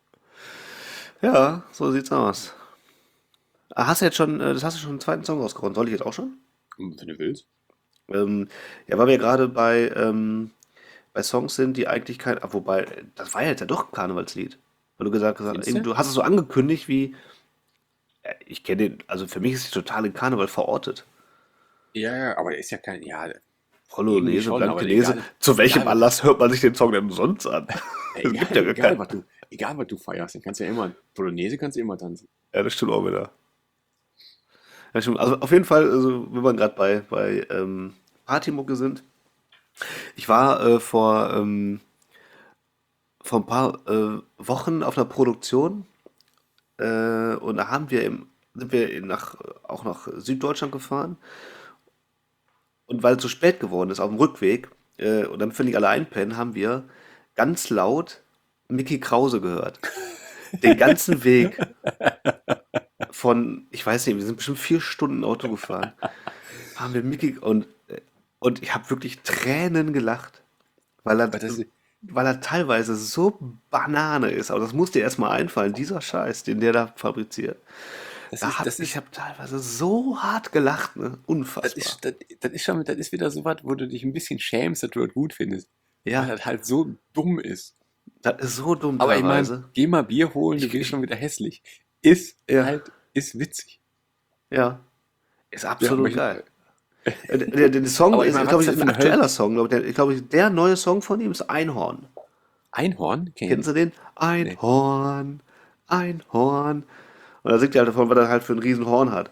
Ja, so sieht's aus. Ah, hast du jetzt schon, äh, das hast du schon einen zweiten Song rausgehauen. Soll ich jetzt auch schon? Wenn du willst. Ähm, ja, weil wir gerade bei, ähm, bei Songs sind, die eigentlich kein, ah, wobei, das war ja jetzt ja doch ein Karnevalslied. Weil du gesagt hast, Findest eben, du? du hast es so angekündigt wie, äh, ich kenne den, also für mich ist es total in Karneval verortet. Ja, ja, aber der ist ja kein. Ja, Polonaise, Irgendwie schon, aber Blankenese. egal. Zu welchem Egal. Anlass hört man sich den Song denn sonst an? Es egal, gibt ja gar egal, keinen. was du, egal, was du feierst, dann kannst du ja immer. Polonaise kannst du immer tanzen. Ja, das stimmt auch wieder. Ja, stimmt. Also auf jeden Fall, also, wenn wir gerade bei, bei ähm, Partymucke sind. Ich war äh, vor, ähm, vor ein paar äh, Wochen auf einer Produktion äh, und da haben wir im, sind wir in- nach, auch nach Süddeutschland gefahren. Und weil es so spät geworden ist, auf dem Rückweg, äh, und damit wir nicht alle einpennen, haben wir ganz laut Mickey Krause gehört. Den ganzen Weg von, ich weiß nicht, wir sind bestimmt vier Stunden Auto gefahren, haben wir Mickey und, und ich habe wirklich Tränen gelacht, weil er, Aber das ist- weil er teilweise so Banane ist. Aber das muss dir erstmal einfallen, dieser Scheiß, den der da fabriziert. Das Da ist, hab, das ich ist, habe teilweise so hart gelacht, ne? Unfassbar. das ist, das, das ist schon, das ist wieder so was, wo du dich ein bisschen schämst, dass du das gut findest. Ja. Weil das halt so dumm ist. Das ist so dumm Aber ich teilweise. meine, geh mal Bier holen, du Ich- wirst schon wieder hässlich. Ist Ja. halt, ist witzig. Ja. Ist Ja, absolut aber ich- geil. Äh, Der, der, der Song Aber ich ist, meine, glaube was ich, ist das ein für eine Hölle? aktueller Song. Glaub ich, der, ich glaube, der neue Song von ihm ist Einhorn. Einhorn? Kenn Kennen ich. Sie den? Einhorn, Einhorn. Und da singt er halt davon, was er halt für ein Riesenhorn hat.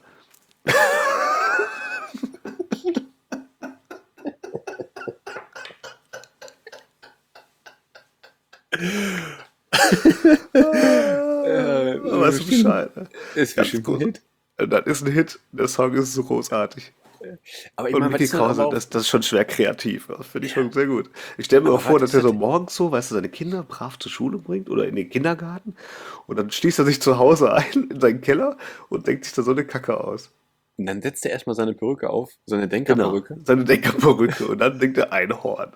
Äh, Weißt du Bescheid? Ne? Ist Ganz bestimmt ein groß. Hit. Das ist ein Hit. Der Song ist so großartig. Aber ich Und meine, was Mickey ist denn aber Krause, auch, das, das ist schon schwer kreativ. Das finde ich schon sehr gut. Ich stelle mir Aber auch vor, was dass ist er so das- morgens so, weißt du, seine Kinder brav zur Schule bringt oder in den Kindergarten und dann schließt er sich zu Hause ein in seinen Keller und denkt sich da so eine Kacke aus. und dann setzt er erstmal seine Perücke auf, seine Genau, Denkerperücke. seine Denkerperücke und dann denkt er Einhorn.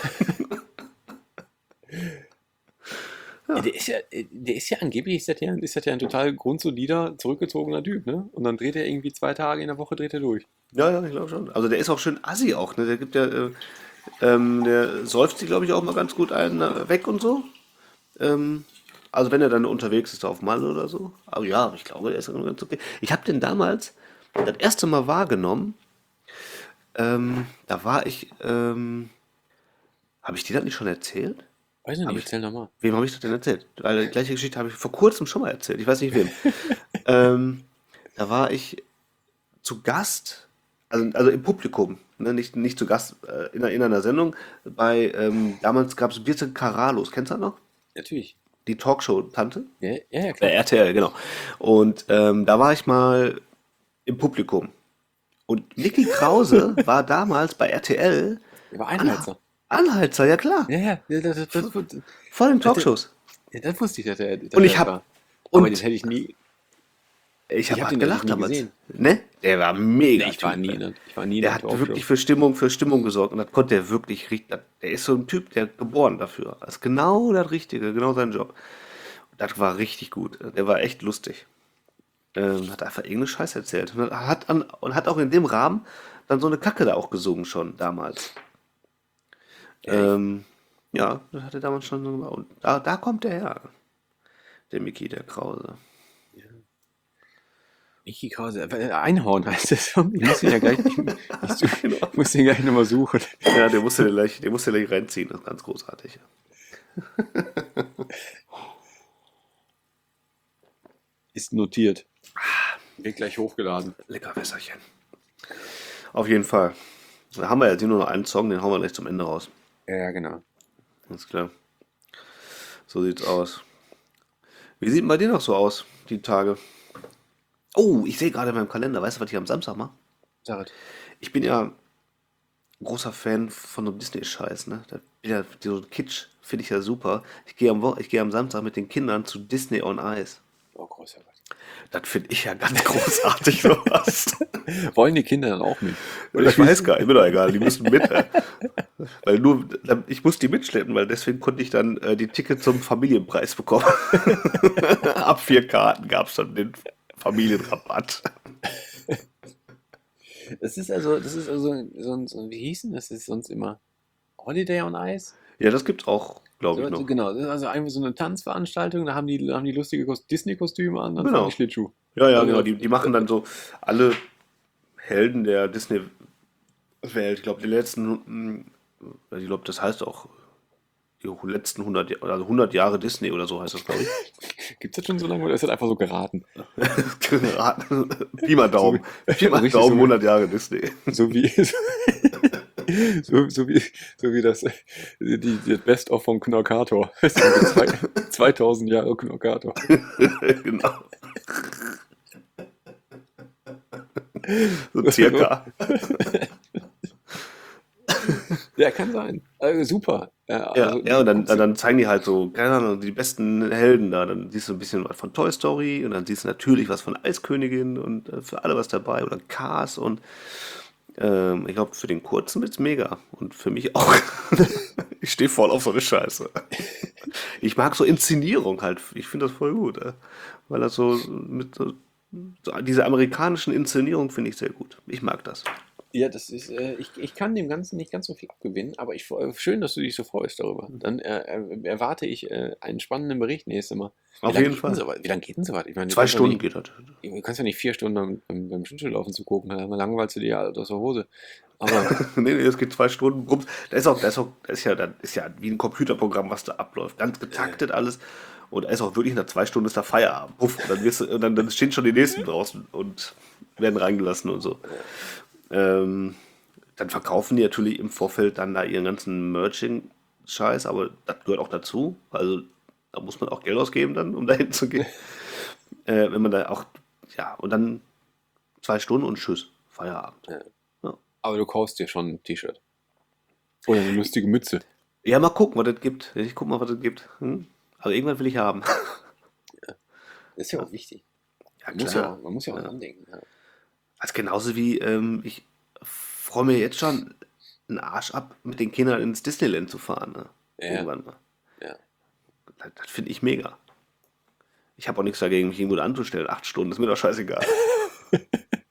Ja, Der ist ja, der ist ja angeblich, ist das ja, ist das ja ein total grundsolider, zurückgezogener Typ, ne? Und dann dreht er irgendwie zwei Tage in der Woche, dreht er durch. Ja, ja, ich glaube schon. Also der ist auch schön assi auch, ne? Der gibt ja, äh, Ähm, der säuft sie, glaube ich, auch mal ganz gut ein, äh, weg und so. Ähm, also wenn er dann unterwegs ist auf Malle oder so. Aber ja, ich glaube, der ist ganz okay. Ich habe den damals das erste Mal wahrgenommen. Ähm, da war ich, ähm, habe ich dir das nicht schon erzählt? Weiß ich Hab nicht, ich- erzähl nochmal. Wem habe ich das denn erzählt? Weil die gleiche Geschichte habe ich vor kurzem schon mal erzählt. Ich weiß nicht wem. ähm, da war ich zu Gast, also, also im Publikum, ne? Nicht, nicht zu Gast äh, in, einer- in einer Sendung. Bei, ähm, damals gab es Birte Karalos, kennst du das noch? Natürlich. Die Talkshow-Tante? Ja, ja, ja Äh, klar. R T L, genau. Und ähm, da war ich mal im Publikum. Und Mickey Krause war damals bei R T L Der war Einheizer. Anhalter, ja klar. Ja, ja, ja, das, das, das, das, Vor den Talkshows. ja, das wusste ich, dass er. Dass Und ich er hab- war. und- Aber das hätte ich nie. Ich habe hab hab den gelacht nie damals. gesehen. Ne? Der war mega. Nee, ich war Typ, nie, ne? in- ich war nie in Der der hat Talkshow. wirklich für Stimmung, für Stimmung gesorgt und das konnte er wirklich richtig. Der ist so ein Typ, der geboren dafür. Das ist genau das Richtige, genau sein Job. Das war richtig gut. Der war echt lustig. Ähm, hat einfach irgendeine Scheiße erzählt. Und hat, an, und hat auch in dem Rahmen dann so eine Kacke da auch gesungen schon damals. Ähm, ja, das hat er damals schon so gemacht. Und da, da kommt er her. Der Mickey, der Krause. Mickey Krause, äh, Einhorn heißt das. Ich muss ihn ja gleich, ich, ich, ich muss ihn gleich nochmal suchen. Ja, der musste gleich, der musste gleich reinziehen. Das ist ganz großartig. Ist notiert. Wird gleich hochgeladen. Lecker Wässerchen. Auf jeden Fall. Da haben wir jetzt nur noch einen Song, den hauen wir gleich zum Ende raus. Ja, ja, genau. Alles klar. So sieht's aus. Wie sieht denn bei dir noch so aus, die Tage? Oh, ich sehe gerade in meinem Kalender, weißt du, was ich am Samstag mache? Sag Ich bin ja großer Fan von so Disney-Scheiß, ne? Da bin ja, so Kitsch finde ich ja super. Ich gehe am, Wo- ich gehe am Samstag mit den Kindern zu Disney on Ice. Oh, großer Gott. Das finde ich ja ganz großartig, sowas. Wollen die Kinder dann auch mit? Ich weiß gar nicht, mir doch egal, die müssen mit. äh. Weil nur, ich muss die mitschleppen, weil deswegen konnte ich dann äh, die Tickets zum Familienpreis bekommen. Ab vier Karten gab es dann den Familienrabatt. Das ist also, das ist also so ein, so ein wie hieß denn das? Das ist sonst immer Holiday on Ice? Ja, das gibt's auch, glaube ich, So, noch. genau, das ist also einfach so eine Tanzveranstaltung, da haben die, da haben die lustige Kos- Disney-Kostüme an, dann Genau. fahren die Schlittschuh. Ja, ja, Also, genau. Die, die machen dann so alle Helden der Disney-Welt. Ich glaube, die letzten, mm, ich glaube, das heißt auch die letzten hundert, Ja- also hundert Jahre Disney oder so heißt das, glaube ich. Gibt's das schon so lange oder ist das einfach so geraten? Geraten. Pi mal Daumen. Pi mal richtig Daumen, so- hundert Jahre Disney. So wie, so, so wie, so wie das, die, die Best-of vom Knorkator. Zwei, zweitausend Jahre Knorkator. Genau. So circa. Ja, kann sein. Also, super. Ja, also, ja, und dann, dann zeigen die halt so, keine Ahnung, die besten Helden da. Dann siehst du ein bisschen was von Toy Story und dann siehst du natürlich was von Eiskönigin und äh, für alle was dabei oder Cars und ähm, ich glaube, für den Kurzen wird's mega und für mich auch. Ich stehe voll auf so eine Scheiße. Ich mag so Inszenierung halt. Ich finde das voll gut, äh, weil das so mit so, so diese amerikanischen Inszenierungen finde ich sehr gut. Ich mag das. Ja, das ist, äh, ich, ich kann dem Ganzen nicht ganz so viel abgewinnen, aber ich, freu- schön, dass du dich so freust darüber. Dann äh, äh, erwarte ich äh, einen spannenden Bericht nächstes Mal. Wie Auf lang jeden geht Fall. denn so weit? Wie lange geht denn so weit? Ich meine, du Zwei kannst ja Stunden nicht, geht das. du kannst ja nicht vier Stunden beim, beim, beim Schlittschuhlaufen zugucken, dann langweilst du dir ja aus der Hose. Aber Nee, nee, es geht zwei Stunden. Bums. Da ist auch, da ist auch, das ist ja, das ist ja wie ein Computerprogramm, was da abläuft. Ganz getaktet alles. Und da ist auch wirklich nach zwei Stunden ist da Feierabend. Puff, und dann, wirst du, und dann, dann stehen schon die nächsten draußen und werden reingelassen und so. Ähm, dann verkaufen die natürlich im Vorfeld dann da ihren ganzen Merching-Scheiß, aber das gehört auch dazu. Also da muss man auch Geld ausgeben dann, um dahin zu gehen. Äh, wenn man da auch, ja, und dann zwei Stunden und tschüss, Feierabend. Aber du kaufst dir schon ein T-Shirt. Oder eine lustige Mütze. Ja, mal gucken, was das gibt. Ich guck mal, was das gibt. Hm? Aber irgendwann will ich haben. Das ist ja auch wichtig. Ja, Man muss ja auch, man muss ja auch dran denken. Ja. Also genauso wie ähm, ich freue mir jetzt schon einen Arsch ab, mit den Kindern ins Disneyland zu fahren. Ne? Ja. Irgendwann mal. Ja. Das, das finde ich mega. Ich habe auch nichts dagegen, mich irgendwo anzustellen. Acht Stunden, ist mir doch scheißegal.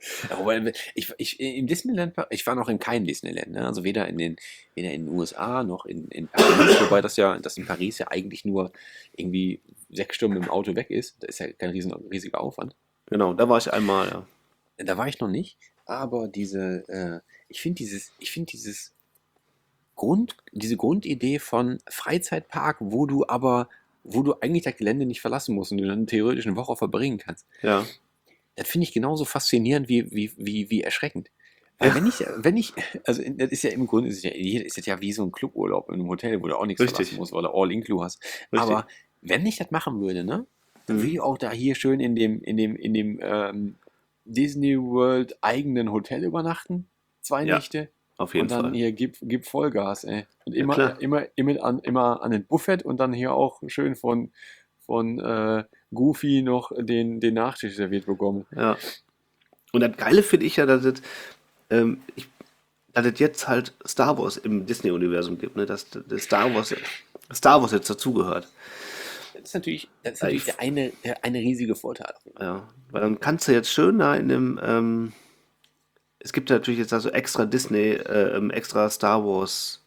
Aber ich, ich, im Disneyland, ich war noch in keinem Disneyland, ne? Also weder in den, weder in den U S A noch in, in Paris, wobei das ja, das in Paris ja eigentlich nur irgendwie sechs Stunden im Auto weg ist. Da ist ja kein riesen, riesiger Aufwand. Genau, da war ich einmal, ja. Da war ich noch nicht, aber diese, äh, ich finde dieses, ich finde dieses Grund, diese Grundidee von Freizeitpark, wo du aber, wo du eigentlich das Gelände nicht verlassen musst und du dann theoretisch eine Woche verbringen kannst. Ja. Das finde ich genauso faszinierend wie, wie, wie, wie erschreckend. Weil Ja. wenn ich, wenn ich, also das ist ja im Grunde, ist ja, ist das ja wie so ein Cluburlaub in einem Hotel, wo du auch nichts Richtig. verlassen musst, weil du All-Inclu hast. Richtig. Aber wenn ich das machen würde, ne, dann Mhm. würde ich auch da hier schön in dem, in dem, in dem ähm, Disney World eigenen Hotel übernachten, zwei Ja, Nächte. Auf jeden Und dann Fall. hier gib, gib Vollgas, ey. Und Ja, immer, klar. immer, immer, an, immer an den Buffet und dann hier auch schön von, von äh, Goofy noch den, den Nachtisch serviert bekommen. Ja. Und das Geile finde ich ja, dass es, ähm, ich, dass es jetzt halt Star Wars im Disney-Universum gibt, ne? Dass das Star Wars, Star Wars jetzt dazugehört. Das ist natürlich, das ist Ja, natürlich ich- der eine, der eine riesige Vorteil. Ja. Weil dann kannst du jetzt schön da in dem, ähm, es gibt ja natürlich jetzt also extra Disney, äh, ähm, extra Star Wars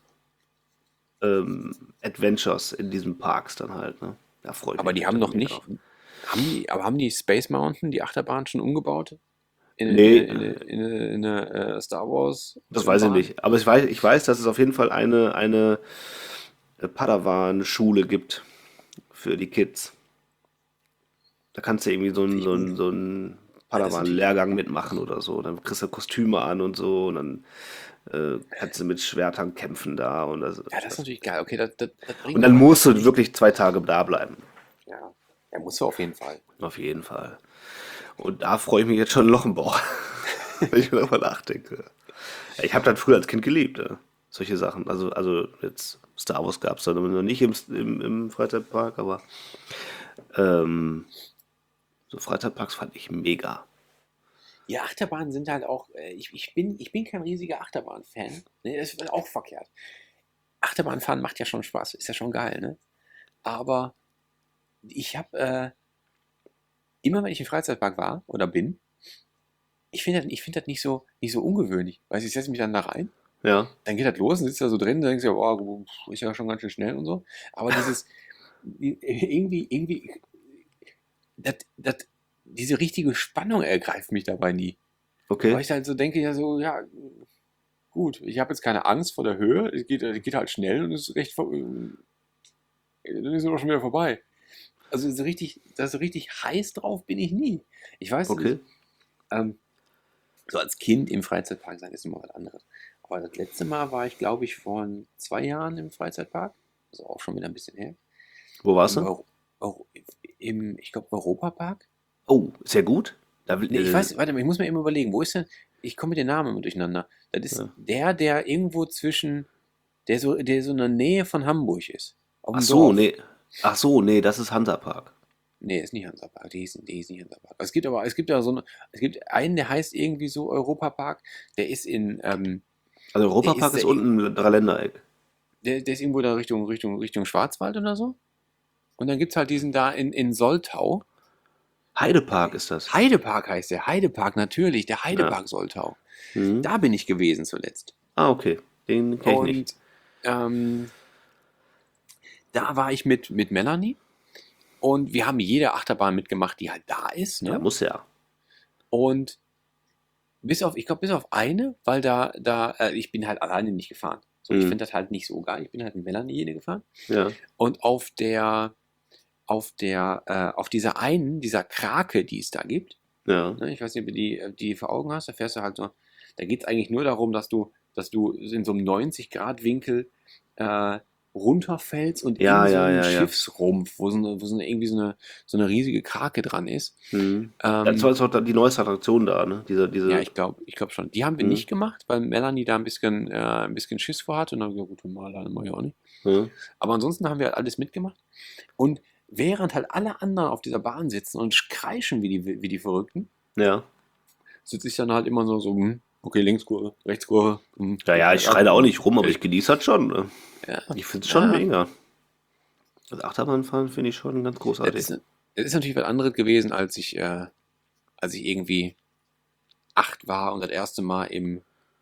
ähm, Adventures in diesen Parks dann halt, ne? Da freue ich Aber mich die haben noch mega nicht, drauf. haben die, aber haben die Space Mountain, die Achterbahn schon umgebaut? In, Nee. in, in, in, in eine äh, Star Wars? Das weiß ich Bahn? nicht. Aber ich weiß, ich weiß, dass es auf jeden Fall eine, eine äh, Padawan-Schule gibt für die Kids. Da kannst du irgendwie so einen, so einen, so einen Padawan-Lehrgang mitmachen oder so. Dann kriegst du Kostüme an und so und dann äh, kannst du mit Schwertern kämpfen da. Und, das, Ja, das ist natürlich geil. Okay, das, das, das bringt und dann aber- musst du wirklich zwei Tage da bleiben. Ja, ja, musst du auf jeden Fall. Auf jeden Fall. Und da freue ich mich jetzt schon ein Loch im Bauch, wenn ich mir darüber nachdenke. Ich habe das früher als Kind geliebt, ja. Solche Sachen. Also, also jetzt Star Wars gab es dann noch nicht im, im, im Freizeitpark, aber ähm, so Freizeitparks fand ich mega. Ja, Achterbahnen sind halt auch, äh, ich, ich, bin, ich bin kein riesiger Achterbahn-Fan. Ne, das ist auch verkehrt. Achterbahnfahren macht ja schon Spaß, ist ja schon geil, ne? Aber ich habe, äh, immer wenn ich im Freizeitpark war oder bin, ich finde das, ich find das nicht, so, nicht so ungewöhnlich. Weißt du, ich setze mich dann da rein, Ja, dann geht das los und sitzt da so drin, dann denkst du, ja, oh, ist ja schon ganz schön schnell und so. Aber dieses, irgendwie, irgendwie, das, das, diese richtige Spannung ergreift mich dabei nie. Weil okay. ich halt so denke, ja, so, ja, gut, ich habe jetzt keine Angst vor der Höhe, es geht, es geht halt schnell und es ist recht, vor- dann ist es auch schon wieder vorbei. Also so richtig, das so richtig heiß drauf bin ich nie. Ich weiß Okay. nicht. Ähm, so als Kind im Freizeitpark sein ist immer was anderes. Aber das letzte Mal war ich, glaube ich, vor zwei Jahren im Freizeitpark. Also auch schon wieder ein bisschen her. Wo warst Im, du? Euro, Euro, im ich glaube, Europapark. Oh, sehr gut. Da will, Nee, ich äh, weiß, warte mal, ich muss mir eben überlegen, wo ist denn, ich komme mit den Namen immer durcheinander. Das ist Ja. der, der irgendwo zwischen, der so, der so in der Nähe von Hamburg ist. Auf Ach dem so, Dorf. nee. Ach so, nee, das ist Hansapark. Nee, ist nicht Hansapark, die hieß, die hieß nicht Hansapark. Es gibt aber, es gibt ja so eine, es gibt einen, der heißt irgendwie so Europapark, der ist in, ähm, Also Europapark Der ist, ist, äh, unten im Dreiländereck. der, der ist irgendwo da Richtung, Richtung, Richtung Schwarzwald oder so. Und dann gibt es halt diesen da in, in Soltau. Heidepark ist das. Heidepark heißt der. Heidepark, natürlich, der Heidepark Soltau. Mhm. Da bin ich gewesen zuletzt. Ah, okay. Den kenne ich nicht. Und ähm, da war ich mit, mit Melanie und wir haben jede Achterbahn mitgemacht, die halt da ist. Ne? Ja, muss ja. Und bis auf, ich glaube, bis auf eine, weil da, da, äh, ich bin halt alleine nicht gefahren. So, ich Mhm. finde das halt nicht so geil. Ich bin halt mit Melanie jene gefahren. Ja. Und auf der, auf der, äh, auf dieser einen, dieser Krake, die es da gibt, Ja. ne, ich weiß nicht, ob du die, die vor Augen hast, da fährst du halt so, da geht es eigentlich nur darum, dass du, dass du in so einem neunzig-Grad-Winkel äh, runterfällst und Ja, in so ja, einen ja, ja. Schiffsrumpf, wo so eine, wo so eine, irgendwie so eine, so eine riesige Krake dran ist. Mhm. Ähm, Das war jetzt auch da- die neueste Attraktion da, ne? Diese, diese. ja, ich glaube ich glaub schon. Die haben wir Mhm. nicht gemacht, weil Melanie da ein bisschen, äh, ein bisschen Schiss vor hatte. Und dann haben wir gesagt, gut, mal alleine mach ich auch nicht. Ja. Aber ansonsten haben wir halt alles mitgemacht. Und während halt alle anderen auf dieser Bahn sitzen und kreischen wie die, wie die Verrückten, Ja. sitze ich dann halt immer so, so hm, okay, Linkskurve, Rechtskurve. hm. Ja, ja, ich schreie da auch nicht rum, aber ich genieße das schon. Ne? Ja. Ich finde es schon Ja. mega. Das Achterbahnfahren finde ich schon ganz Das großartig. ist, das ist natürlich was anderes gewesen, als ich, äh, als ich irgendwie acht war und das erste Mal im,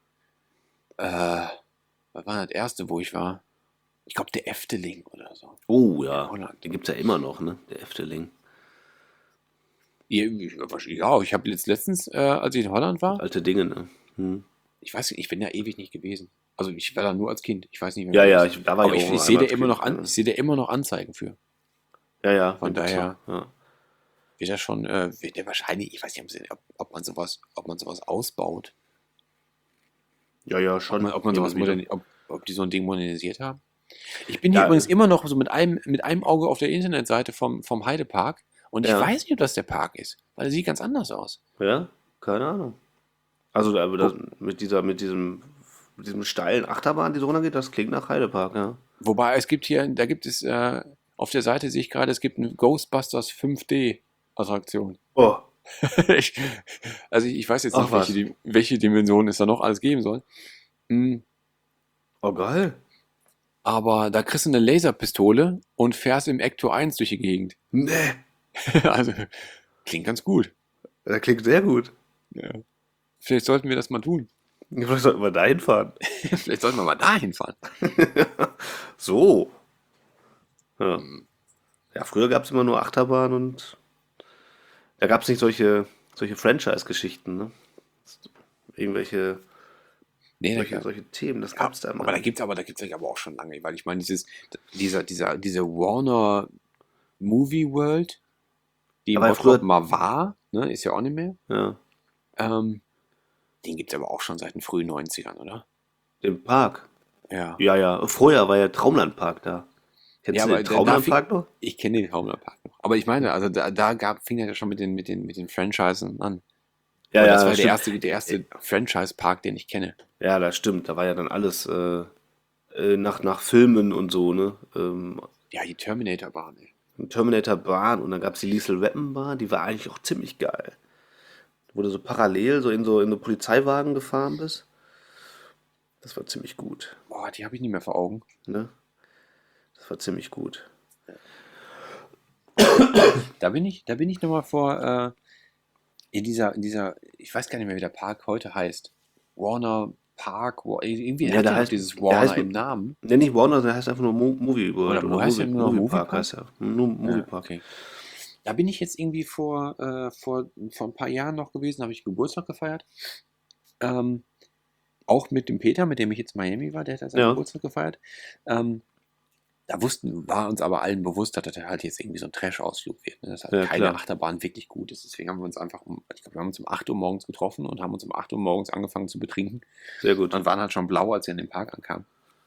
äh, was war das erste, wo ich war? Ich glaube, der Efteling oder so. Oh ja, Holland. den gibt es ja immer noch, ne? Der Efteling. Ja, ja, ich habe jetzt letztens, äh, als ich in Holland war, Alte Dinge, ne? Hm. ich weiß nicht, ich bin da ewig nicht gewesen. Also ich war da nur als Kind. Ich weiß nicht mehr. Ja, wie ja, das ist. ich, da war Aber ich ich, auch ich sehe da einmal immer als noch an, Kind, ich sehe da immer noch Anzeigen für. Ja, ja. Von den gibt's daher- noch, Ja. Wird er schon, äh, wird er wahrscheinlich, ich weiß nicht, ob, ob man sowas, ob man sowas ausbaut. ja, ja, Ob schon. man, ob man Immer sowas wieder. moderni- ob, ob die so ein Ding modernisiert haben. Ich bin hier Ja, übrigens äh, immer noch so mit einem, mit einem Auge auf der Internetseite vom, vom Heidepark und ich Ja. weiß nicht, ob das der Park ist, weil er sieht ganz anders aus. Ja, keine Ahnung. Also aber das, mit dieser, mit diesem, mit diesem steilen Achterbahn, die so runtergeht, das klingt nach Heidepark, ja. Wobei es gibt hier, da gibt es, äh, auf der Seite sehe ich gerade, es gibt eine Ghostbusters fünf D Attraktion. Oh, ich, also ich, ich weiß jetzt Ach, nicht, welche, was. Di- welche Dimensionen es da noch alles geben soll. Hm, oh geil. aber da kriegst du eine Laserpistole und fährst im Ecto eins durch die Gegend. Nee, Also, klingt ganz gut. das klingt sehr gut. Ja. Vielleicht sollten wir das mal tun. Vielleicht sollten wir da hinfahren. Vielleicht sollten wir mal dahin fahren. So. Ja, ja früher gab es immer nur Achterbahn und da gab es nicht solche, solche Franchise-Geschichten, ne? Irgendwelche Nee, solche, da, solche Themen, das ja, gab es da immer. aber da gibt's aber, da gibt's aber auch schon lange, weil ich meine, dieses, dieser, dieser, diese Warner Movie World, die Aber im früher- Bottrop mal war, ne, ist ja auch nicht mehr. Ja, Ähm, den gibt's aber auch schon seit den frühen neunzigern, oder? den Park. Ja. Ja, ja. Vorher war ja Traumlandpark da. Kennst Ja, du aber den da- Traumlandpark noch? Ich kenne den Traumlandpark noch. Aber ich meine, also da, da gab, fing ja schon mit den, mit den, mit den Franchisen an. Ja, Und ja, das war der stimmt. erste, der erste Franchise-Park, den ich kenne. Ja, das stimmt. Da war ja dann alles äh, äh, nach, nach Filmen und so, ne? Ähm, Ja, die Terminator-Bahn, ey. Terminator Bahn und dann gab es die Liesel Weapon Bahn, die war eigentlich auch ziemlich geil. Wo du so parallel so in so in so Polizeiwagen gefahren bist. Das war ziemlich gut, Boah, die habe ich nicht mehr vor Augen. ne? Das war ziemlich gut. Da bin ich, da bin ich nochmal vor, äh, in dieser, in dieser, ich weiß gar nicht mehr, wie der Park heute heißt. Warner Park, Wa- irgendwie Ja, hat der er heißt- dieses der Warner heißt- im Namen. Nenn nicht Warner, der heißt einfach nur Mo Movie World. Oder wo heißt der nur noch? Movie Movie Park Park? heißt er. Nur Movie Ja, Park. okay. Da bin ich jetzt irgendwie vor, äh, vor, vor ein paar Jahren noch gewesen, habe ich Geburtstag gefeiert. Ähm, auch mit dem Peter, mit dem ich jetzt in Miami war, der hat da seinen Ja. Geburtstag gefeiert. Ähm, da wussten, war uns aber allen bewusst, dass das halt jetzt irgendwie so ein Trash-Ausflug wird. Ne? Dass halt Ja, keine klar. Achterbahn wirklich gut ist. Deswegen haben wir uns einfach um, ich glaube, wir haben uns um acht Uhr morgens getroffen und haben uns um acht Uhr morgens angefangen zu betrinken. Sehr gut. Und waren halt schon blau, als wir in den Park ankamen.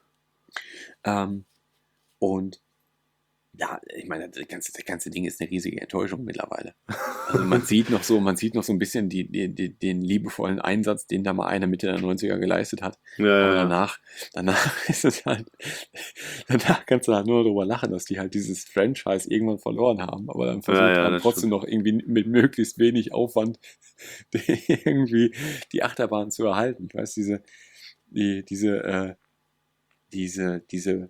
Ähm, und ja, ich meine, das ganze, das ganze Ding ist eine riesige Enttäuschung mittlerweile. Also man sieht noch so, man sieht noch so ein bisschen die, die, die, den liebevollen Einsatz, den da mal einer Mitte der neunziger geleistet hat. Ja, Aber ja, ja. danach, danach ist es halt, danach kannst du halt nur darüber lachen, dass die halt dieses Franchise irgendwann verloren haben, aber dann versucht Ja, ja, man das trotzdem noch irgendwie mit möglichst wenig Aufwand irgendwie die Achterbahn zu erhalten. Du weißt, diese, die, diese, äh, diese, diese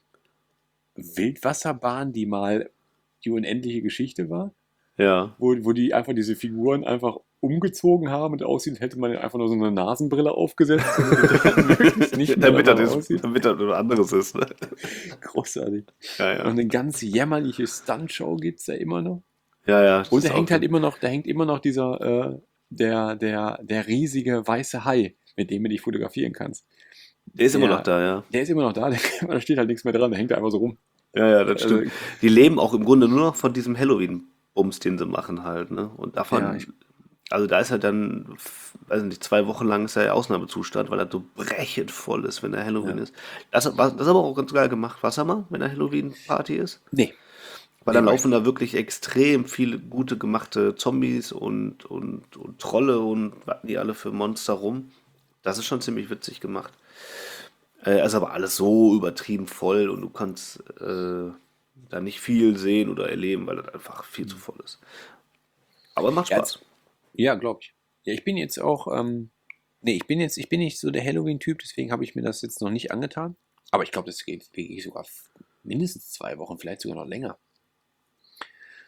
Wildwasserbahn, die mal die unendliche Geschichte war, Ja. wo, wo die einfach diese Figuren einfach umgezogen haben und aussieht, hätte man einfach nur so eine Nasenbrille aufgesetzt, damit er möglichst nicht mehr Damit er danach das, aussieht. damit er was anderes ist. Ne? Großartig. Ja, Und ja. eine ganz jämmerliche Stuntshow gibt es da immer noch. Ja, ja. das Und ist da hängt auch- halt immer noch, da hängt immer noch dieser, äh, der, der, der riesige weiße Hai, mit dem du dich fotografieren kannst. Der ist immer Ja. noch da, ja. Der ist immer noch da, der, da steht halt nichts mehr dran, der hängt da einfach so rum. Ja, ja, das Also- stimmt. Die leben auch im Grunde nur noch von diesem Halloween-Bums, den sie machen halt, ne? Und davon, Ja, ich- also da ist halt dann, f- weiß nicht, zwei Wochen lang ist ja Ausnahmezustand, weil er so brechend voll ist, wenn er Halloween Ja. ist. Das, war- das ist aber auch ganz geil gemacht. Was haben wir, wenn er Halloween-Party ist? Nee. Weil dann Nee, laufen da wirklich extrem viele gute gemachte Zombies und, und, und Trolle und was die alle für Monster rum. Das ist schon ziemlich witzig gemacht. Äh, ist aber alles so übertrieben voll und du kannst äh, da nicht viel sehen oder erleben, weil das einfach viel zu voll ist. Aber macht Ja, Spaß. Ja, glaube ich. Ja, ich bin jetzt auch, ähm, nee, ich bin jetzt, ich bin nicht so der Halloween-Typ, deswegen habe ich mir das jetzt noch nicht angetan. Aber ich glaube, das geht wirklich sogar f- mindestens zwei Wochen, vielleicht sogar noch länger.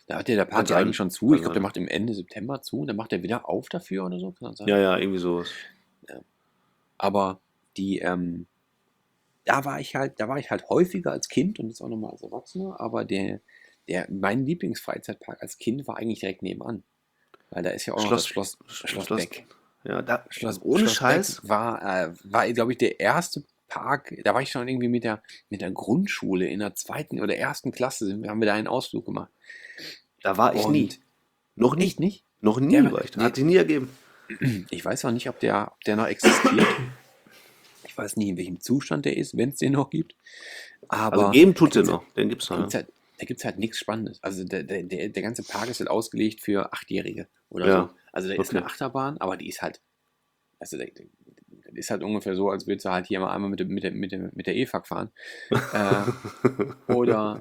Da hat ja der Park Kannst ja du eigentlich an- schon zu. Ich also- glaube, der macht im Ende September zu und dann macht er wieder auf dafür oder so. Kann das sein? Ja, ja, irgendwie sowas. Aber die, ähm, da war ich halt, da war ich halt häufiger als Kind und jetzt auch nochmal als Erwachsener, aber der, der, mein Lieblingsfreizeitpark als Kind war eigentlich direkt nebenan. Weil da ist ja auch noch das Schloss, Schloss, Schloss- Beck. Ja, da, Schloss, ohne Schloss Scheiß. Beck war, äh, war glaube ich, der erste Park, da war ich schon irgendwie mit der, mit der Grundschule in der zweiten oder ersten Klasse, sind wir- haben wir da einen Ausflug gemacht. Da war ich Und- nie. Noch nie. Echt nicht? Noch nie Der- war ich da. nee. Hat sich nie ergeben. Ich weiß auch nicht, ob der, ob der noch existiert. Ich weiß nicht, in welchem Zustand der ist, wenn es den noch gibt. Aber Also geben tut da sie gibt's noch. Den gibt's Da noch. gibt es Ja. halt, da gibt's halt nichts Spannendes. Also der, der, der, der ganze Park ist halt ausgelegt für Achtjährige oder Ja, so. Also da ist okay. eine Achterbahn, aber die ist halt, also der, der, das ist halt ungefähr so, als würdest du halt hier mal einmal mit der, mit der, mit der, mit der E F A G fahren. äh, oder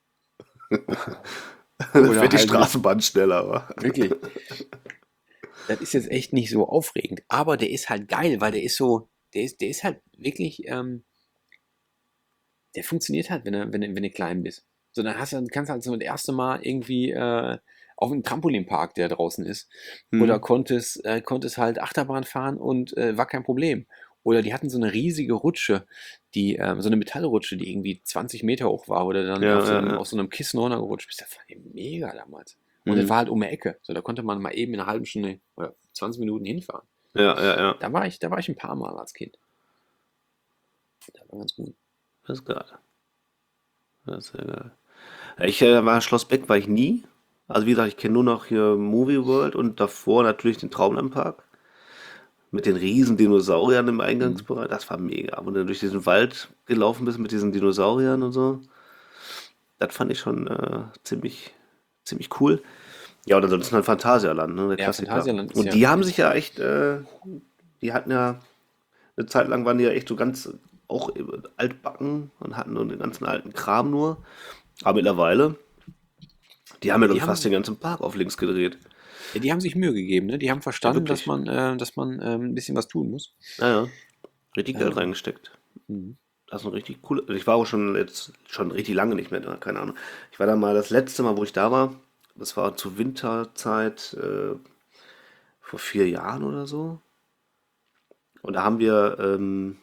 Dann oder wird die halt- Straßenbahn schneller. Aber. Wirklich. Das ist jetzt echt nicht so aufregend, aber der ist halt geil, weil der ist so, der ist, der ist halt wirklich, ähm, der funktioniert halt, wenn du, wenn du, wenn du klein bist. So, dann hast du, kannst du halt so das erste Mal irgendwie äh, auf einem Trampolinpark, der draußen ist, Hm. oder konntest, äh, konntest halt Achterbahn fahren und äh, war kein Problem. Oder die hatten so eine riesige Rutsche, die, ähm, so eine Metallrutsche, die irgendwie zwanzig Meter hoch war, oder dann Ja, auf, so ja, einem, ja. auf so einem Kissen runtergerutscht bist. Das fand ich mega damals. Und Mhm. das war halt um die Ecke. So, da konnte man mal eben in einer halben Stunde oder zwanzig Minuten hinfahren. Ja, ja, ja. Da war ich, da war ich ein paar Mal als Kind. Das war ganz gut. Das ist geil. Das ist sehr geil. Ich äh, war Schloss Beck war ich nie. Also wie gesagt, ich kenne nur noch hier Movie World und davor natürlich den Traumlandpark. Mit den riesen Dinosauriern im Eingangsbereich. Das war mega. Wo du durch diesen Wald gelaufen bist mit diesen Dinosauriern und so. Das fand ich schon äh, ziemlich, ziemlich cool. Ja, und ansonsten halt Phantasialand, ne? Der Ja, Klassiker. Phantasialand ist Und ja- die haben sich ja echt, äh, die hatten ja, eine Zeit lang waren die ja echt so ganz auch altbacken und hatten nur den ganzen alten Kram nur. Aber mittlerweile, die haben ja Die glaub ich, fast haben- den ganzen Park auf links gedreht. Ja, die haben sich Mühe gegeben, ne? Die haben verstanden, wirklich. dass man, äh, dass man ähm, ein bisschen was tun muss. Naja, richtig Geld Ähm. reingesteckt. Mhm. Das ist ein richtig cool. Ich war auch schon jetzt schon richtig lange nicht mehr da, keine Ahnung. Ich war da mal das letzte Mal, wo ich da war, das war zur Winterzeit äh, vor vier Jahren oder so. Und da haben wir ähm,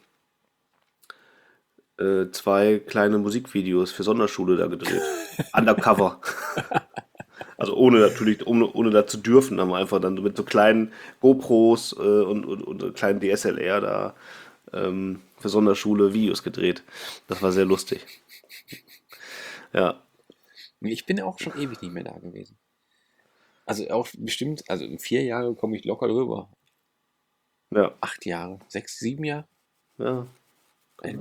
äh, zwei kleine Musikvideos für Sonderschule da gedreht. Undercover. Also ohne natürlich, ohne, ohne da zu dürfen, haben wir einfach dann mit so kleinen GoPros äh, und, und, und kleinen D S L R da ähm, für Sonderschule Videos gedreht. Das war sehr lustig. Ja, Ich bin auch schon ewig nicht mehr da gewesen. Also auch bestimmt, also in vier Jahre komme ich locker drüber. ja, Acht Jahre, sechs, sieben Jahre. ja. Äh,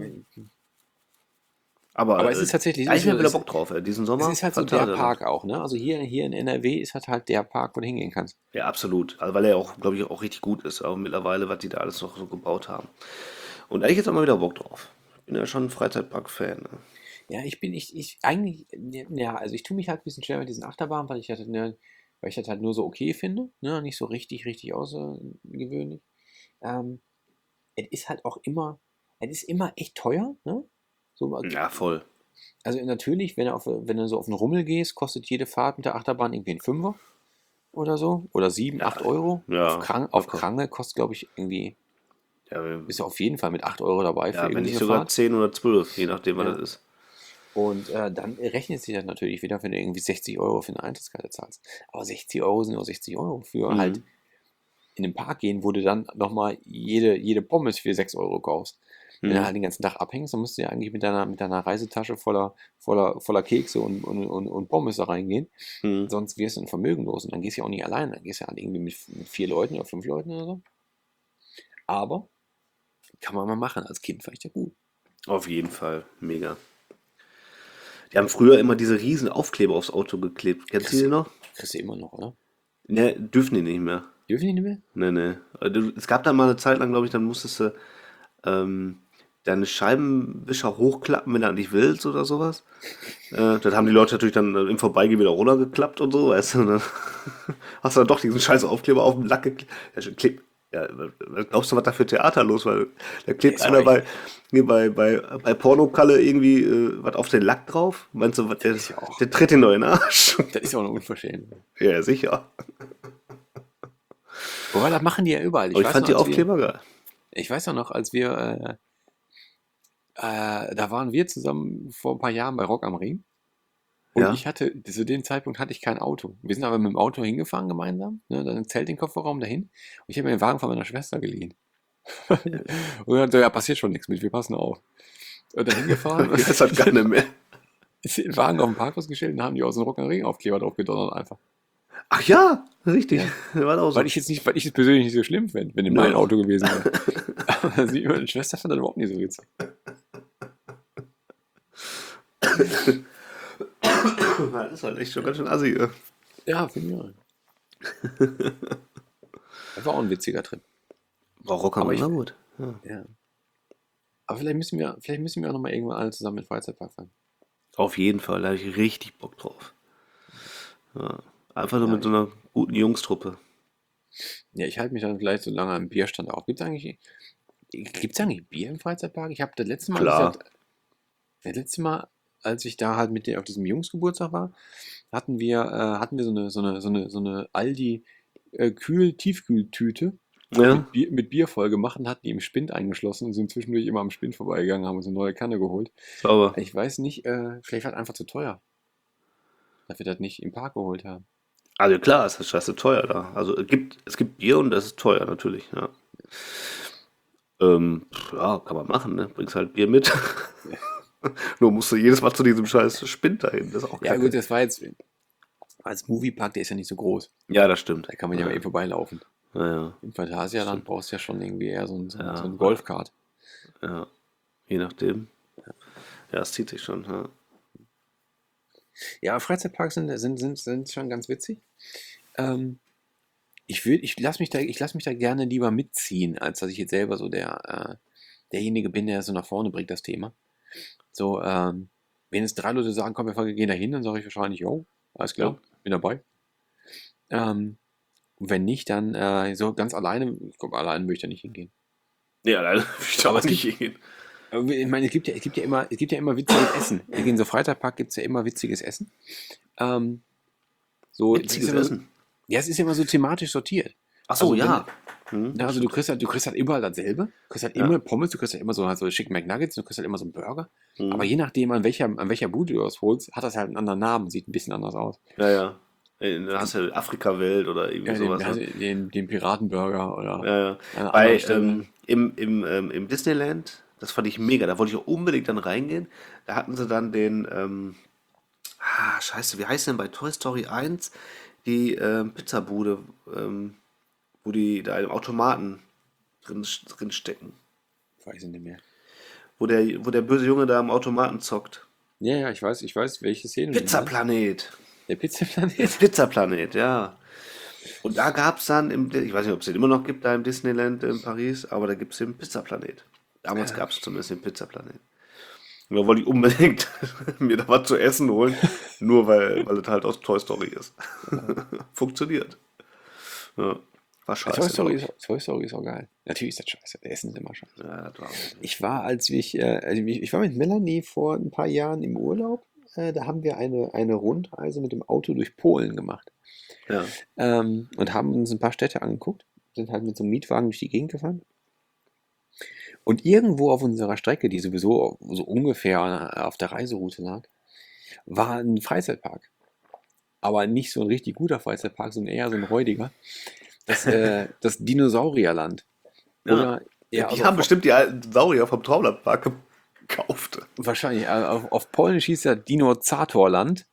Aber, Aber es äh, ist tatsächlich- da hab ich mir es wieder ist- Bock drauf, ey. Diesen Sommer. Es ist halt so der Phantasialand. Park auch, ne? Also hier, hier in N R W ist halt halt der Park, wo du hingehen kannst. Ja, absolut. Also weil er auch, glaube ich, auch richtig gut ist, auch mittlerweile, was die da alles noch so gebaut haben. Und da hab ich jetzt auch mal wieder Bock drauf. Ich bin ja schon ein Freizeitpark-Fan. Ne? Ja, ich bin, ich, ich, eigentlich, ja, also ich tue mich halt ein bisschen schwer mit diesen Achterbahnen, weil ich halt, ne, weil ich das halt nur so okay finde, ne, nicht so richtig, richtig außergewöhnlich. Ähm, es ist halt auch immer, es ist immer echt teuer, ne? So, Ja, voll. also natürlich, wenn du, auf, wenn du so auf einen Rummel gehst, kostet jede Fahrt mit der Achterbahn irgendwie einen Fünfer oder so, oder sieben, Ja, acht Euro. ja, Auf, Krang, auf locker. Krange kostet, glaube ich, irgendwie, Ja, wir- bist du auf jeden Fall mit acht Euro dabei für ja wenn irgendwie nicht eine sogar Fahrt. zehn oder zwölf, je nachdem, was Ja. das ist. Und äh, dann rechnet sich das natürlich wieder, wenn du irgendwie sechzig Euro für eine Eintrittskarte zahlst. Aber sechzig Euro sind auch sechzig Euro für Mhm. halt in den Park gehen, wo du dann nochmal jede, jede Pommes für sechs Euro kaufst. Wenn Mhm. du halt den ganzen Tag abhängst, dann musst du ja eigentlich mit deiner, mit deiner Reisetasche voller, voller, voller Kekse und, und, und, und Pommes da reingehen. Mhm. Sonst wirst du ein Vermögen los. Und dann gehst du ja auch nicht allein. Dann gehst du halt irgendwie mit, mit vier Leuten oder fünf Leuten oder so. Aber kann man mal machen. Als Kind fand ich das gut. Auf jeden Fall, mega. Die haben früher immer diese riesen Aufkleber aufs Auto geklebt. Kennst du die noch? Kriegst du immer noch, oder? Ne, dürfen die nicht mehr. Dürfen die nicht mehr? Ne, ne. Also, es gab da mal eine Zeit lang, glaube ich, dann musstest du ähm, deine Scheibenwischer hochklappen, wenn du nicht willst oder sowas. Äh, das haben die Leute natürlich dann im Vorbeigehen wieder runtergeklappt und so, weißt du. Und dann hast du dann doch diesen scheiß Aufkleber auf dem Lack geklebt. Ja, schon kleb, Ja, was glaubst du, was da für Theater los war? Da klebt Ist einer auch bei, nee, bei, bei, bei Pornokalle irgendwie äh, was auf den Lack drauf. Meinst du, was, der, ist ja auch- der tritt in den Arsch? Das ist ja auch eine Unverschämtheit. Ja, sicher. Wobei, das machen die ja überall. Aber ich weiß fand die noch, als wir- Aufkleber geil. Ich weiß auch noch, als wir, äh, äh, da waren wir zusammen vor ein paar Jahren bei Rock am Ring. Und Ja. ich hatte, zu dem Zeitpunkt hatte ich kein Auto. Wir sind aber mit dem Auto hingefahren gemeinsam, ne, dann ein Zelt in den Kofferraum dahin. Und ich habe mir den Wagen von meiner Schwester geliehen. Und dann so, ja, passiert schon nichts mit, wir passen auf. Und dann hingefahren, Das hat gar nicht mehr. den Wagen auf dem Parkhaus gestellt und dann haben die aus dem Rock am Ring Aufkleber drauf gedonnert einfach. Ach ja, richtig. War auch so. Weil ich jetzt nicht, weil ich es persönlich nicht so schlimm fände, wenn in Nö. mein Auto gewesen wäre. Aber sie, meine Schwester fand das überhaupt nicht so witzig. Das ist halt echt schon ganz schön assi. Ja. Ja, finde ich auch. Das war auch ein witziger Trip. War Rock am Aber Ring, ich- na gut. Ja. Ja. Aber vielleicht müssen wir, vielleicht müssen wir auch nochmal irgendwann alle zusammen in den Freizeitpark fahren. Auf jeden Fall, da habe ich richtig Bock drauf. Ja. Einfach nur Ja, mit so einer guten Jungstruppe. Ja, ich halte mich dann vielleicht so lange am Bierstand auf. Gibt es eigentlich, gibt's eigentlich Bier im Freizeitpark? Ich habe das letzte Mal, Klar. als ich das, das letzte Mal, als ich da halt mit dir auf diesem Jungsgeburtstag war, hatten wir, äh, hatten wir so eine, so eine, so eine, so eine Aldi äh, Kühl-Tiefkühltüte Ja. mit, Bier, mit Bier voll gemacht und hatten die im Spind eingeschlossen und sind zwischendurch immer am Spind vorbeigegangen, haben uns eine neue Kanne geholt. Sauber. Ich weiß nicht, äh, vielleicht war es einfach zu teuer, dass wir das nicht im Park geholt haben. Also klar, es ist scheiße teuer da. Also es gibt, es gibt Bier und das ist teuer natürlich, ja. Ähm, pf, ja, kann man machen, ne? Bringst halt Bier mit. Nur musst du jedes Mal zu diesem scheiß Spind dahin. Das ist auch Ja, kacke. gut, das war jetzt als Moviepark, der ist ja nicht so groß. Ja, das stimmt. Da kann man ja mal eben vorbeilaufen. Ja, ja, Im Phantasialand brauchst du ja schon irgendwie eher so ein, so ein, Ja. so ein Golfkart. ja. Je nachdem. Ja, es zieht sich schon, ja. Ja, Freizeitparks sind, sind, sind, sind schon ganz witzig. Ähm, ich will, ich lasse mich da, ich lass mich da gerne lieber mitziehen, als dass ich jetzt selber so der, äh, derjenige bin, der so nach vorne bringt, das Thema. So, ähm, wenn jetzt drei Leute sagen, komm, wir gehen da hin, dann sage ich wahrscheinlich, jo, alles klar, bin dabei. Ähm, und wenn nicht, dann äh, so ganz alleine, ich glaube, alleine möchte ich da nicht hingehen. Nee, alleine will ich da Aber auch es nicht gibt- hin. Aber Ich meine, es gibt ja, es gibt ja immer, es gibt ja immer witziges Essen. Hier in so Freizeitpark gibt es ja immer witziges Essen. Ähm, so, das Witziges ist immer, Essen. Ja, es ist immer so thematisch sortiert. Ach so, Also ja. Hm. Ja, also du kriegst halt, du kriegst halt überall dasselbe. Du kriegst halt Ja. immer Pommes, du kriegst halt immer so, halt so Chicken McNuggets, du kriegst halt immer so einen Burger. Hm. Aber je nachdem, an welcher, an welcher Bude du das holst, hat das halt einen anderen Namen, sieht ein bisschen anders aus. Ja, ja. Ey, Da hast du Afrika-Welt oder irgendwie Ja, den, sowas. also ne? den, den Piratenburger oder Ja, ja. eine Bei, andere Stelle. ähm, im, im, ähm, im Disneyland, das fand ich mega, da wollte ich auch unbedingt dann reingehen. Da hatten sie dann den, ähm, ah, scheiße, wie heißt denn bei Toy Story eins die ähm, Pizzabude, ähm, wo die da im Automaten drin, drin stecken. Weiß ich nicht mehr. Wo der, wo der böse Junge da am Automaten zockt. Ja, ja, ich weiß, ich weiß, welche Szene. du meinst. Pizzaplanet. Der Pizzaplanet. Pizzaplanet, ja. Und da gab es dann, im, ich weiß nicht, ob es den immer noch gibt, da im Disneyland in Paris, aber da gibt es den Pizzaplanet. Damals Ja. gab es zumindest den Pizzaplanet. Und da wollte ich unbedingt mir da was zu essen holen, nur weil, weil es halt aus Toy Story ist. Funktioniert. Ja, war scheiße. Toy Story, glaub ist, Toy Story ist auch geil. Natürlich ist das scheiße. Der Essen ist immer scheiße. ich. Ja, das war Ich war, als ich, äh, also ich, ich war mit Melanie vor ein paar Jahren im Urlaub. Äh, da haben wir eine, eine Rundreise mit dem Auto durch Polen gemacht. ja. Ähm, und haben uns ein paar Städte angeguckt. Sind halt mit so einem Mietwagen durch die Gegend gefahren. Und irgendwo auf unserer Strecke, die sowieso so ungefähr auf der Reiseroute lag, war ein Freizeitpark. Aber nicht so ein richtig guter Freizeitpark, sondern eher so ein räudiger. Das, äh, das Dinosaurierland. Ja. Oder, ja, die also haben auf- bestimmt die alten Saurier vom Traumlandpark gekauft. Wahrscheinlich. äh, Auf, auf Polnisch hieß ja Dinozatorland.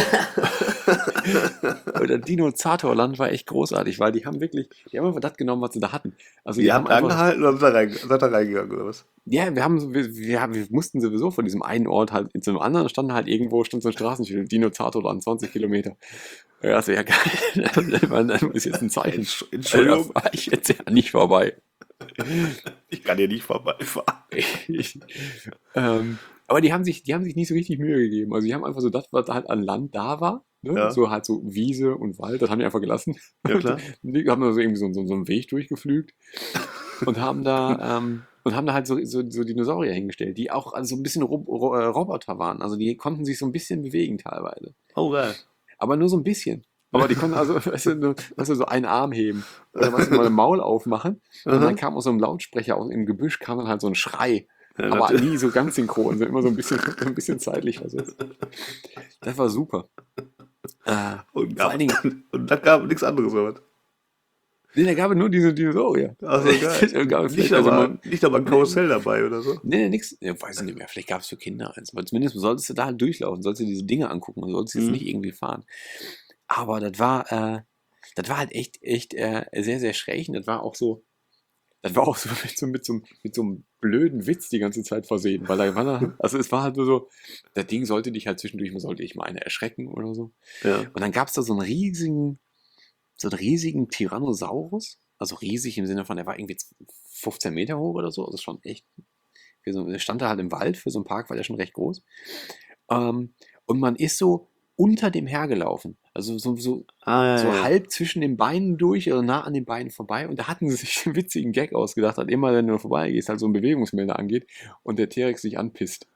Oder Dinozatorland war echt großartig, weil die haben wirklich, die haben einfach das genommen, was sie da hatten. Also Die haben einfach, angehalten und sind da, rein, sind da reingegangen, oder was? ja, wir haben, so- wir, wir, haben- wir mussten sowieso von diesem einen Ort halt zu einem anderen, standen halt irgendwo, stand so ein Straßenschild, Dinozatorland, zwanzig Kilometer. Ja, das wäre geil. Man, das ist jetzt ein Zeichen. Entsch- Entschuldigung. Da war ich jetzt ja nicht vorbei. Ich kann hier nicht vorbeifahren. Ich, ähm, aber die haben sich, die haben sich nicht so richtig Mühe gegeben. Also die haben einfach so das, was halt an Land da war, Ne? Ja. So halt so Wiese und Wald, das haben die einfach gelassen. Ja, klar. Die haben da so irgendwie so, so, so einen Weg durchgeflügt und haben da, ähm, und haben da halt so, so, so Dinosaurier hingestellt, die auch also so ein bisschen Rob Ro äh, Roboter waren. Also die konnten sich so ein bisschen bewegen teilweise. Oh, geil. Aber nur so ein bisschen. Aber die konnten also, weißt du, nur, weißt du, so einen Arm heben. Oder weißt du, mal ein Maul aufmachen. Und Aha. dann kam aus so einem Lautsprecher aus, im Gebüsch kam dann halt so ein Schrei. Ja, aber natürlich. nie so ganz synchron, so immer so ein bisschen, so ein bisschen zeitlich versetzt. Das war super. Äh, Und, vor allen Dingen, und da gab nichts anderes, oder was? nee, da gab es nur diese Dinosaurier. Also Da gab geil. es Nicht vielleicht- also aber, man- nicht aber ein Karussell dabei oder so. Nee, nee, nix. Ja, weiß ich nicht mehr. Vielleicht gab es für Kinder eins. Aber zumindest solltest du da halt durchlaufen, sollst du diese Dinge angucken und sollst jetzt Mhm. nicht irgendwie fahren. Aber das war, äh, das war halt echt, echt äh, sehr, sehr schräg. Und das war auch so, das war auch so mit so, mit so, mit so einem blöden Witz die ganze Zeit versehen. Weil da war da, also es war halt nur so, das Ding sollte dich halt zwischendurch, man sollte ich mal eine erschrecken oder so. Ja. Und dann gab es da so einen riesigen, so einen riesigen Tyrannosaurus. Also riesig im Sinne von, der war irgendwie fünfzehn Meter hoch oder so. Also schon echt. Für so, der stand da halt im Wald, für so einen Park war der schon recht groß. Ähm, und man ist so unter dem hergelaufen. Also so, so, Ah, ja, so ja. halb zwischen den Beinen durch oder nah an den Beinen vorbei. Und da hatten sie sich einen witzigen Gag ausgedacht, dass immer, wenn du vorbeigehst, halt so ein Bewegungsmelder angeht und der T-Rex sich anpisst.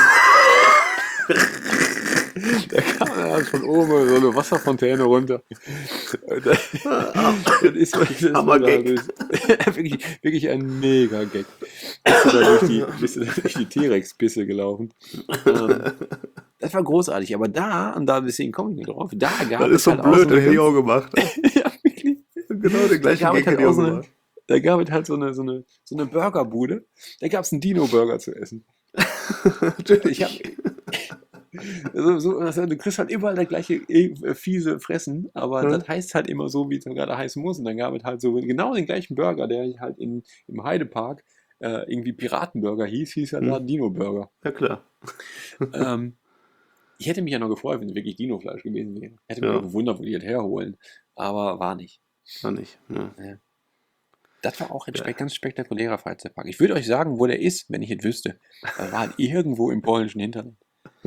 Da kam dann halt von oben so eine Wasserfontäne runter. Und Das, das ist, das ist Hammer da Gag. durch- wirklich, wirklich ein Mega-Gag. Bist du da durch die, bist du da durch die T-Rex-Pisse gelaufen. Ähm, das war großartig, aber da, und da deswegen komme ich nicht drauf, da gab Das es ist so halt auch blöd, so das hätte ich eine, auch gemacht. ja, wirklich. Genau den gleichen Da gab Gag es halt hätte ich auch auch so eine, gemacht. da gab es halt so eine, so eine, so eine Burgerbude. Da gab es einen Dino-Burger zu essen. Ich hab, so, so, also du kriegst halt überall das gleiche äh, fiese Fressen, aber Ja. das heißt halt immer so, wie es gerade heißen muss. Und dann gab es halt so genau den gleichen Burger, der halt in, im Heidepark äh, irgendwie Piratenburger hieß, hieß halt Mhm. da Dino-Burger. Ja, klar. ähm, ich hätte mich ja noch gefreut, wenn es wirklich Dino-Fleisch gewesen wäre. Hätte mich Ja. auch gewundert, wo die das herholen. Aber war nicht. War nicht. Ja. Das war auch ein Ja. spe ganz spektakulärer Freizeitpark. Ich würde euch sagen, wo der ist, wenn ich es wüsste. Er war halt irgendwo im polnischen Hinterland.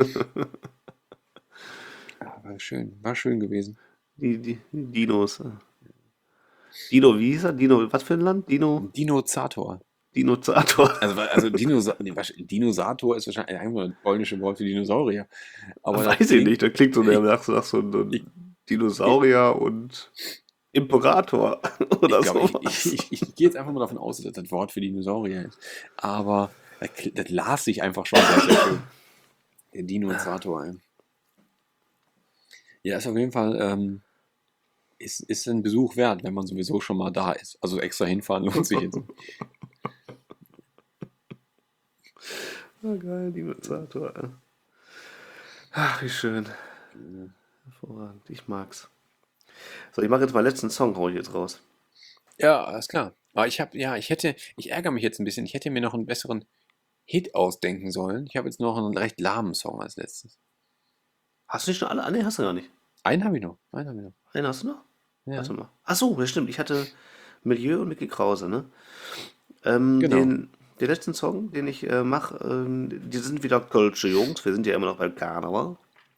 Ja, war schön, war schön gewesen. Die, die, die Dinos. Dino, wie hieß er? Dino, was für ein Land? Dino, Dinozator. Dinozator. Also, wa- also Dinosa nee, wahrsch- Dinosator ist wahrscheinlich einfach ein polnisches Wort für Dinosaurier. Aber das Weiß ich klingt- nicht, das klingt so Ich- nach, nach so einem ich- Dinosaurier und Imperator oder Ich, glaube, sowas. ich, ich, ich, ich gehe jetzt einfach mal davon aus, dass das Wort für Dinosaurier ist. Aber das, kl- das las sich einfach schon sehr, sehr schön. Der Dinozator. ey. Ja, ist auf jeden Fall ähm, ist, ist ein Besuch wert, wenn man sowieso schon mal da ist. Also extra hinfahren lohnt sich jetzt. Ah, geil, Dinozator. ja. Ach, wie schön. Hervorragend, ich mag's. So, ich mache jetzt meinen letzten Song, hau ich jetzt raus. Ja, alles klar. Aber ich habe, ja, ich hätte, ich ärgere mich jetzt ein bisschen. Ich hätte mir noch einen besseren Hit ausdenken sollen. Ich habe jetzt noch einen recht lahmen Song als letztes. Hast du nicht schon alle? Ah, nee, hast du gar nicht. Einen habe ich noch. Einen habe ich noch. Einen hast du noch? Ja. Warte mal. Ach so, das stimmt. Ich hatte Milieu und Micky Krause, ne? Ähm, Genau. den, den letzten Song, den ich äh, mache, ähm, die sind wieder Kölsche Jungs. Wir sind ja immer noch beim Karneval.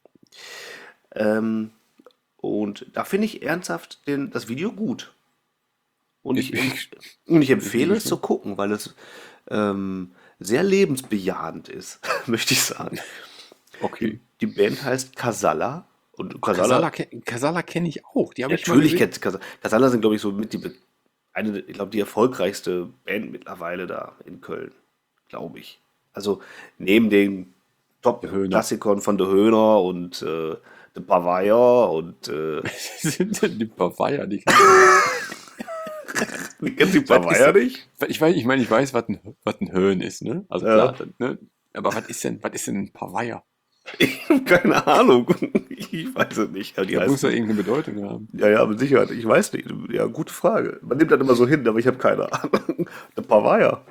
Ähm, und da finde ich ernsthaft den, das Video gut. Und ich, Ich- und ich empfehle es ich- zu gucken, weil es ähm, sehr lebensbejahend ist, möchte ich sagen. Okay. Die Band heißt Casalla. Und Casalla, Casala, ke- Casala kenne ich auch. Die habe ich mal natürlich gesehen. kennt Casalla. Casalla sind, glaube ich, so mit die, be- eine, ich glaube, die erfolgreichste Band mittlerweile da in Köln, glaube ich. Also neben den Höhner. Top-Klassikern von The Höhner und äh, The Bavaria und äh, sind denn die Bavaria? Die kennst du die Bavaria nicht? ich, weiß, ich meine, ich weiß, was ein, was ein Höhen ist, ne? Also Ja. klar, ne? Aber was ist denn, was ist denn ein Bavaria? Ich habe keine Ahnung. Ich weiß es nicht. Aber die Das muss ja heißen, irgendeine Bedeutung haben. ja, ja, mit Sicherheit. Ich weiß nicht. Ja, gute Frage. Man nimmt das immer so hin, aber ich habe keine Ahnung. The Bavaria.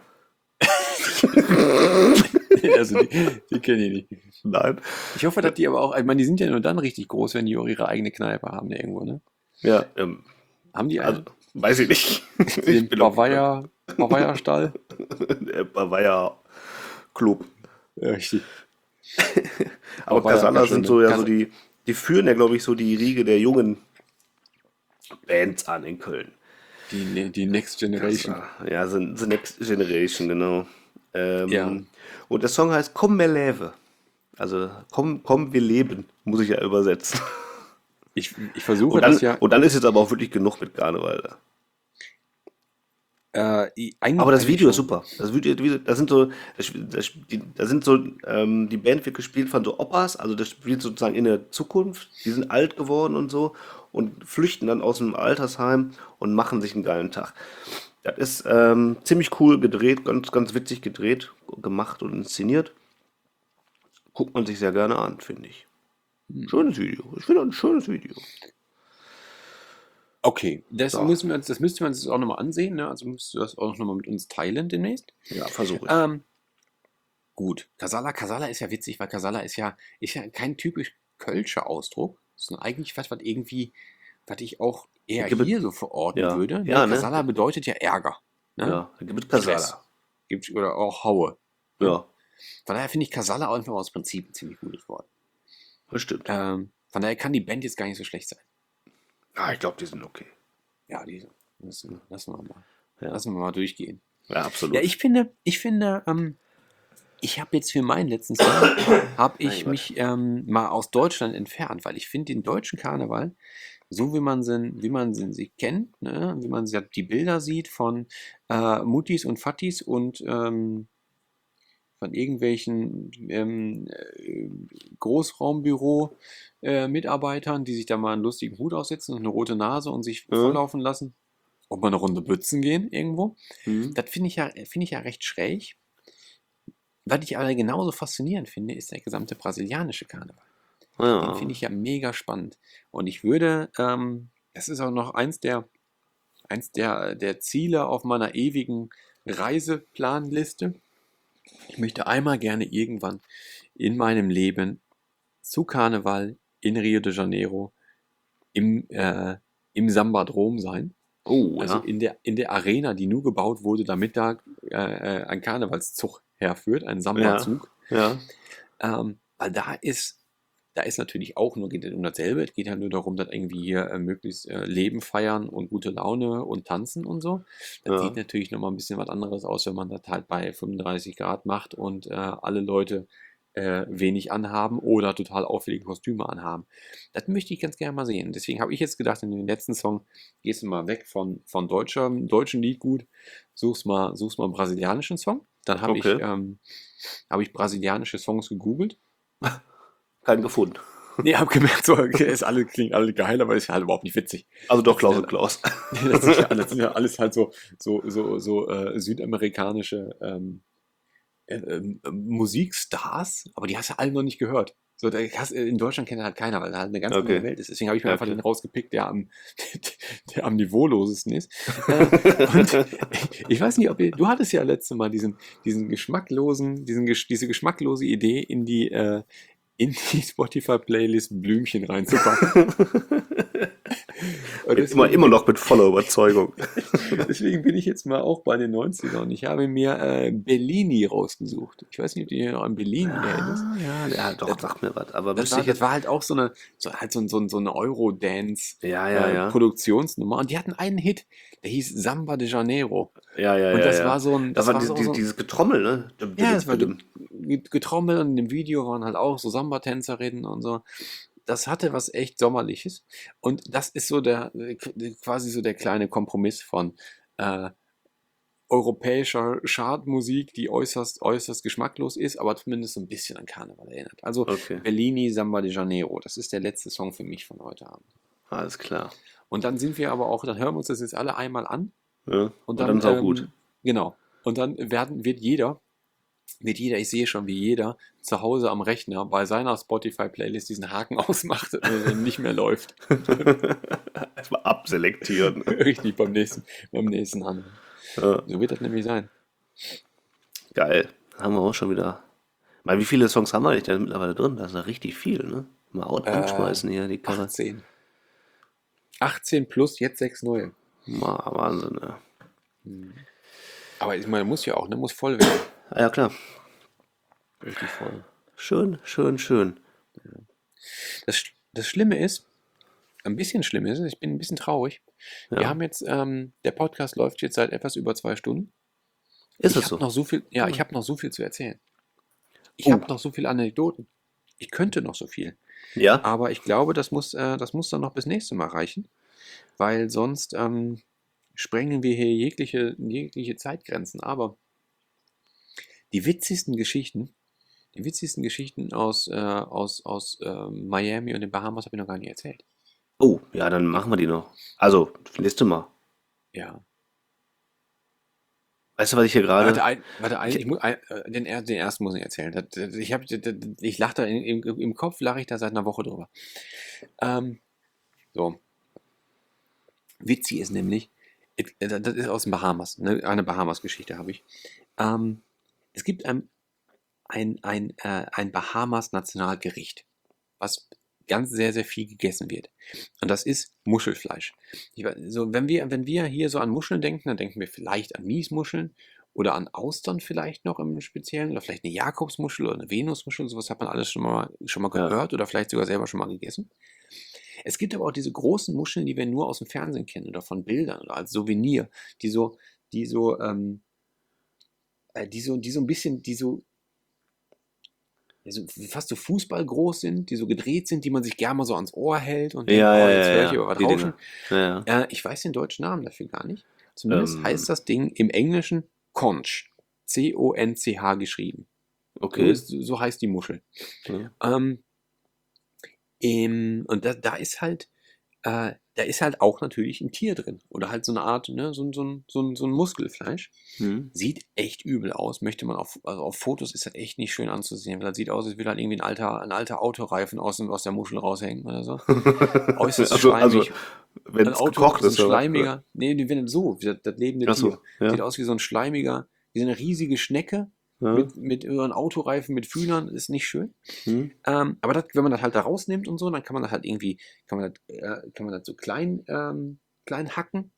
Also die, die kenne ich nicht. Nein. Ich hoffe, dass die aber auch, ich meine, die sind ja nur dann richtig groß, wenn die auch ihre eigene Kneipe haben irgendwo, ne? Ja, ähm, Haben die also, einen? weiß ich nicht. Den bin auch- Bavaria, Bavaria-Stall? Der Bavaria Club. Ja, richtig. Aber Bavaria Casalla war schon sind so eine- ja so die, die führen ja, glaube ich, so die Riege der jungen Bands an in Köln. Die, ne- die Next Generation. Ja, The, the Next Generation, genau. Ähm, Ja. Und der Song heißt Komm, wir leben. Also, komm, komm, wir leben, muss ich ja übersetzen. Ich, ich versuche Und dann, das ja. und dann ist jetzt aber auch wirklich genug mit Karneval da. Äh, i- eigentlich Aber das eigentlich Video ist schon. super. Das Video, das sind so, das, das, die, das sind so, ähm, die Band wird gespielt von so Opas, also das spielt sozusagen in der Zukunft. Die sind alt geworden und so und flüchten dann aus dem Altersheim und machen sich einen geilen Tag. Das ist ähm, ziemlich cool gedreht, ganz, ganz witzig gedreht, gemacht und inszeniert. Guckt man sich sehr gerne an, finde ich. Schönes Video. Ich finde ein schönes Video. Okay, das So. müssen wir uns, das müssten wir uns auch nochmal ansehen, ne? Also müsstest du das auch nochmal mit uns teilen demnächst. Ja, versuche ich. Ähm, gut. Casala, Casala ist ja witzig, weil Casala ist ja, ist ja kein typisch kölscher Ausdruck, sondern eigentlich was, was irgendwie, was ich auch eher Gibt es- hier so verorten Ja. würde. Ne? Ja, ne? Casala bedeutet ja Ärger. Ne? Ja, da gibt es Casala. Stress. Gibt, oder auch Haue. Ja, Von daher finde ich Casala auch einfach aus Prinzip ein ziemlich gutes Wort. das stimmt. Ähm, von daher kann die Band jetzt gar nicht so schlecht sein. Ah, ich glaube, die sind okay. Ja, diese. Lassen, lassen wir mal. Ja. Lassen wir mal durchgehen. Ja, absolut. Ja, ich finde, ich finde, ähm, ich habe jetzt für meinen letzten Song, habe ich Mein Gott. mich ähm, mal aus Deutschland entfernt, weil ich finde den deutschen Karneval, so wie man sie, wie man sie, sie kennt, ne, wie man sie, die Bilder sieht von äh, Muttis und Fattis und ähm, von irgendwelchen ähm, äh, Großraumbüro-Mitarbeitern, die sich da mal einen lustigen Hut aufsetzen und eine rote Nase und sich Mhm. volllaufen lassen, ob mal eine Runde Bützen gehen irgendwo. Mhm. Das finde ich, ja, finde ich ja recht schräg. Was ich aber genauso faszinierend finde, ist der gesamte brasilianische Karneval. Den Ja. finde ich ja mega spannend. Und ich würde, ähm, das ist auch noch eins der, eins der, der Ziele auf meiner ewigen Reiseplanliste. Ich möchte einmal gerne irgendwann in meinem Leben zu Karneval in Rio de Janeiro im, äh, im Sambadrom sein. Oh, Also ja. in der, in der Arena, die nur gebaut wurde, damit da äh, äh, ein Karnevalszug herführt, ein Samba-Zug. Ja. Ähm, weil da ist, da ist natürlich auch nur, geht um dasselbe, es geht halt nur darum, dass irgendwie hier äh, möglichst äh, Leben feiern und gute Laune und tanzen und so. Das Ja. sieht natürlich nochmal ein bisschen was anderes aus, wenn man das halt bei fünfunddreißig Grad macht und äh, alle Leute äh, wenig anhaben oder total auffällige Kostüme anhaben. Das möchte ich ganz gerne mal sehen. Deswegen habe ich jetzt gedacht, in den letzten Song gehst du mal weg von, von deutscher, deutschen Liedgut, suchst mal, suchst mal einen brasilianischen Song. Dann habe Okay. ich, ähm, habe ich brasilianische Songs gegoogelt. Keinen gefunden. Nee, hab gemerkt, so, okay, ist alle, klingt alle geil, aber ist ja halt überhaupt nicht witzig. Also doch Klaus Ja. und Klaus. Das sind ja, das sind ja alles halt so, so, so, so äh, südamerikanische ähm, äh, ähm, Musikstars, aber die hast du alle noch nicht gehört. So, da hast, in Deutschland kennt halt keiner, weil da halt eine ganz Okay. andere Welt ist. Deswegen habe ich mir Ja, einfach klar. den rausgepickt, der am, der am niveaulosesten ist. Äh, und ich, ich weiß nicht, ob ihr, du hattest ja letztes Mal diesen, diesen geschmacklosen, diesen, Gesch- diese geschmacklose Idee in die, äh, in die Spotify-Playlist Blümchen reinzupacken. Und Immer, immer noch mit voller Überzeugung. Deswegen bin ich jetzt mal auch bei den neunzigern. Ich habe mir äh, Bellini rausgesucht. Ich weiß nicht, ob du dich noch an Bellini erinnerst. Ah, ja, ja, doch, Das- sag mir was. Aber Das müsste war, ich das jetzt. war halt auch so eine, so, halt so, ein- so, ein- so eine Eurodance Ja, ja, äh, ja. Produktionsnummer. Und die hatten einen Hit, der hieß Samba de Janeiro. Ja, ja, Und ja. das ja. war so ein, Das das war, war die, so, die, so, dieses Getrommel, ne? Dum, ja, dum, es war dum. Get- Getrommel und in dem Video waren halt auch so Samba-Tänzerinnen und so. Das hatte was echt Sommerliches. Und das ist so der, äh, quasi so der kleine Kompromiss von äh, europäischer Chartmusik, die äußerst, äußerst geschmacklos ist, aber zumindest so ein bisschen an Karneval erinnert. Also Okay, Bellini, Samba de Janeiro, das ist der letzte Song für mich von heute Abend. alles klar. Und dann sind wir aber auch, dann hören wir uns das jetzt alle einmal an. Ja. Und Und dann, dann ist auch ähm, gut. Genau. Und dann werden, wird jeder, wird jeder, ich sehe schon, wie jeder zu Hause am Rechner bei seiner Spotify-Playlist diesen Haken ausmacht, äh, wenn er nicht mehr läuft. Erstmal abselektieren. Richtig, beim nächsten, beim nächsten an. Ja. So wird das nämlich sein. Geil. Haben wir auch schon wieder. Mal, wie viele Songs haben wir eigentlich denn mittlerweile drin? Das ist ja richtig viel, ne? Mal out Äh, anschmeißen hier, die Karre. achtzehn. achtzehn plus, jetzt sechs neue. Mal, Wahnsinn, ja. Aber ich meine, muss ja auch, ne? Muss voll werden. Ah, ja, klar. Richtig voll. Schön, schön, schön. Das, das Schlimme ist, ein bisschen schlimm ist es, ich bin ein bisschen traurig. Wir Ja. haben jetzt, ähm, der Podcast läuft jetzt seit etwas über zwei Stunden. Ist Ich es habe so? noch so viel, ja, ich habe noch so viel zu erzählen. Ich Oh. habe noch so viele Anekdoten. Ich könnte noch so viel. Ja? Aber ich glaube, das muss, äh, das muss dann noch bis nächstes Mal reichen, weil sonst ähm, sprengen wir hier jegliche, jegliche Zeitgrenzen. Aber die witzigsten Geschichten, die witzigsten Geschichten aus, äh, aus, aus ähm, Miami und den Bahamas habe ich noch gar nicht erzählt. Oh, ja, dann machen wir die noch. Also, nächste Mal. Ja. Weißt du, was ich hier Warte, gerade. ein, warte ein, ich muss, ein, äh, den, er- den ersten muss ich erzählen. Das, das, ich hab, das, das- ich lache da im, im, im Kopf, lache ich da seit einer Woche drüber. Ähm, so. Witzig ist nämlich, it- äh, das ist aus den Bahamas, ne? Eine Bahamas-Geschichte habe ich. Ähm, es gibt ein, ein, ein, äh, ein Bahamas-Nationalgericht, was ganz sehr, sehr viel gegessen wird. Und das ist Muschelfleisch. Ich, weiß- so, wenn, wir, wenn wir hier so an Muscheln denken, dann denken wir vielleicht an Miesmuscheln oder an Austern vielleicht noch im Speziellen oder vielleicht eine Jakobsmuschel oder eine Venusmuschel. Sowas hat man alles schon mal, schon mal Ja. gehört oder vielleicht sogar selber schon mal gegessen. Es gibt aber auch diese großen Muscheln, die wir nur aus dem Fernsehen kennen oder von Bildern oder als Souvenir, die so, die so, ähm, äh, die so, die so ein bisschen, die so, die so fast so Fußball groß sind, die so gedreht sind, die man sich gerne mal so ans Ohr hält und denkt, Ja, oh, ja, jetzt ja, höre ja. ich aber was Die rauschen. Dinger. Ja, ja. Äh, ich weiß den deutschen Namen dafür gar nicht. Zumindest Ähm. heißt das Ding im Englischen Conch. C O N C H geschrieben. So, Okay. ist, so heißt die Muschel. Ja. Ähm, im, und da, da ist halt, äh, da ist halt auch natürlich ein Tier drin. Oder halt so eine Art, ne, so, ein- so, ein- so, ein- so ein Muskelfleisch. Hm. Sieht echt übel aus. Möchte man auf, also auf Fotos ist das echt nicht schön anzusehen. Weil das sieht aus, als würde halt irgendwie ein alter, ein alter Autoreifen aus, dem- aus der Muschel raushängen oder so. Äußerst also, also, schleimig. wenn Ein es Auto gekocht ist ist, ein oder? schleimiger, nee, nee, wenn so, das, das lebende Ach so, Tier. ja. Sieht aus wie so ein schleimiger, wie so eine riesige Schnecke Ja. mit, mit über einen Autoreifen mit Fühlern, ist nicht schön. Hm. Ähm, aber das, wenn man das halt da rausnimmt und so, dann kann man das halt irgendwie, kann man das, äh, kann man das so klein, ähm, klein hacken.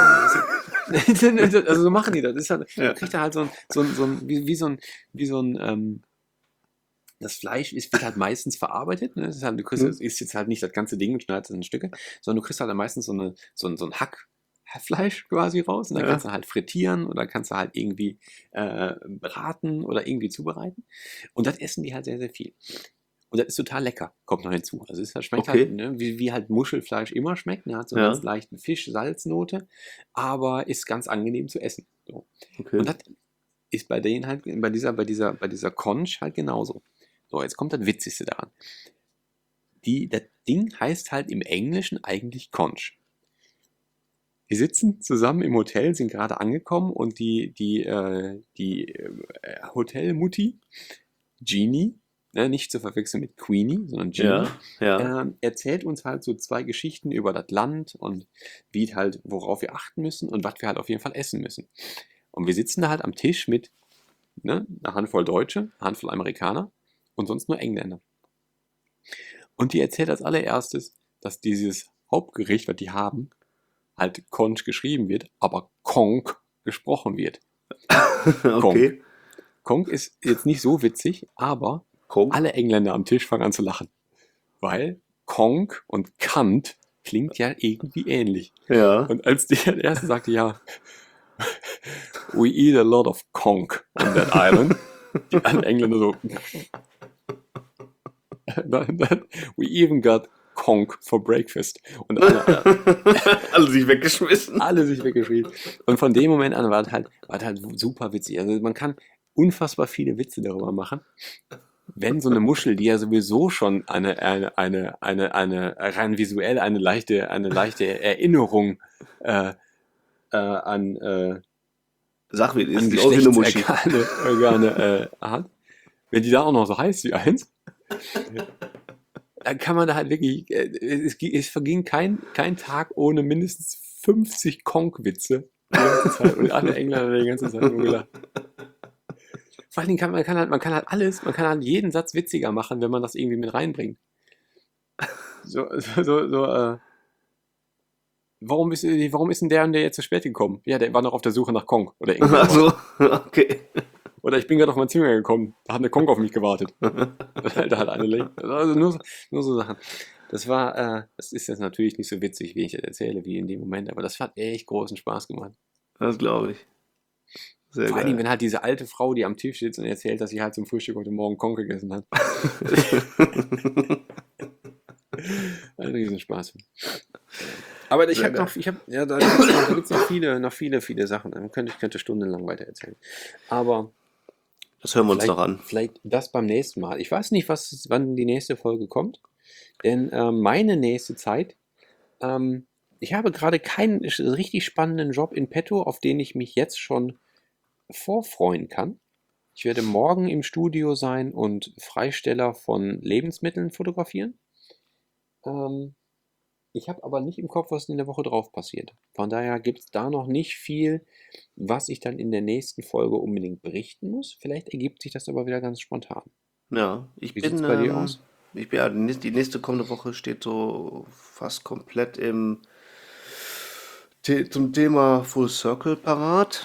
Also so machen die das. das ist halt, Ja. Man kriegt da halt so ein, so ein, so ein wie, wie so ein, wie so ein, ähm, das Fleisch ist, wird halt meistens verarbeitet. Ne? Das ist halt, du kriegst, Mhm. das ist jetzt halt nicht das ganze Ding und schneidest es in Stücke, sondern du kriegst halt meistens so, eine, so ein, so ein Hack. Fleisch quasi raus und dann Ja. kannst du halt frittieren oder kannst du halt irgendwie äh, braten oder irgendwie zubereiten und das essen die halt sehr, sehr viel. Und das ist total lecker, kommt noch hinzu. Also es schmeckt Okay. halt, ne, wie, wie halt Muschelfleisch immer schmeckt. Ne? Hat so eine Ja. ganz leichten Fisch-Salznote, aber ist ganz angenehm zu essen. So. Okay. Und das ist bei denen halt, bei dieser, bei dieser, bei dieser Conch halt genauso. So, jetzt kommt das Witzigste daran. Die, das Ding heißt halt im Englischen eigentlich Conch. Die sitzen zusammen im Hotel, sind gerade angekommen und die, die, äh, die äh, Hotelmutti, Jeannie, ne, nicht zu verwechseln mit Queenie, sondern Jeannie, Ja, ja. ähm, erzählt uns halt so zwei Geschichten über das Land und wie halt, worauf wir achten müssen und was wir halt auf jeden Fall essen müssen. Und wir sitzen da halt am Tisch mit ne, einer Handvoll Deutsche, einer Handvoll Amerikaner und sonst nur Engländer. Und die erzählt als allererstes, dass dieses Hauptgericht, was die haben, halt Conch geschrieben wird, aber Konk gesprochen wird. Okay. Konk ist jetzt nicht so witzig, aber Konk. alle Engländer am Tisch fangen an zu lachen. Weil Konk und Kant klingt ja irgendwie ähnlich. Ja. Und als der erste sagte, ja, we eat a lot of Konk on that island, die anderen Engländer so, we even got Konk for breakfast. Und alle, Alle sich weggeschmissen. alle sich weggeschrieben. Und von dem Moment an war es halt, war es halt super witzig. Also man kann unfassbar viele Witze darüber machen. Wenn so eine Muschel, die ja sowieso schon eine, eine, eine, eine, eine rein visuell eine leichte, eine leichte Erinnerung äh, äh, an, äh, Sag mir, an ist die auch wie eine Muschi. Geschlechtsorgane Organe, äh, hat, wenn die da auch noch so heiß wie eins, dann kann man da halt wirklich, äh, es, gi- es verging kein, kein Tag ohne mindestens fünfzig Konk-Witze die ganze Zeit und alle Engländer die ganze Zeit nur gelacht. Vor allen Dingen kann man, kann halt, man kann halt alles, man kann halt jeden Satz witziger machen, wenn man das irgendwie mit reinbringt. So, so, so, so äh, warum ist, warum ist denn der und der jetzt zu spät gekommen? Ja, der war noch auf der Suche nach Konk oder irgendwas. Ach so, okay. Oder ich bin gerade auf mein Zimmer gekommen, da hat eine Konk auf mich gewartet. Da halt eine Link. Also nur, so- nur so Sachen. Das war, äh, das ist jetzt natürlich nicht so witzig, wie ich das erzähle, wie in dem Moment, aber das hat echt großen Spaß gemacht. Das glaube ich. Sehr Vor allem, geil. wenn halt diese alte Frau, die am Tisch sitzt und erzählt, dass sie halt zum Frühstück heute Morgen Konk gegessen hat. Ein Riesenspaß. Aber ich Sehr habe geil. noch, ich habe, ja, da gibt's noch, da gibt's noch viele, noch viele, viele Sachen. Ich könnte, ich könnte stundenlang weiter erzählen. Aber Das hören wir uns vielleicht, noch an. vielleicht das beim nächsten Mal. Ich weiß nicht, was, wann die nächste Folge kommt, denn äh, meine nächste Zeit, ähm, ich habe gerade keinen richtig spannenden Job in petto, auf den ich mich jetzt schon vorfreuen kann. Ich werde morgen im Studio sein und Freisteller von Lebensmitteln fotografieren. Ähm, ich habe aber nicht im Kopf, was in der Woche drauf passiert. Von daher gibt es da noch nicht viel, was ich dann in der nächsten Folge unbedingt berichten muss. Vielleicht ergibt sich das aber wieder ganz spontan. Ja, ich Wie bin. sieht's bei dir ähm, aus? Ich bin ja, die nächste die nächste kommende Woche steht so fast komplett im The zum Thema Full Circle parat.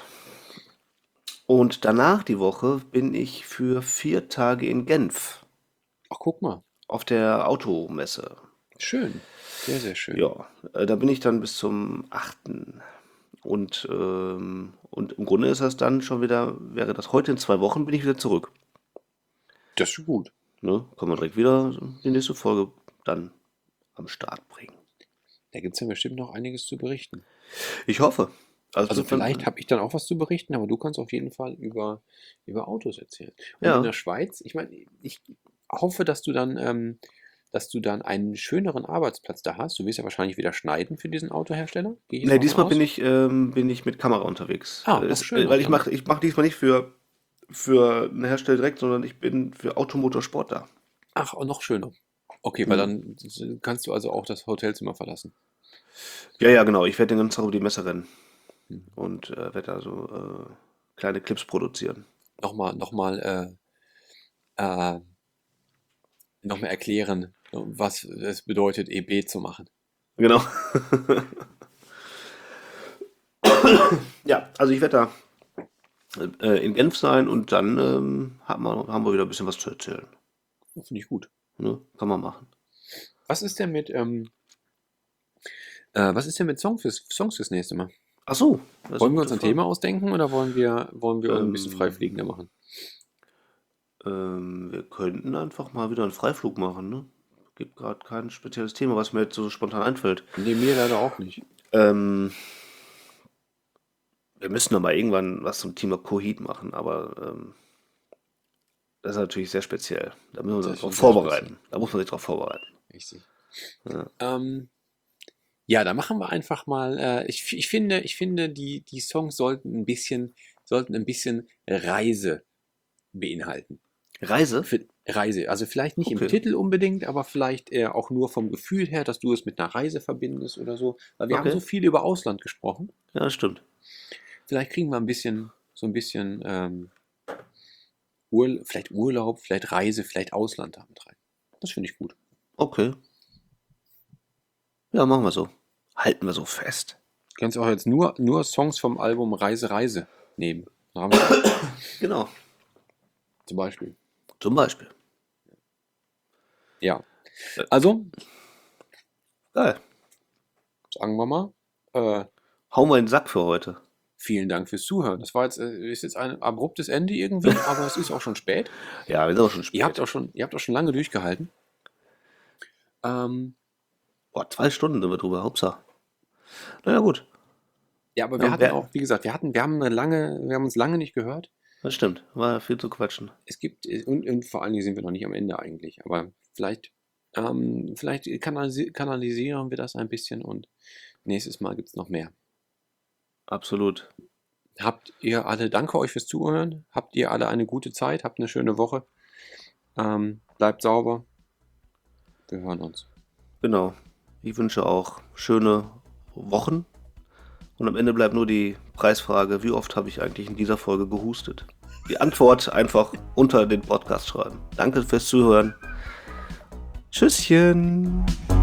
Und danach die Woche bin ich für vier Tage in Genf Ach, guck mal. auf der Automesse. Schön. Sehr, sehr schön. Ja, äh, da bin ich dann bis zum achten Und, ähm, und im Grunde ist das dann schon wieder, wäre das heute in zwei Wochen, bin ich wieder zurück. Das ist gut. Ne? Können wir direkt wieder die nächste Folge dann am Start bringen. Da gibt es ja bestimmt noch einiges zu berichten. Ich hoffe. Also vielleicht habe ich dann auch was zu berichten, aber du kannst auf jeden Fall über, über Autos erzählen. Und Ja. in der Schweiz, ich meine, ich hoffe, dass du dann, ähm, dass du dann einen schöneren Arbeitsplatz da hast. Du wirst ja wahrscheinlich wieder schneiden für diesen Autohersteller. Gehe ich Nee, jetzt mal diesmal von bin aus? ich, ähm, bin ich mit Kamera unterwegs. Ah, Äh, das es- ist schön, äh, Weil ich ja. mache ich mach diesmal nicht für, für einen Hersteller direkt, sondern ich bin für Automotorsport da. Ach, und noch schöner. Okay, weil Mhm. dann kannst du also auch das Hotelzimmer verlassen. Ja, ja, genau. Ich werde den ganzen Tag über die Messe rennen Mhm. und äh, werde also äh, kleine Clips produzieren. Nochmal, nochmal, äh, äh, nochmal erklären, was es bedeutet, E B zu machen. Genau. Ja, also ich werde da äh, in Genf sein und dann ähm, haben wir, haben wir wieder ein bisschen was zu erzählen. Finde ich gut. Ne? Kann man machen. Was ist denn mit, ähm, äh, was ist denn mit Song fürs, Songs fürs nächste Mal? Ach so. das ist Wollen eine wir uns gute ein Frage. Thema ausdenken oder wollen wir, wollen wir ein bisschen Ähm, freifliegender machen? Ähm, wir könnten einfach mal wieder einen Freiflug machen, ne? Gibt gerade kein spezielles Thema, was mir jetzt so spontan einfällt. Nee, mir leider auch nicht. Ähm, wir müssen aber irgendwann was zum Thema Coheed machen, aber ähm, das ist natürlich sehr speziell. Da müssen wir Das uns ist darauf sehr vorbereiten. Da muss man sich darauf vorbereiten. Richtig. Ja. Ähm, ja, da machen wir einfach mal. Äh, ich, ich finde, ich finde, die, die Songs sollten ein bisschen, sollten ein bisschen Reise beinhalten. Reise? Für Reise. Also vielleicht nicht im Okay. Titel unbedingt, aber vielleicht eher auch nur vom Gefühl her, dass du es mit einer Reise verbindest oder so. Weil wir Okay. haben so viel über Ausland gesprochen. Ja, das stimmt. Vielleicht kriegen wir ein bisschen, so ein bisschen ähm, Urla vielleicht Urlaub, vielleicht Reise, vielleicht Ausland damit rein. Das finde ich gut. Okay. Ja, machen wir so. Halten wir so fest. Du kannst auch jetzt nur, nur Songs vom Album Reise, Reise nehmen. Da haben wir Genau. zum Beispiel. Zum Beispiel. Ja. Also, Geil. sagen wir mal, äh, Hauen wir in den Sack für heute. vielen Dank fürs Zuhören. Das war jetzt, äh, ist jetzt ein abruptes Ende irgendwie, aber es ist auch schon spät. Ja, wir sind auch schon spät. Ihr habt auch schon, ihr habt auch schon lange durchgehalten. Ähm, Boah, zwei Stunden sind wir drüber. Hauptsache. Naja, gut. ja, aber wir Ja, hatten wer- auch, wie gesagt, wir hatten, wir haben eine lange, wir haben uns lange nicht gehört. Das stimmt. War viel zu quatschen. Es gibt, und, und vor allen Dingen sind wir noch nicht am Ende eigentlich, aber vielleicht, ähm, vielleicht kanalisi kanalisieren wir das ein bisschen und nächstes Mal gibt es noch mehr. Absolut. Habt ihr alle, danke euch fürs Zuhören, habt ihr alle eine gute Zeit, habt eine schöne Woche, ähm, bleibt sauber, wir hören uns. Genau. Ich wünsche auch schöne Wochen. Und am Ende bleibt nur die Preisfrage, wie oft habe ich eigentlich in dieser Folge gehustet? Die Antwort einfach unter den Podcast schreiben. Danke fürs Zuhören. Tschüsschen.